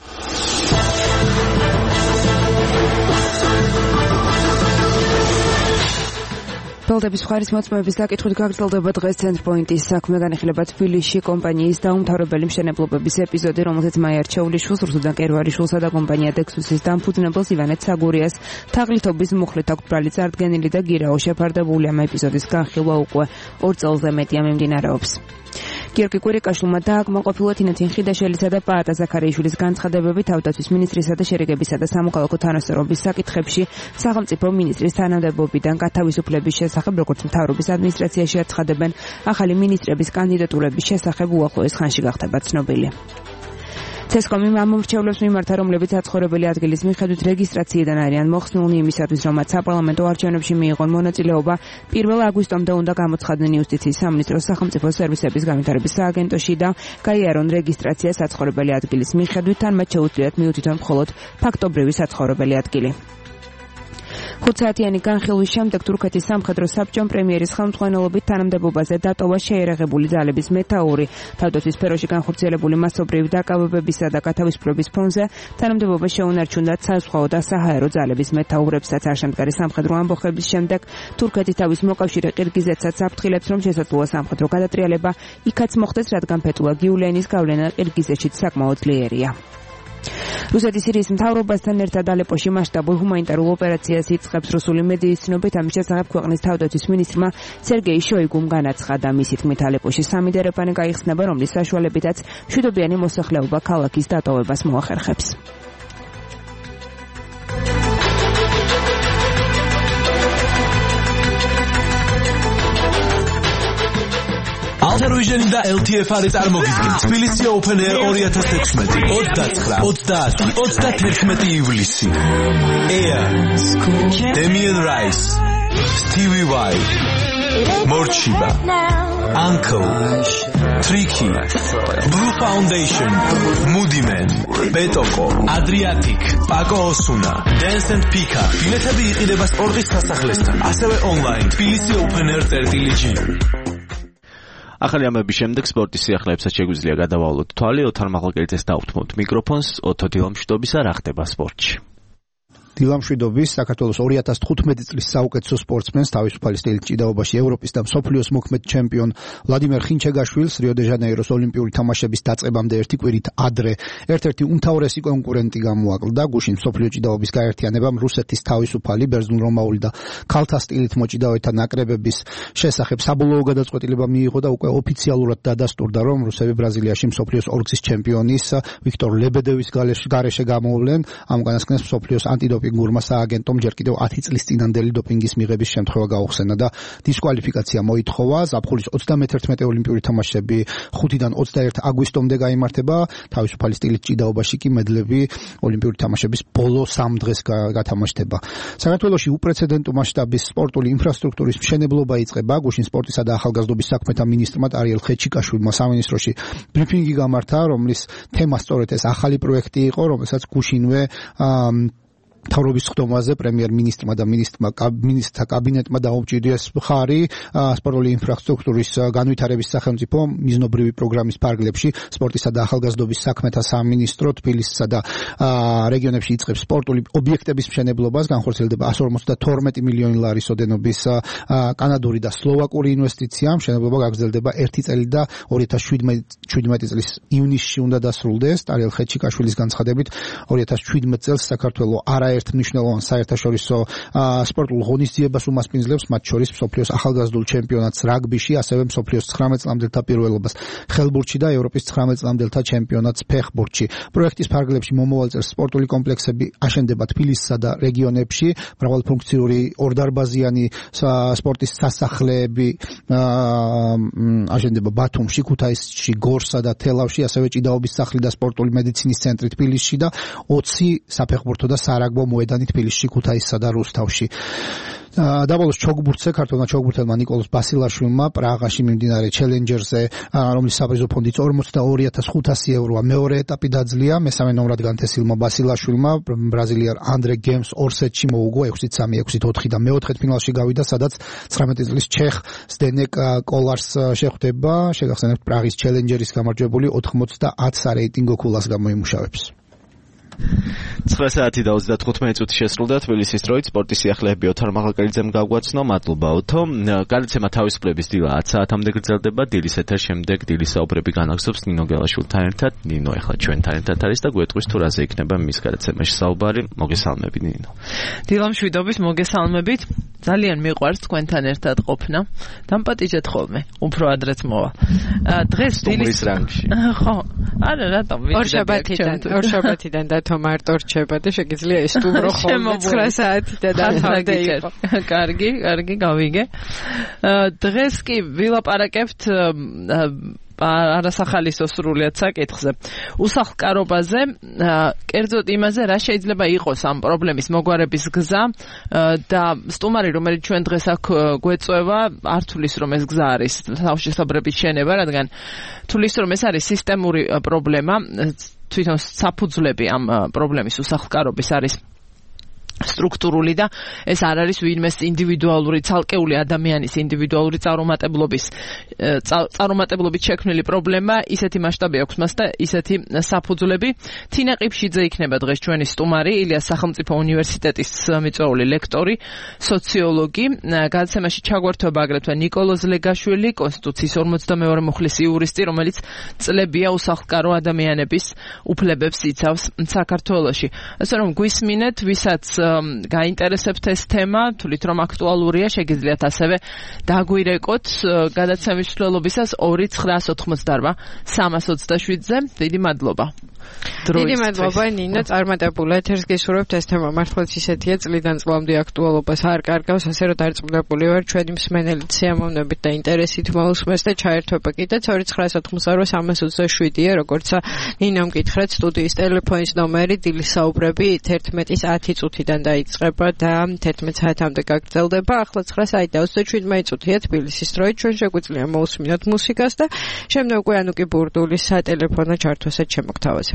ბელდების მხარის მოწმეების დაკითხვით გაგრძელდება დღეს ცენტრპოინტის საქმე განიხილება თბილისში კომპანიის დაუმთავრებელი მშენებლობების ეპიზოდი, რომელზეც მაია არჩეულიშვილს, რუსუდან კერვარიშვილსა და კომპანია დექსუსის დამფუძნებელს ივანეთ საგურიას თაღლითობის მუხლით აქვთ ბრალი წარდგენილი და გირაო შეფარდებული. ამ ეპიზოდის განხილვა უკვე 2 წელზე მეტია მიმდინარეობს. გიორგი კვირიკაშვილმა დააკმაყოფილა თინათინ ხიდაშელისა და პაატა ზაქარიაშვილის განცხადებები თავდაცვის მინისტრისა და შერიგებისა და სამოქალაქო თანასწორობის საკითხებში სახელმწიფო მინისტრის თანამდებობიდან გათავისუფლების შესახებ, როგორც მთავრობის ადმინისტრაციაში აცხადებენ, ახალი მინისტრების კანდიდატურების შესახებ უახლოეს ხანში გახდება ცნობილი. ცესკომი ამომრჩევლებს მიმართა, რომლებიც აცხოვრებელი ადგილის მიხედვით რეგისტრაციიდან არიან მოხსნილნი იმისათვის, რომ მათ საპარლამენტო არჩევნებში მიიღონ მონაწილეობა, 1 აგვისტომდე უნდა გამოცხადნენ იუსტიციის სამინისტროს სახელმწიფო სერვისების განვითარების სააგენტოში და გაიარონ რეგისტრაცია საცხოვრებელი ადგილის მიხედვით, ან მათ შეუძლიათ მიუთითონ მხოლოდ ფაქტობრივი საცხოვრებელი ადგილი. 5 საათიანი განხილვის შემდეგ თურქეთის სამხედრო საბჭომ პრემიერის ხელმძღვანელობით თანამდებობაზე დატოვა შეერაღებული ძალების მეთაური. თავდაცვის სფეროში განხორციელებული მასობრივი დაკავებებისა და გათავისუფლების ფონზე თანამდებობა შეუნარჩუნდათ საზღვაო და საჰაერო ძალების მეთაურებსაც. არშემდგარი სამხედრო ამბოხების შემდეგ თურქეთი თავის მოკავშირე ყირგიზეთსაც აფრთხილებს, რომ შესაძლოა სამხედრო გადატრიალება იქაც მოხდეს, რადგან ფეთულა გიულენის გავლენა ყირგიზეთშიც საკმაოდ ძლიერია. რუსეთის სირიის მთავრობასთან ერთად ალეპოში მასშტაბურ ჰუმანიტარულ ოპერაციას იწყებს რუსული მედიის ცნობით. ამის შესახებ ქვეყნის თავდაცვის მინისტრმა სერგეი შოიგუმ განაცხადა. მისი თქმით, ალეპოში 3 დერეფანი გაიხსნება, რომლის საშუალებითაც მშვიდობიანი მოსახლეობა ქალაქის დატოვებას მოახერხებს. Alter Vision და LTFR წარმოგიდგენ თბილისი Open Air 2016 29-31 ივლისი. Air, Damien Rice, Stevie Vai, Morchiba, Uncle, Tricky, Blue Foundation, Moody Man, Betoko, Adriatic, Paco Osuna, Dance and Pika. ბილეთები იყიდება სპორტის სასახლესთან, ასევე online tbilisi.openair.gr. ახალი ამბების შემდეგ სპორტის სიახლეებსაც შეგვიძლია გადავავლოთ თვალი. ოთარ მაღალკელიძეს დავუთმობთ მიკროფონს. ოთო დილამშვიდობისა, რა ხდება სპორტში? დილამშვიდობის. საქართველოს 2015 წლის საუკეთესო სპორტსმენს თავისუფალი სტილით ჭიდაობაში ევროპის და მსოფლიოს მოქმედ ჩემპიონ ვლადიმერ ხინჩეგაშვილს რიო-დე-ჟანეიროს ოლიმპიური თამაშების დაწყებამდე ერთი კვირით ადრე ერთ-ერთი უმთავრესი კონკურენტი გამოაკლდა. გუშინ მსოფლიო ჭიდაობის გაერთიანებამ რუსეთის თავისუფალი, ბერძნულ-რომაული და ქალთა სტილით მოჭიდავეთა ნაკრებების შესახებ საბოლოო გადაწყვეტილება მიიღო და უკვე ოფიციალურად დადასტურდა, რომ რუსები ბრაზილიაში მსოფლიოს ორგზის ჩემპიონის ვიქტორ ლებედევის გარეშე გამოვლენ. ამ განასკნელს მსოფლიოს ანტიდოპინგურმა სააგენტომ ჯერ კიდევ 10 წლის წინანდელი დოპინგის მიღების შემთხვევა გაუხსენა და დისკვალიფიკაცია მოითხოვა. ზაფხულის 31 ოლიმპიური თამაშები 5-დან 21 აგვისტომდე გაიმართება. თავისუფალი სტილით ჭიდაობაში კი მედლები ოლიმპიური თამაშების ბოლო 3 დღეს გათამაშდება. საქართველოში უპრეცედენტო მასშტაბის სპორტული ინფრასტრუქტურის მშენებლობა იწყება. გუშინ სპორტისა და ახალგაზრდობის საქმეთა მინისტრმა არიელ ხეჩიკაშვილმა სამინისტროში ბრიფინგი გამართა, რომლის თემა სწორედ ეს ახალი პროექტი იყო, რომელსაც გუშინვე მთავრობის ხდომაზე პრემიერ-მინისტრმა და მინისტრთა კაბინეტმა დაუმჭირდეს მხარი სპორტული ინფრასტრუქტურის განვითარების სახელმწიფო მიზნობრივი პროგრამის ფარგლებში. სპორტისა და ახალგაზრდობის საქმეთა სამინისტრო თბილისსა და რეგიონებში იწყებს სპორტული ობიექტების მშენებლობას. განხორციელდება 152 მილიონი ლარის ოდენობის კანადური და სლოვაკური ინვესტიცია. მშენებლობა გაგრძელდება 1 წელი და 2017 წლის ივნისში უნდა დასრულდეს. არიელ ხეჩიკაშვილის განცხადებით 2017 წელს საქართველოს ერთ მნიშვნელოვან საერთაშორისო სპორტულ ღონისძიებას უმასპინძლებს, მათ შორის მსოფლიოს ახალგაზრდულ ჩემპიონატს რაგბიში, ასევე მსოფლიოს 19 წლამდელთა პირველობას ხელბურთში და ევროპის 19 წლამდელთა ჩემპიონატს ფეხბურთში. პროექტის ფარგლებში მომავალ წელს სპორტული კომპლექსები აშენდება თბილისსა და რეგიონებში, მრავალფუნქციური ორდარბაზიანი სპორტის სასახლეები აშენდება ბათუმში, ქუთაისში, გორსა და თელავში, ასევე ჭიდაობის სახლი და სპორტული მედიცინის ცენტრი თბილისში და 20 საფეხბურთო და სარაგბო მოედანი თბილისში, ქუთაისსა და რუსთავში. დაბოლოს ჩოგბურთზე ქართველმა ჩოგბურთელმა ნიკოლოზ ბასილაშვილმა პრაღაში მიმდინარე ჩელენჯერზე, რომლის საპრიზო ფონდიც 42500 ევროა, მეორე ეტაპი დაძლია. მესამე ნომრად განთესილმა ბასილაშვილმა ბრაზილიარ ანდრე გემს 2 სეტში მოუგო 6-3, 6-4 და მეოთხედფინალში გავიდა, სადაც 19 წლის ჩეხ ზდენეკ კოლარს შეხვდება. შეგახსენებთ, პრაღის ჩელენჯერის გამარჯვებული 90 სარეიტინგო ქულას გამოიმუშავებს. 9 საათი და 35 წუთი შესრულდა თბილისის დროით. სპორტის სიახლეები ოთარ მაღალკელიძემ გავგვაცნო. მადლობა ოთო. გადაცემა თავისუფლების დილა 10 საათამდე გრძელდება. დილის ეთერ შემდეგ დილის საუბრები განაგზობს ნინო გელაშვილთან ერთად. ნინო ახლა ჩვენთან ერთად არის და გვეტყვის თუ რაზე იქნება მის გადაცემაში საუბარი. მოგესალმები ნინო. დილამშვიდობის, მოგესალმებით. ძალიან მიყვარს თქვენთან ერთად ყოფნა. დამპატიჟეთ ხოლმე. უფრო ადრეც მოვა. დღეს დილის რანგში. ხო. არა, რატომ? ორშაბათიდან დათო მარტო რჩება და შეგიძლია ესტუმრო ხოლმე 9 საათიდან დათავდა იყო. კარგი, გავიგე. დღეს კი ვილაპარაკებთ არასახალისო სრულიად საკითხზე. უსახლკარობაზე, კერძოდ იმაზე, რა შეიძლება იყოს ამ პრობლემის მოგვარების გზა და სტუმარი, რომელიც ჩვენ დღეს აქ გვეწვევა, არ თulis რომ ეს გზა არის თავშესაბრების შენება, რადგან თulis რომ ეს არის სისტემური პრობლემა, თვითონ საფუძვლები ამ პრობლემის უსახლკარობის არის სტრუქტურული და ეს არ არის ვინმეს ინდივიდუალური ცალკეული ადამიანის ინდივიდუალური წარუმატებლობით შექმნილი პრობლემა, ისეთი მასშტაბი აქვს მას და ისეთი საფუძვლები. თინა ყიფშიძე იქნება დღეს ჩვენი სტუმარი, ილიას სახელმწიფო უნივერსიტეტის მიწვეული ლექტორი, სოციოლოგი. გადაცემაში ჩაგვერთვება აგრეთვე ნიკოლოზ ლეგაშვილი, კონსტიტუციის 42 მუხლის იურისტი, რომელიც წლებია უსახლკარო ადამიანების უფლებებს იცავს საქართველოში. ასე რომ გვისმინეთ, ვისაც გაინტერესებთ ეს თემა, თვლით რომ აქტუალურია, შეგიძლიათ ასევე დაგვირეკოთ გადაცემის მსვლელობისას 2988327-ზე. დიდი მადლობა. დიდი მადლობა ნინო, წარმატებულ ეთერს გისურვებთ. ეს თემა მართლაც ისეთია, წლიდან წლამდე აქტუალობას არ კარგავს, ასე რომ დარწმუნებული ვარ ჩვენი მსმენელი სიამოვნებით და ინტერესით მოусმეს და ჩაერთვება კიდეც 2988327-ია, როგორც ნინომ გითხრათ, სტუდიის ტელეფონის ნომერი, დილის საუბრები 11-ის 10 წუთიდან დაიწყება და 11 საათამდე გაგრძელდება. ახლა 9 საათიდან 27 წუთია თბილისის დროით. ჩვენ შეგვიძლია მოусმინოთ მუსიკას და შემდეგ უკვე ანუკი ბურდულის სატელეფონო ჩართვასაც შემოგთავაზებთ.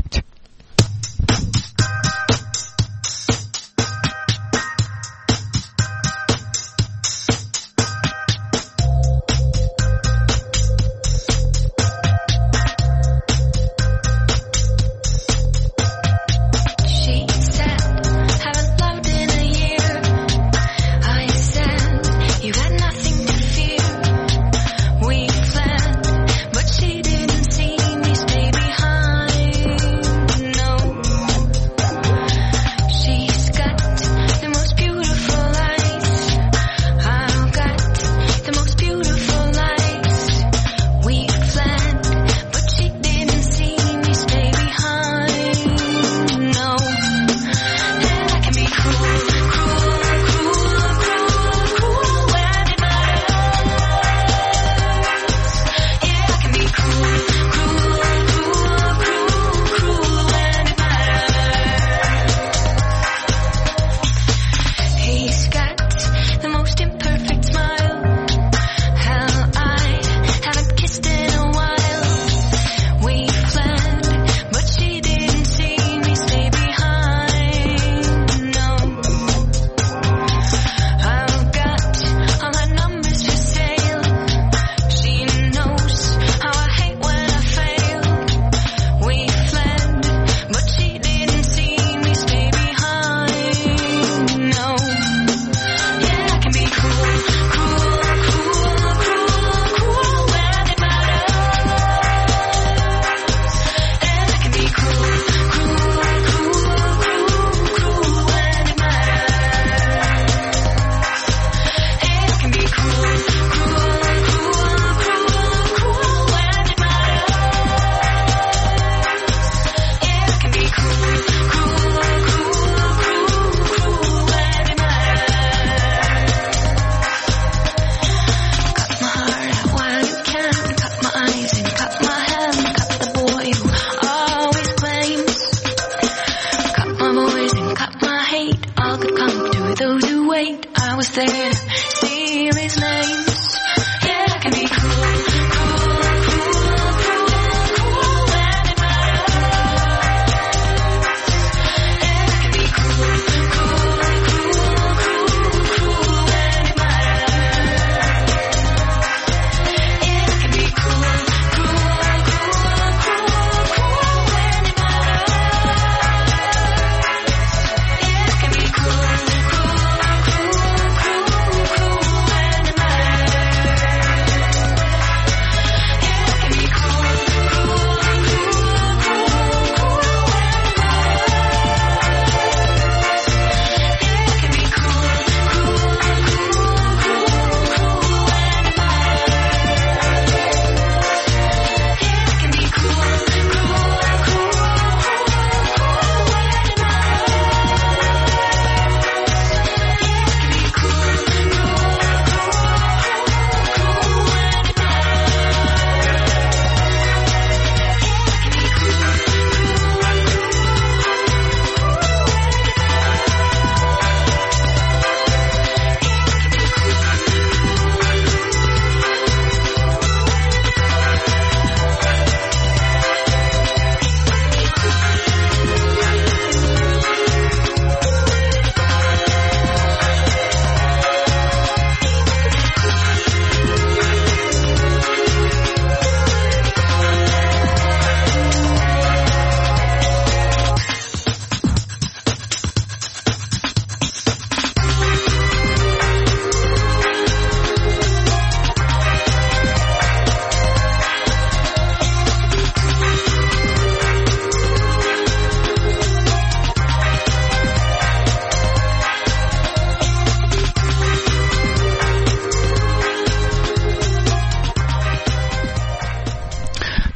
Cool.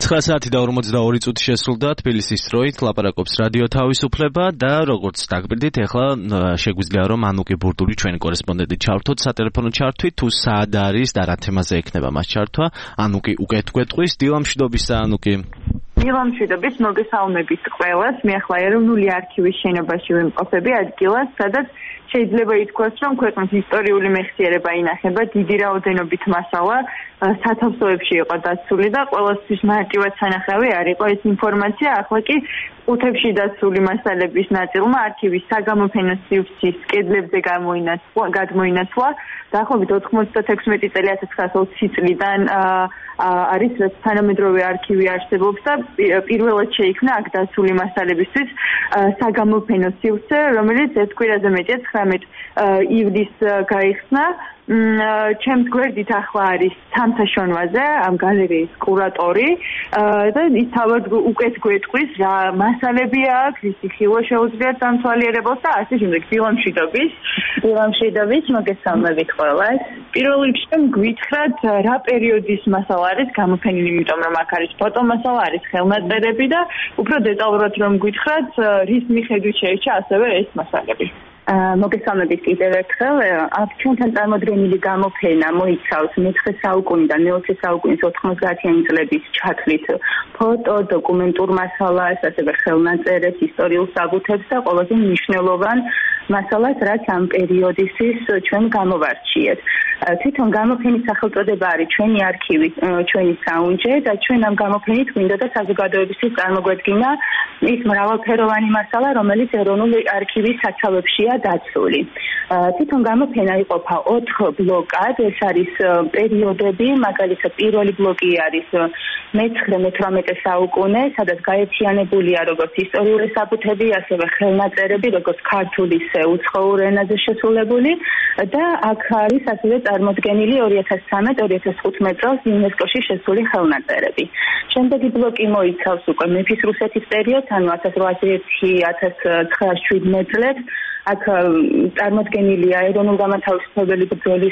9 საათი და 42 წუთი შესრულდა თბილისის დროით ლაპარაკობს რადიო თავისუფლება და როგორც დაგბირდით ახლა შეგვიძლია რომ ანუკი ბურდული ჩვენი კორესპონდენტი ჩართოთ სატელეფონო ჩართვით თუ სად არის და რა თემაზე ექნება მას ჩართვა ანუკი უკეთ გვეტყვის დილამშვიდობისა ანუკი დილამშვიდობით მოგესალმებით ყველას მე ახლა ეროვნული არქივის შენობაში ვიმყოფები ადგილას სადაც შეიძლება ითქვას რომ ქვეყნის ისტორიული მეხსიერება ინახება დიდი რაოდენობით მასალა სათავსოებში იყო დაცული და ყველასთვის მარტივად სანახავი არ იყო ეს ინფორმაცია ახლა კი ყუთებში დაცული მასალების ნაწილმა არქივის საგამოფენო სივრცის კედლებზე გადმოინაცვლა დაახლოებით 96 წელი 1920 წლიდან არის რაც თანამედროვე არქივი არსებობს და პირველად შეიქმნა აქ დაცული მასალებისთვის საგამოფენო სივრცე რომელიც ერთ კვირაზე მეტია 19 ივლისს გაიხსნა ჩემს გვერდით ახლა არის სამსაშონვაზე ამ გალერეის კურატორი და ის თავად უკეთ გვეტყვის რა მასალებია აქ ისი ხილვა შეუძლიათ დამთვალიერებელს და ასე შემდეგ დილამშვიდობით მოგესალმებით ყველას პირველ რიგში გვითხრათ რა პერიოდის მასალა არის გამოფენილი იმიტომ რომ აქ არის ფოტომასალა არის ხელნაწერები და უფრო დეტალურად რომ გვითხრათ რის მიხედვით შეირჩა ასევე ეს მასალები მოგესალმებით კიდევ ერთხელ აქ ჩვენთან წარმოდგენილი გამოფენა მოიცავს მე-9 საუკუნიდან მე-20 საუკუნის 90-იანი წლების ჩათვლით ფოტო, დოკუმენტურ მასალას, ასევე ხელნაწერებს, ისტორიულ საბუთებს და ყველაზე მნიშვნელოვან მასალას, რაც ამ პერიოდისთვის ჩვენ გამოვარჩიეთ. თვითონ გამოფენის სახელწოდება არის ჩვენი არქივი, ჩვენი საუნჯე და ჩვენ ამ გამოფენით გვინდოდა საზოგადოებისთვის წარმოგვედგინა ის მრავალფეროვანი მასალა, რომელიც ეროვნული არქივის საცავებშია დაცული. თვითონ გამოფენა იყოფა 4 ბლოკად, ეს არის პერიოდები, მაგალითად პირველი ბლოკი არის მე-19-18 საუკუნე, სადაც გაერთიანებულია როგორც ისტორიული საბუთები, ასევე ხელნაწერები, როგორც ქართული, ისე უცხოურ ენაზე შესრულებული და აქ არის ასევე წარმოდგენილი 2013-2015 წელს იუნესკოში შესული ხელნაწერები. შემდეგი ბლოკი მოიცავს უკვე მეფის რუსეთის პერიოდს, ანუ 1801-1917 წლებს. აქ წარმოდგენილია ეროვნულ-განმათავისუფლებელი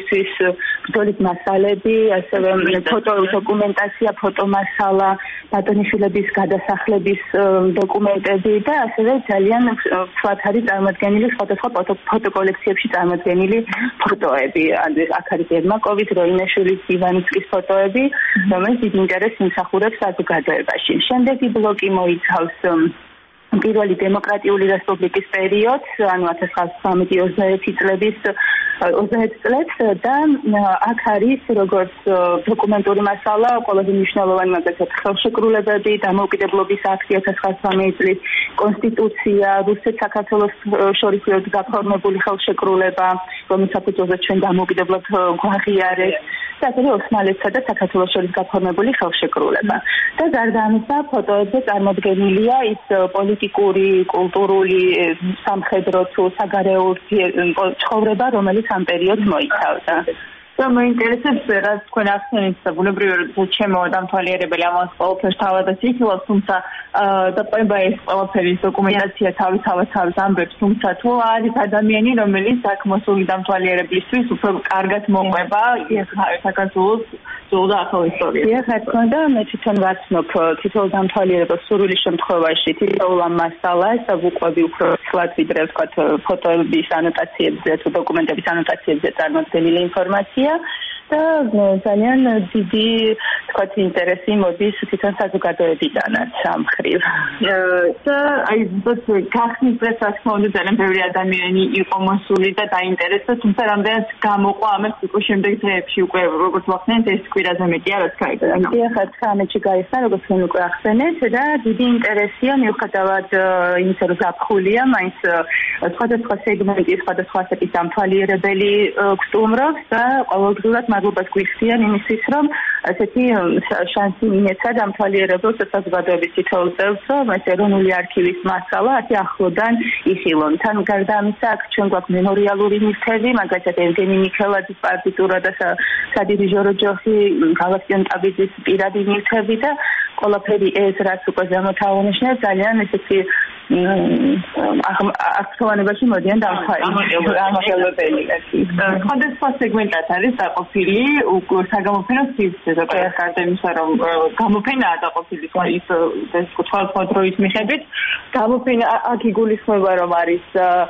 ბრძოლის მასალები, ასევე ფოტო დოკუმენტაცია, ფოტომასალა, ბატონიშვილების გადასახლების დოკუმენტები და ასევე ძალიან ფლათ არის წარმოდგენილი სხვადასხვა ფოტოკოლექციებში წარმოდგენილი ფოტოები. აქ არის ერმაკოვის, როინაშვილის, ივანიცკის ფოტოები, რომელიც დიდ ინტერესს იმსახურებს საზოგადოებაში. შემდეგი ბლოკი მოიცავს პირველი დემოკრატიული რესპუბლიკის პერიოდს, ანუ 1913-21 წლების 20 წლებს და აქ არის როგორც დოკუმენტური მასალა, ყველაზე მნიშვნელოვანი მაგალითად ხელშეკრულებები, დამოუკიდებლობის აქტი 1913 წლის კონსტიტუცია, რუსეთ-საქართველოს შორის გაფორმებული ხელშეკრულება, რომლის საფუძველზე ჩვენ დამოუკიდებლად გვაღიარეს და ასევე ოსმალეთსა და საქართველოს შორის გაფორმებული ხელშეკრულება. და გარდა ამისა, ფოტოებზე წარმოდგენილია ის პოლიტიკური, კულტურული, სამხედრო თუ საგარეო ცხოვრება, რომელიც ამ პერიოდს მოიცავდა. და მოინტერესებს რაც თქვენ ახსენეთ და ბუნებრივია რომ ჩემო დამთვალიერებელი ამას ყველაფერს თავადაც იხილავს, თუმცა დაყვება ეს ყველაფერი დოკუმენტაცია თავისთავად ამბებს, თუმცა თუ არის ადამიანი რომელიც აქ მოსული დამთვალიერებლისთვის უფრო კარგად მოყვება საქართველოს ზოგადად ახალ ისტორიას. რა თქმა უნდა, მე თვითონ ვაცნობ თითოეულ დამთვალიერებელს სურვილი შემთხვევაში თითოეულ ამ მასალას ვუყვები უფრო ცლად ვიდრე ვთქვათ ფოტოების ანოტაციებზე თუ დოკუმენტების ანოტაციებზე წარმოდგენილი ინფორმაცია და ძალიან დიდი თქვათ ინტერესი მოდის თვითონ საზოგადოებიდანაც ამ მხრივ. და აი ზოგადად გახსნის დღეს რა თქმა უნდა ძალიან ბევრი ადამიანი იყო მოსული და დაინტერესდა, თუმცა რამდენად გამოყვა ამას უკვე შემდეგ დღეებში უკვე როგორც ვახსენეთ ეს კვირაზე მეტია რაც გაიგო. ახლა 19-ში გაიხსნა როგორც თქვენ უკვე ახსენეთ და დიდი ინტერესია მიუხედავად იმისა რომ ზაფხულია, მაინც სხვადასხვა სეგმენტი, სხვადასხვა ასაკის დამთვალიერებელი გსტუმრობს და ყოველდღიურად მადლობას გვიხდიან იმისთვის, რომ ასეთი შანსი მიეცა დამთვალიერებელს საზოგადოების თითოეულ წევრს, რომ ეს ეროვნული არქივის მასალა ასე ახლოდან იხილონ. თან გარდა ამისა, აქ ჩვენ გვაქვს მემორიალური ნივთები, მაგალითად ევგენი მიქელაძის პარტიტურა და სადირიჟორო ჯოხი, გალასტიონ ტაბიძის პირადი ნივთები და ყველაფერი ეს რაც უკვე ზემოთ აღნიშნეთ, ძალიან ესეთი აქტუალობაში მოდიან დამხმარებელი. სხვადასხვა სეგმენტად არის დაყოფილი საგამოფენო სივრცე, გარდა იმისა, რომ გამოფენაა დაყოფილი ის სხვადასხვა დროის მიხედვით. გამოფენა აქ იგულისხმება, რომ არის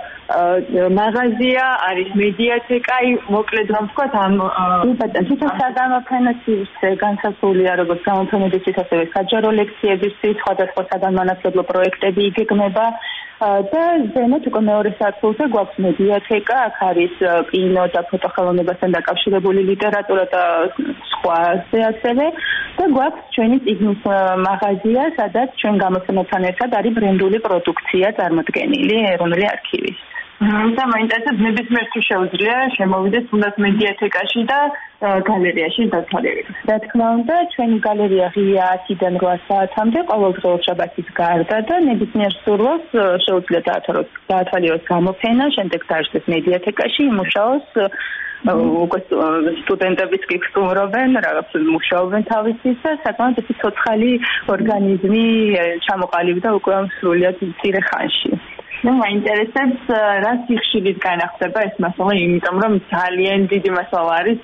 მაღაზია, არის მედიათეკა, მოკლედ რომ ვთქვათ, ამ თვითონ საგამოფენო სივრცე განსაზღვრულია როგორც გამოფენებისთვის, ასევე საჯარო ლექციებისთვის, სხვადასხვა საგანმანათლებლო პროექტები იგეგმება და ზემოთ უკვე მეორე სართულზე გვაქვს მედიათეკა, აქ არის კინო და ფოტოხელოვნებასთან დაკავშირებული ლიტერატურა და სხვაზე ასევე და გვაქვს ჩვენი წიგნის მაღაზია, სადაც ჩვენ გამოცემებთან ერთად არის ბრენდული პროდუქცია წარმოდგენილი ეროვნული არქივის. და მაინტერესებს ნებისმიერ თუ შეუძლია შემოვიდეს თუნდაც მედიათეკაში და გალერეაში დათვალიერებას. რა თქმა უნდა, ჩვენი გალერეა ღია 10-დან 8 საათამდე ყოველდღიურ შაბათის გარდა და ნებისმიერ სურვილს შეუძლია დაათვალიეროს გამოფენა, შემდეგ დაარსდეს მედიათეკაში, იმუშაოს უკვე სტუდენტებიც კი სტუმრობენ, რაღაც მუშაობენ თავისთვის და საკმაოდ ისე ცოცხალი ორგანიზმი ჩამოყალიბდა უკვე ამ სრულიად მცირე ხანში. მაინტერესებს რა სიხშირით განახდება ეს მასალა, იმიტომ რომ ძალიან დიდი მასალა არის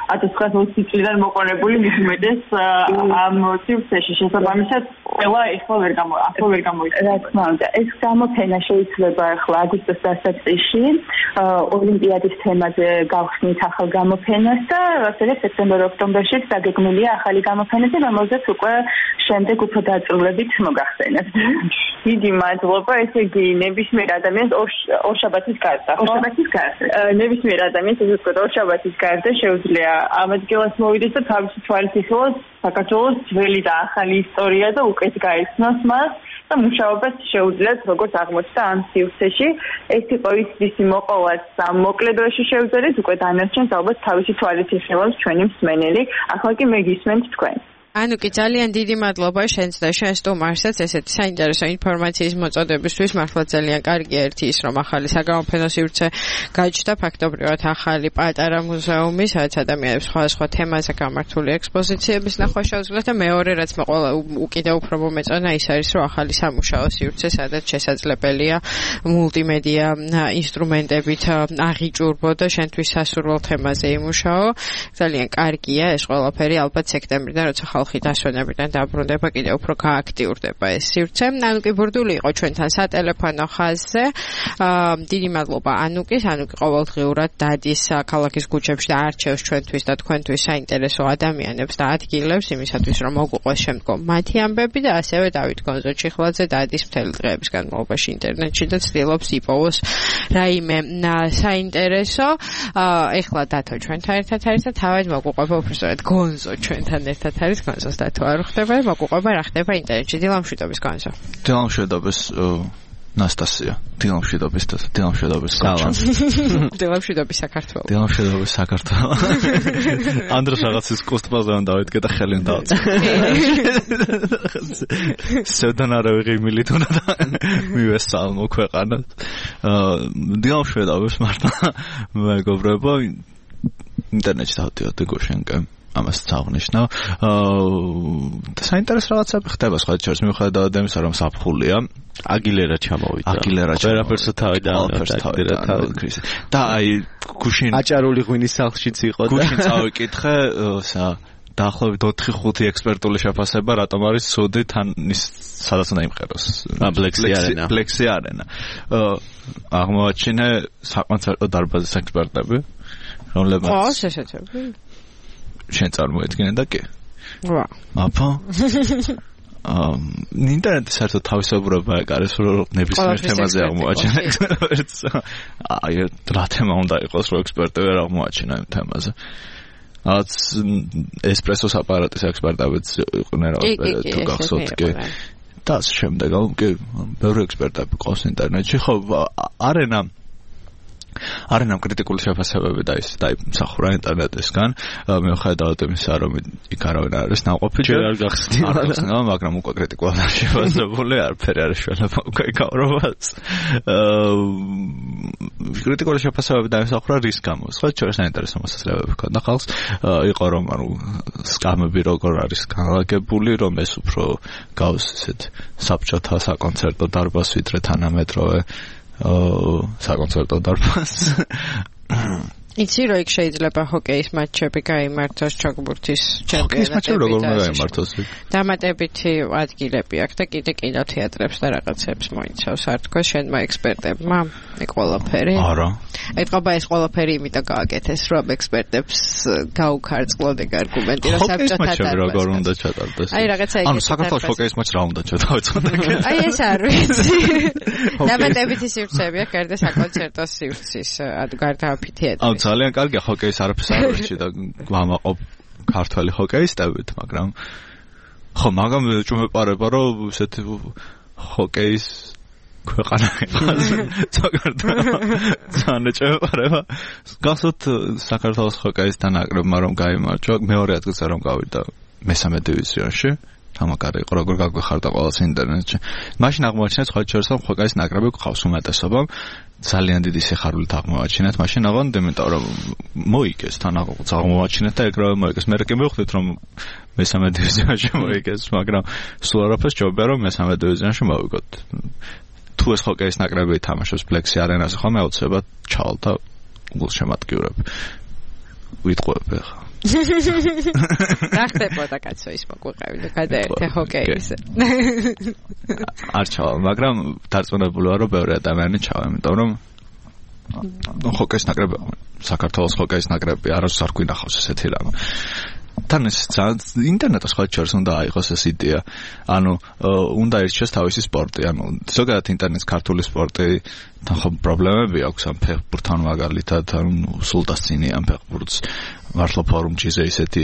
1920 წლიდან მოყოლებული მისმედეს ამ სივრცეში შესაბამისად ყველა ახლა ვერ გამოიწვია. რა თქმა უნდა, ეს გამოფენა შეიძლება ახლა აგვისტოს დასაწყისში ოლიმპიადის თემაზე გავხსნით ახალ გამოფენას და ასევე სექტემბერ-ოქტომბერში დაგეგმილია ახალი გამოფენები, რომელზეც უკვე შემდეგ უფრო დაწვრილებით მოგახსენებთ. დიდი მადლობა, ესე იგი ნებისმიერ ადამიანს ორ შაბათის გარდა. ნებისმიერ ადამიანს ესე ვთქვათ, ორ შაბათის გარდა შეუძლია ამ ადგილას მოვიდეს და თავისი თვალით იხილოს საქართველოს ძველი და ახალი ისტორია და უკეთ გაიცნოს მას და მუშაობას შეუძლიათ როგორც აღმოჩნდა ამ სივრცეში. ეს იყო ის მოყოლაც ამ მოკლე დროში შევძელით, უკვე დანარჩენს ალბათ თავისი თვალით იხილოს ჩვენი მსმენელი. ახლა კი მე გისმენთ თქვენ. ანუკი, ძალიან დიდი მადლობა შენც და შენ სტუმარსაც ესეთი საინტერესო ინფორმაციის მოწოდებისთვის. მართლა ძალიან კარგია ერთი ის, რომ ახალი საგამოფენო სივრცე გაჩნდა, ფაქტობრივად ახალი პატარა მუზეუმი, სადაც ადამიანებს სხვადასხვა თემაზე გამართული ექსპოზიციების ნახვა შეუძლიათ და მეორე, რაც მე ყველა უკიდევ უფრო მომეწონა, ის არის, რომ ახალი სამუშაო სივრცე, სადაც შესაძლებელია მულტიმედია ინსტრუმენტებით აღიჭურბო და შენთვის სასურველ თემაზე იმუშაო. ძალიან კარგია ეს ყველაფერი, ალბათ სექტემბრიდან, როცა ხალხი დასვენებიდან დაბრუნდება, კიდევ უფრო გააქტიურდება ეს სივრცე. ანუკი ბურდული იყო ჩვენთან სატელეფონო ხაზზე. დიდი მადლობა ანუკის. ანუკი ყოველდღიურად დადის ქალაქის ქუჩებში და არჩევს ჩვენთვის და თქვენთვის საინტერესო ადამიანებს და ადგილებს იმისათვის, რომ მოგვიყვეს შემდგომ მათი ამბები და ასევე დავით გონზო-ჩიხლაძე დადის მთელი დღეების განმავლობაში ინტერნეტში და ცდილობს იპოვოს რაიმე საინტერესო. ეხლა დათო ჩვენთან ერთად არის და თავად მოგვიყვება უბრალოდ გონზო ჩვენთან ერთად არის. გონზოს დათო არ ხდება, მოგვიყვება რა ხდება ინტერნეტში. დილამშვიდობის გონზო. დილამშვიდობის ნასტასია. დილამშვიდობის და დილამშვიდობის სალამ. დილამშვიდობის საქართველო. დილამშვიდობის საქართველო. ანდროს რაღაცის კოსტბაზე უნდა დავიდგე და ხელი უნდა დავწერ. სევდან არ ვიღი მილიტონა და მივესალმო ქვეყანას. დილამშვიდობის მართლა მეგობრებო, ინტერნეტში დავდიოდი გუშინკე. ამას წავნიშნავ. საინტერესო რაღაცები ხდება სხვა ჩარს მიუხედავად იმისა, რომ საფხულია. აგილერა ჩამოვიდა. ვერაფერს თავი და და აი გუშინ აჭარული ღვინის სახლშიც იყო და გუშინ წავიკითხე დაახლოებით 4-5 ექსპერტული შეფასება რატომ არის სუდი თან ის სადაც უნდა იმღეროს. Plexi Arena. აღმოაჩინე საკონცერტო დარბაზის ექსპერტები, რომლებიც შესაძლებელი შენ წარმოედგინე და კი. ვა. აბა. ინტერნეტი საერთოდ თავისებურება ეკარეს, რომ ნებისმიერ თემაზე აღმოაჩენა ექსპერტს. აი, რა თემა უნდა იყოს, რომ ექსპერტები არ აღმოაჩენა იმ თემაზე. რაც ესპრესოს აპარატის ექსპერტებიც იყვნენ რაღაც თუ გახსოვთ კი. და შემდეგ კი ბევრი ექსპერტები ყავს ინტერნეტში. ხო, არენა არანამ კრიტიკული შეფასებები და ის დაიმსახურა ინტერნეტისგან მიუხედავად იმისა რომ იქ არავინ არ არის ნაყოფი ჯერ არ გახსნა მაგრამ უკვე კრიტიკულად არ შეფასებული არაფერი არ შეიძლება უკვე გავრობას კრიტიკული შეფასებები დაიმსახურა რის გამო სხვა ჩვენ საინტერესო მოსაზრებები ჰქონდა ხალხს იყო რომ სკამები როგორ არის განლაგებული რომ ეს უფრო გავს ესეთ საბჭოთა საკონცერტო დარბაზს ვიდრე თანამედროვე საკონცერტო დარბაზს იცი რომ იქ შეიძლება ჰოკეის მატჩები გაიმართოს ჩოგბურთის ჩემპიონატები ჰოკეის მატჩები როგორ უნდა გაიმართოს დამატებითი ადგილები აქვს და კიდე კინოთეატრებს და რაღაცებს მოიცავს არ თქვა შენმა ექსპერტებმა ეგ ყველაფერი არა ეთყობა ეს ყველაფერი იმიტომ გააკეთეს რომ ექსპერტებს გაუქარწყლონ ეგ არგუმენტი რომ საბჭოთა დარბაზი როგორ უნდა ჩატარდეს აი რაღაცა ეგ ანუ საქართველოს ჰოკეის მატჩი რა უნდა ჩატარდეს აი ეს არ ვიცი დამატებითი სივრცეები აქვს გარდა საკონცერტო სივრცის გარდა ამფითეატრი ძალიან კარგია ჰოკეის არაფერს არ ვიცი და ვამაყობ ქართველი ჰოკეისტებით, მაგრამ ხო, მაგრამ ჭუმეპარება რომ ესეთი ჰოკეის ქვეყანა იყოს. ძალიან ჭუმეპარება. გასult საქართველოს ჰოკეისთან აკრებმა რომ გაიმარჯვა, მეორე ადგილზე რომ გავიდა მესამე დივიზიონში. თამაკარი იყო როგორ გაგვეხარდა ყოველს ინტერნეტში. მაშინ აღმოაჩინეთ სხვა შორის რომ ჰოკეის ნაკრები გვყავს უმეტესობამ. ძალიან დიდი სიხარულით აღმოაჩინეთ მაშინ აღონდა იმიტომ რომ მოიგეს თან აღმოაჩინეთ და ეგრევე მოიგეს მე კი მივხვდით რომ მესამე დივიზიონში მოიგეს მაგრამ სულ არაფერს ჯობია რომ მესამე დივიზიონში მოვიგოთ თუ ეს ჰოკეის ნაკრები თამაშობს Plexi არენაზე ხომ აუცილებლად ჩავალ და გულშემატკივრებ ვიტყვები ხა დახტებოდა კაცო ის მოგვიყევი და გადაერთე ჰოკეიზე არ ჩავალ მაგრამ დარწმუნებული ვარ რომ ბევრი ადამიანი ჩავა იმიტომ რომ ჰოკეის ნაკრები საქართველოს ჰოკეის ნაკრები არასდროს არ გვინახავს ესეთი რამ თან ეს ინტერნეტის ხალხს უნდა აიღოს ეს იდეა ანუ უნდა ერჩიოს თავისი სპორტი ანუ ზოგადად ინტერნეტის ქართული სპორტი თან ხო პრობლემები აქვს ამ ფეხბურთთან მაგალითად ანუ სულ დასწინია ამ ფეხბურთს მართლა ფორუმში ისეთი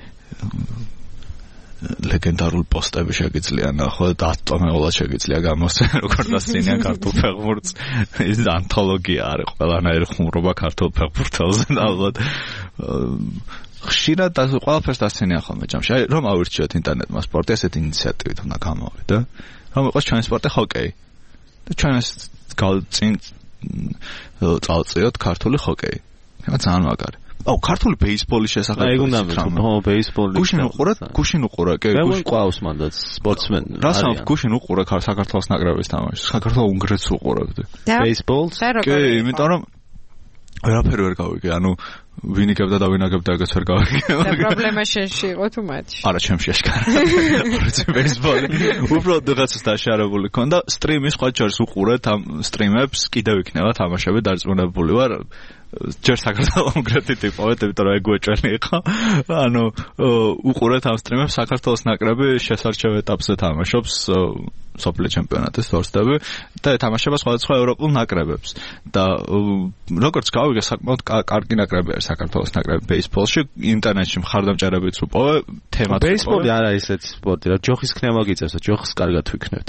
ლეგენდარული პოსტები შეგიძლია ნახო და 10 ტომეულად შეგიძლია გამოსცენ როგორ დასწინიან ქართულ ფეხბურთს ეს ანთოლოგია არის ყველანაირი ხუმრობა ქართულ ფეხბურთელზე და ალბათ ხშირად ყველაფერს დასწინიან ხოლმე ჯამში აი რომ ავირჩიოთ ინტერნეტმა სპორტი ესეთი ინიციატივით უნდა გამოვიდა რომ იყოს ჩვენი სპორტი ჰოკეი და ჩვენ ეს გავწინ წავწიოთ ქართული ჰოკეი ძალიან მაგარი აუ ქართული ბეისბოლის შესახებ აი უნდა ხო ბეისბოლი გუშინ უყურა კი გუშინ ყავს მანდაც სპორტსმენი რასამ გუშინ უყურა საქართველოს ნაკრების თამაშს საქართველოს უნგრეთს უყურებდი ბეისბოლს კი იმიტომ რომ ვერაფერი ვერ გავიგე ანუ ვინიგებდა და ვინაგებდა ეგეც ვერ გავიგე და პრობლემა შენში იყო თუ მათში არა ჩემში აშკარა ბეისბოლი უბრალოდ რაღაცას დაშარებული ქონდა სტრიმის სხვა ჯერს უყურეთ ამ სტრიმებს კიდევ იქნება თამაშები დარწმუნებული ვარ ჯერ საქართველოს კონკრეტით იყავით, იმიტომ რომ ეგვეჭველი იყო. ანუ უყურეთ ამ სტრიმებს საქართველოს ნაკრები შესარჩევ ეტაპზე თამაშობს სოფლიო ჩემპიონატის თორსტები და ეთამაშება სხვადასხვა ევროპულ ნაკრებებს. და როგორც გავიგე, საკმაოდ კარგი ნაკრები არის საქართველოს ნაკრები ბეისბოლში, ინტერნეტში მხარდამჭერებიც უპოვე, თემაც. ბეისბოლი არ არის ესეთი სპორტი, რა ჯოხის ქნება გიწევს, ჯოხს კარგად ვიქნებთ.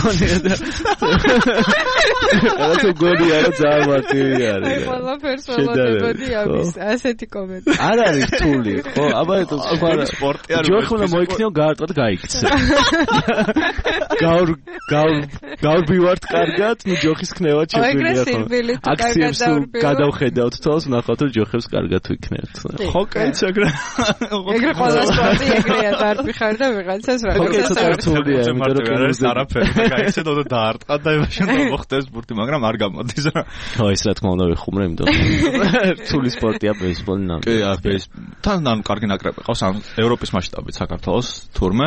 რაღაც გონია რა ძალიან მარტივი არის. ყველაფერს ველოდებოდი ამის ასეთი კომენტარი. არ არის რთული, ხო? აბა სპორტი არ ჯოხი უნდა მოიქნიო გაარტყა და გაიქცე. გავრბივართ კარგად, ნუ ჯოხის ქნევა შეგვიძლია ხო? აქციებს გადავხედავთ თავს, ნახავთ რომ ჯოხებს კარგად ვიქნებთ. ხო, კაიც ეგრე. ეგრე ყველა სპორტი ეგრეა, დარბიხარ და ვიღაცას რა. ხო, კაიც რთულია, იმიტომ რომ ეს არაფერი გაიცედო და დაარტყა და იმაშენ მოხდეს სპორტი, მაგრამ არ გამოდის რა. ხო, ეს რა თქმა უნდა ვიხუმრე, იმიტომ რთული სპორტია ბეისბოლი ნამდვილად. კი, ბეისბოლი. თან ან კარგი ნაკრები ყავს ამ ევროპის მასშტაბით საქართველოს თურმე.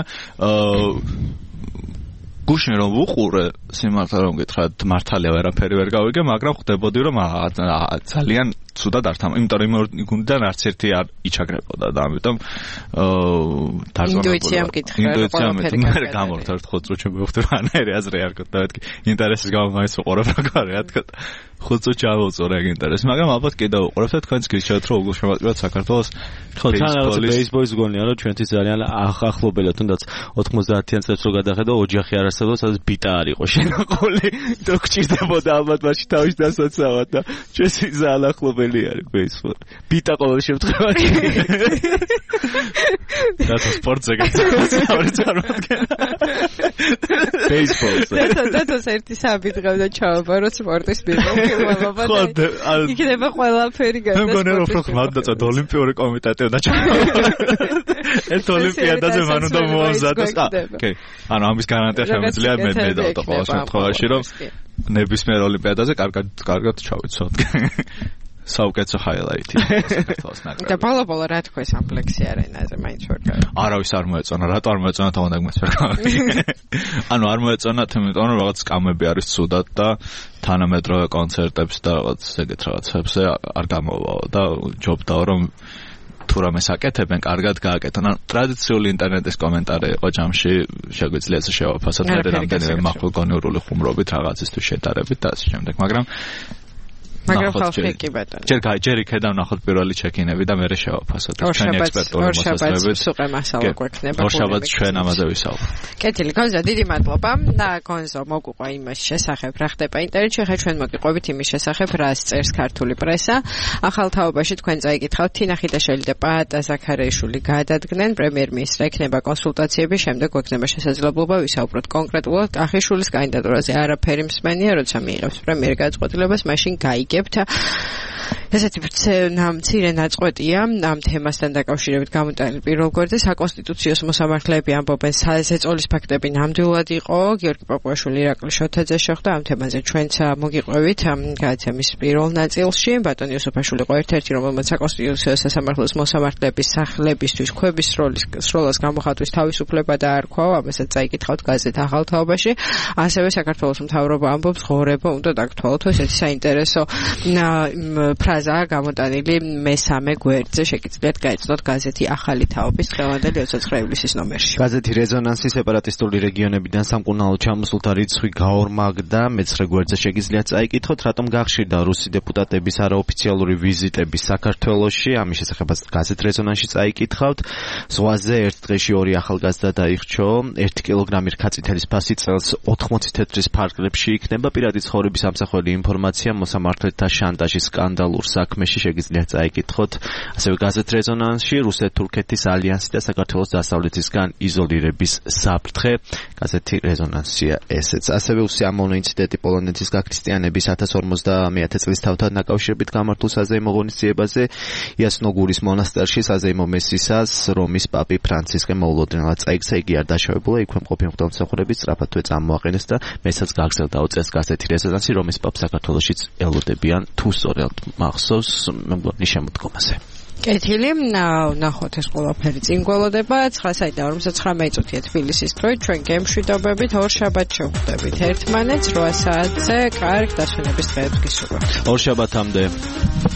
გუშინ რომ ვუყურე, სიმართლე რომ გითხრათ, მართალია ვერაფერი ვერ გავიგე, მაგრამ ხვდებოდი რომ ძალიან ცუდად არ თამაშობ, იმიტომ რომ გუნდიდან არც ერთი არ იჩაგრებოდა და ამიტომ ინტუიციამ გითხრა, ყველაფერი მე გამორთვარ 5 წუთში მივხვდი რა ნაირი აზრი არ გქონდა, მეთქი ინტერესის გამო მაინც უყურებ რა რა თქო 5 წუთში ავუწორე ეგ ინტერესი, მაგრამ ალბათ კიდევ უყურებ და თქვენც გირჩევთ რომ უგულ შემოწმებთ საქართველოს ხო თანაც ბეისბოლის გონია რომ ჩვენთვის ძალიან ახლობელა თუნდაც 90-იან წლებს რო გადახედო ოჯახი არ არსებობს, სადაც ბიტა არ იყო შენაყოლი თუ გჭირდებოდა ალბათ მაშინ თავის დასაცავად და ჩვენი ზალახლობელი არის ბეისბოლი. ბიტა ყოველ შემთხვევაში. და სპორტზე გასწავლე წარმოადგენა. ბეისბოლზე. და ერთი სამი დღეა ჩავაბარო სპორტის პირველობა და იქნება ყველაფერი გადა. მე მგონია რომ ხმადდა ოლიმპიური კომიტეტი უნდა ერთ ოლიმპიადაზე მან უნდა მოამზადოს. ოკეი. ანუ ამის გარანტია შემიძლია მე და ყოველ შემთხვევაში რომ ნებისმიერ ოლიმპიადაზე კარგად ჩავიცოთ. საუკეთესო ჰაილაითი საქართველოს ნაკრები. და ბალაბალა რა თქვა ამ ფლექსი არენაზე მაინც ვერ გაიგე. არავის არ მოეწონა, რატო არ მოეწონა თუნდაც მეცვერგავი. ანუ არ მოეწონა თუმცა რომ რაღაც სკამები არის ცუდად და თანამედროვე კონცერტებს და რაღაც ეგეთ რაღაცებზე არ გამოვაო და ჯობდაო რომ თუ რამეს აკეთებენ, კარგად გააკეთონ. ანუ ტრადიციული ინტერნეტის კომენტარი იყო ჯამში, შეგვიძლია ეს შევაფასოთ რამდენიმე მახვილგონიურული ხუმრობით რაღაცისთვის შედარებით და ასე შემდეგ, მაგრამ ხალხი კი ბატონო. ჯერ იქედა ვნახოთ პირველი ჩეკინები და მე შევაფასოთ. ჩვენი ექსპერტული მოსაზრებით. სუყე მასალა გვექნება. ორშაბათს ჩვენ ამაზე ვისაუბრებთ. კეთილი, გონზო, დიდი მადლობა. და გონზო, მოგვიყვა იმის შესახებ, რა ხდება ინტერნეტში, ხა ჩვენ მოგიყვებით იმის შესახებ, რას წერს ქართული პრესა. ახალ თაობაში თქვენ წაიკითხავთ, თინა ხიდაშელი და პაატა ზაქარიაშვილი გადადგნენ, პრემიერ-მინისტრმა ექნება კონსულტაციები, შემდეგ გვექნება შესაძლებლობა ვისაუბროთ კონკრეტულად კახიშვილის კანდიდატურაზე. არაფერი მსმენია, როცა მიიღებს პრემიერ გადაწყვეტილებას, მაშინ გაიგებს ესეთი მცირე ნაწყვეტია ამ თემასთან დაკავშირებით გამოტანილი პირველ გვერდზე საკონსტიტუციო მოსამართლეები ამბობენ საეწოლის ფაქტები ნამდვილად იყო გიორგი პაპუაშვილი ირაკლი შოთაძე შეხვდა ამ თემაზე ჩვენც მოგიყვებით გადაცემის პირველ ნაწილში ბატონი იოსოფაშვილი იყო ერთ-ერთი რომელმაც საკონსტიტუციო სასამართლოს მოსამართლეების სახლებისთვის ქვების სროლას გამოხატვის თავისუფლება დაარქვა ამასაც წაიკითხავთ გაზეთ ახალ თაობაში ასევე საქართველოს მთავრობა ამბობს ღორება უნდა დაგთვალოთ ესეთი საინტერესო ფრაზაა გამოტანილი მესამე გვერდზე შეგიძლიათ გაეცნოთ გაზეთი ახალი თაობის დღევანდელი 29 ივლისის ნომერში. გაზეთი რეზონანსი სეპარატისტული რეგიონებიდან სამკურნალო ჩამოსულთა რიცხვი გაორმაგდა მეცხრე გვერდზე შეგიძლიათ წაიკითხოთ რატომ გახშირდა რუსი დეპუტატების არაოფიციალური ვიზიტები საქართველოში ამის შესახებაც გაზეთ რეზონანსში წაიკითხავთ ზღვაზე ერთ დღეში ორი ახალგაზრდა დაიხრჩო 1 კილოგრამი რქაწითელის ფასი წელს 80 თეთრის ფარგლებში იქნება პირადი ცხოვრების ამსახველი ინფორმაცია მოსამართლეთა შანტაჟის სკანდალურ საქმეში შეგიძლიათ წაიკითხოთ ასევე გაზეთ რეზონანსში რუსეთ-თურქეთის ალიანსი და საქართველოს დასავლეთისგან იზოლირების საფრთხე გაზეთი რეზონანსია ესეც ასევე უსიამოვნო ინციდენტი პოლონეთის გაქრისტიანების 1050 წლის თავთან დაკავშირებით გამართულ საზეიმო ღონისძიებაზე იასნოგურის მონასტერში საზეიმო მესისას რომის პაპი ფრანცისკე მოულოდნელად წაიქცა იგი არ დაშავებულა იქვე მყოფი მღვდელმსახურები სწრაფადვე წამოაყენეს და მესაც გაგრძელდა უწეს გაზეთი რეზონანსი რომის პაპს საქართველოშიც ელოდებიან თუ სწორად მახსოვს მეგონი შემოდგომაზე. კეთილი, ნახოთ ეს ყველაფერი წინ გველოდება 9-ი და 49 წუთია თბილისის დროით ჩვენ გემშვიდობებით ორშაბათს შევხვდებით ერთმანეთს 8 საათზე კარგ დასვენების დღეებს გისურვებთ. ორშაბათამდე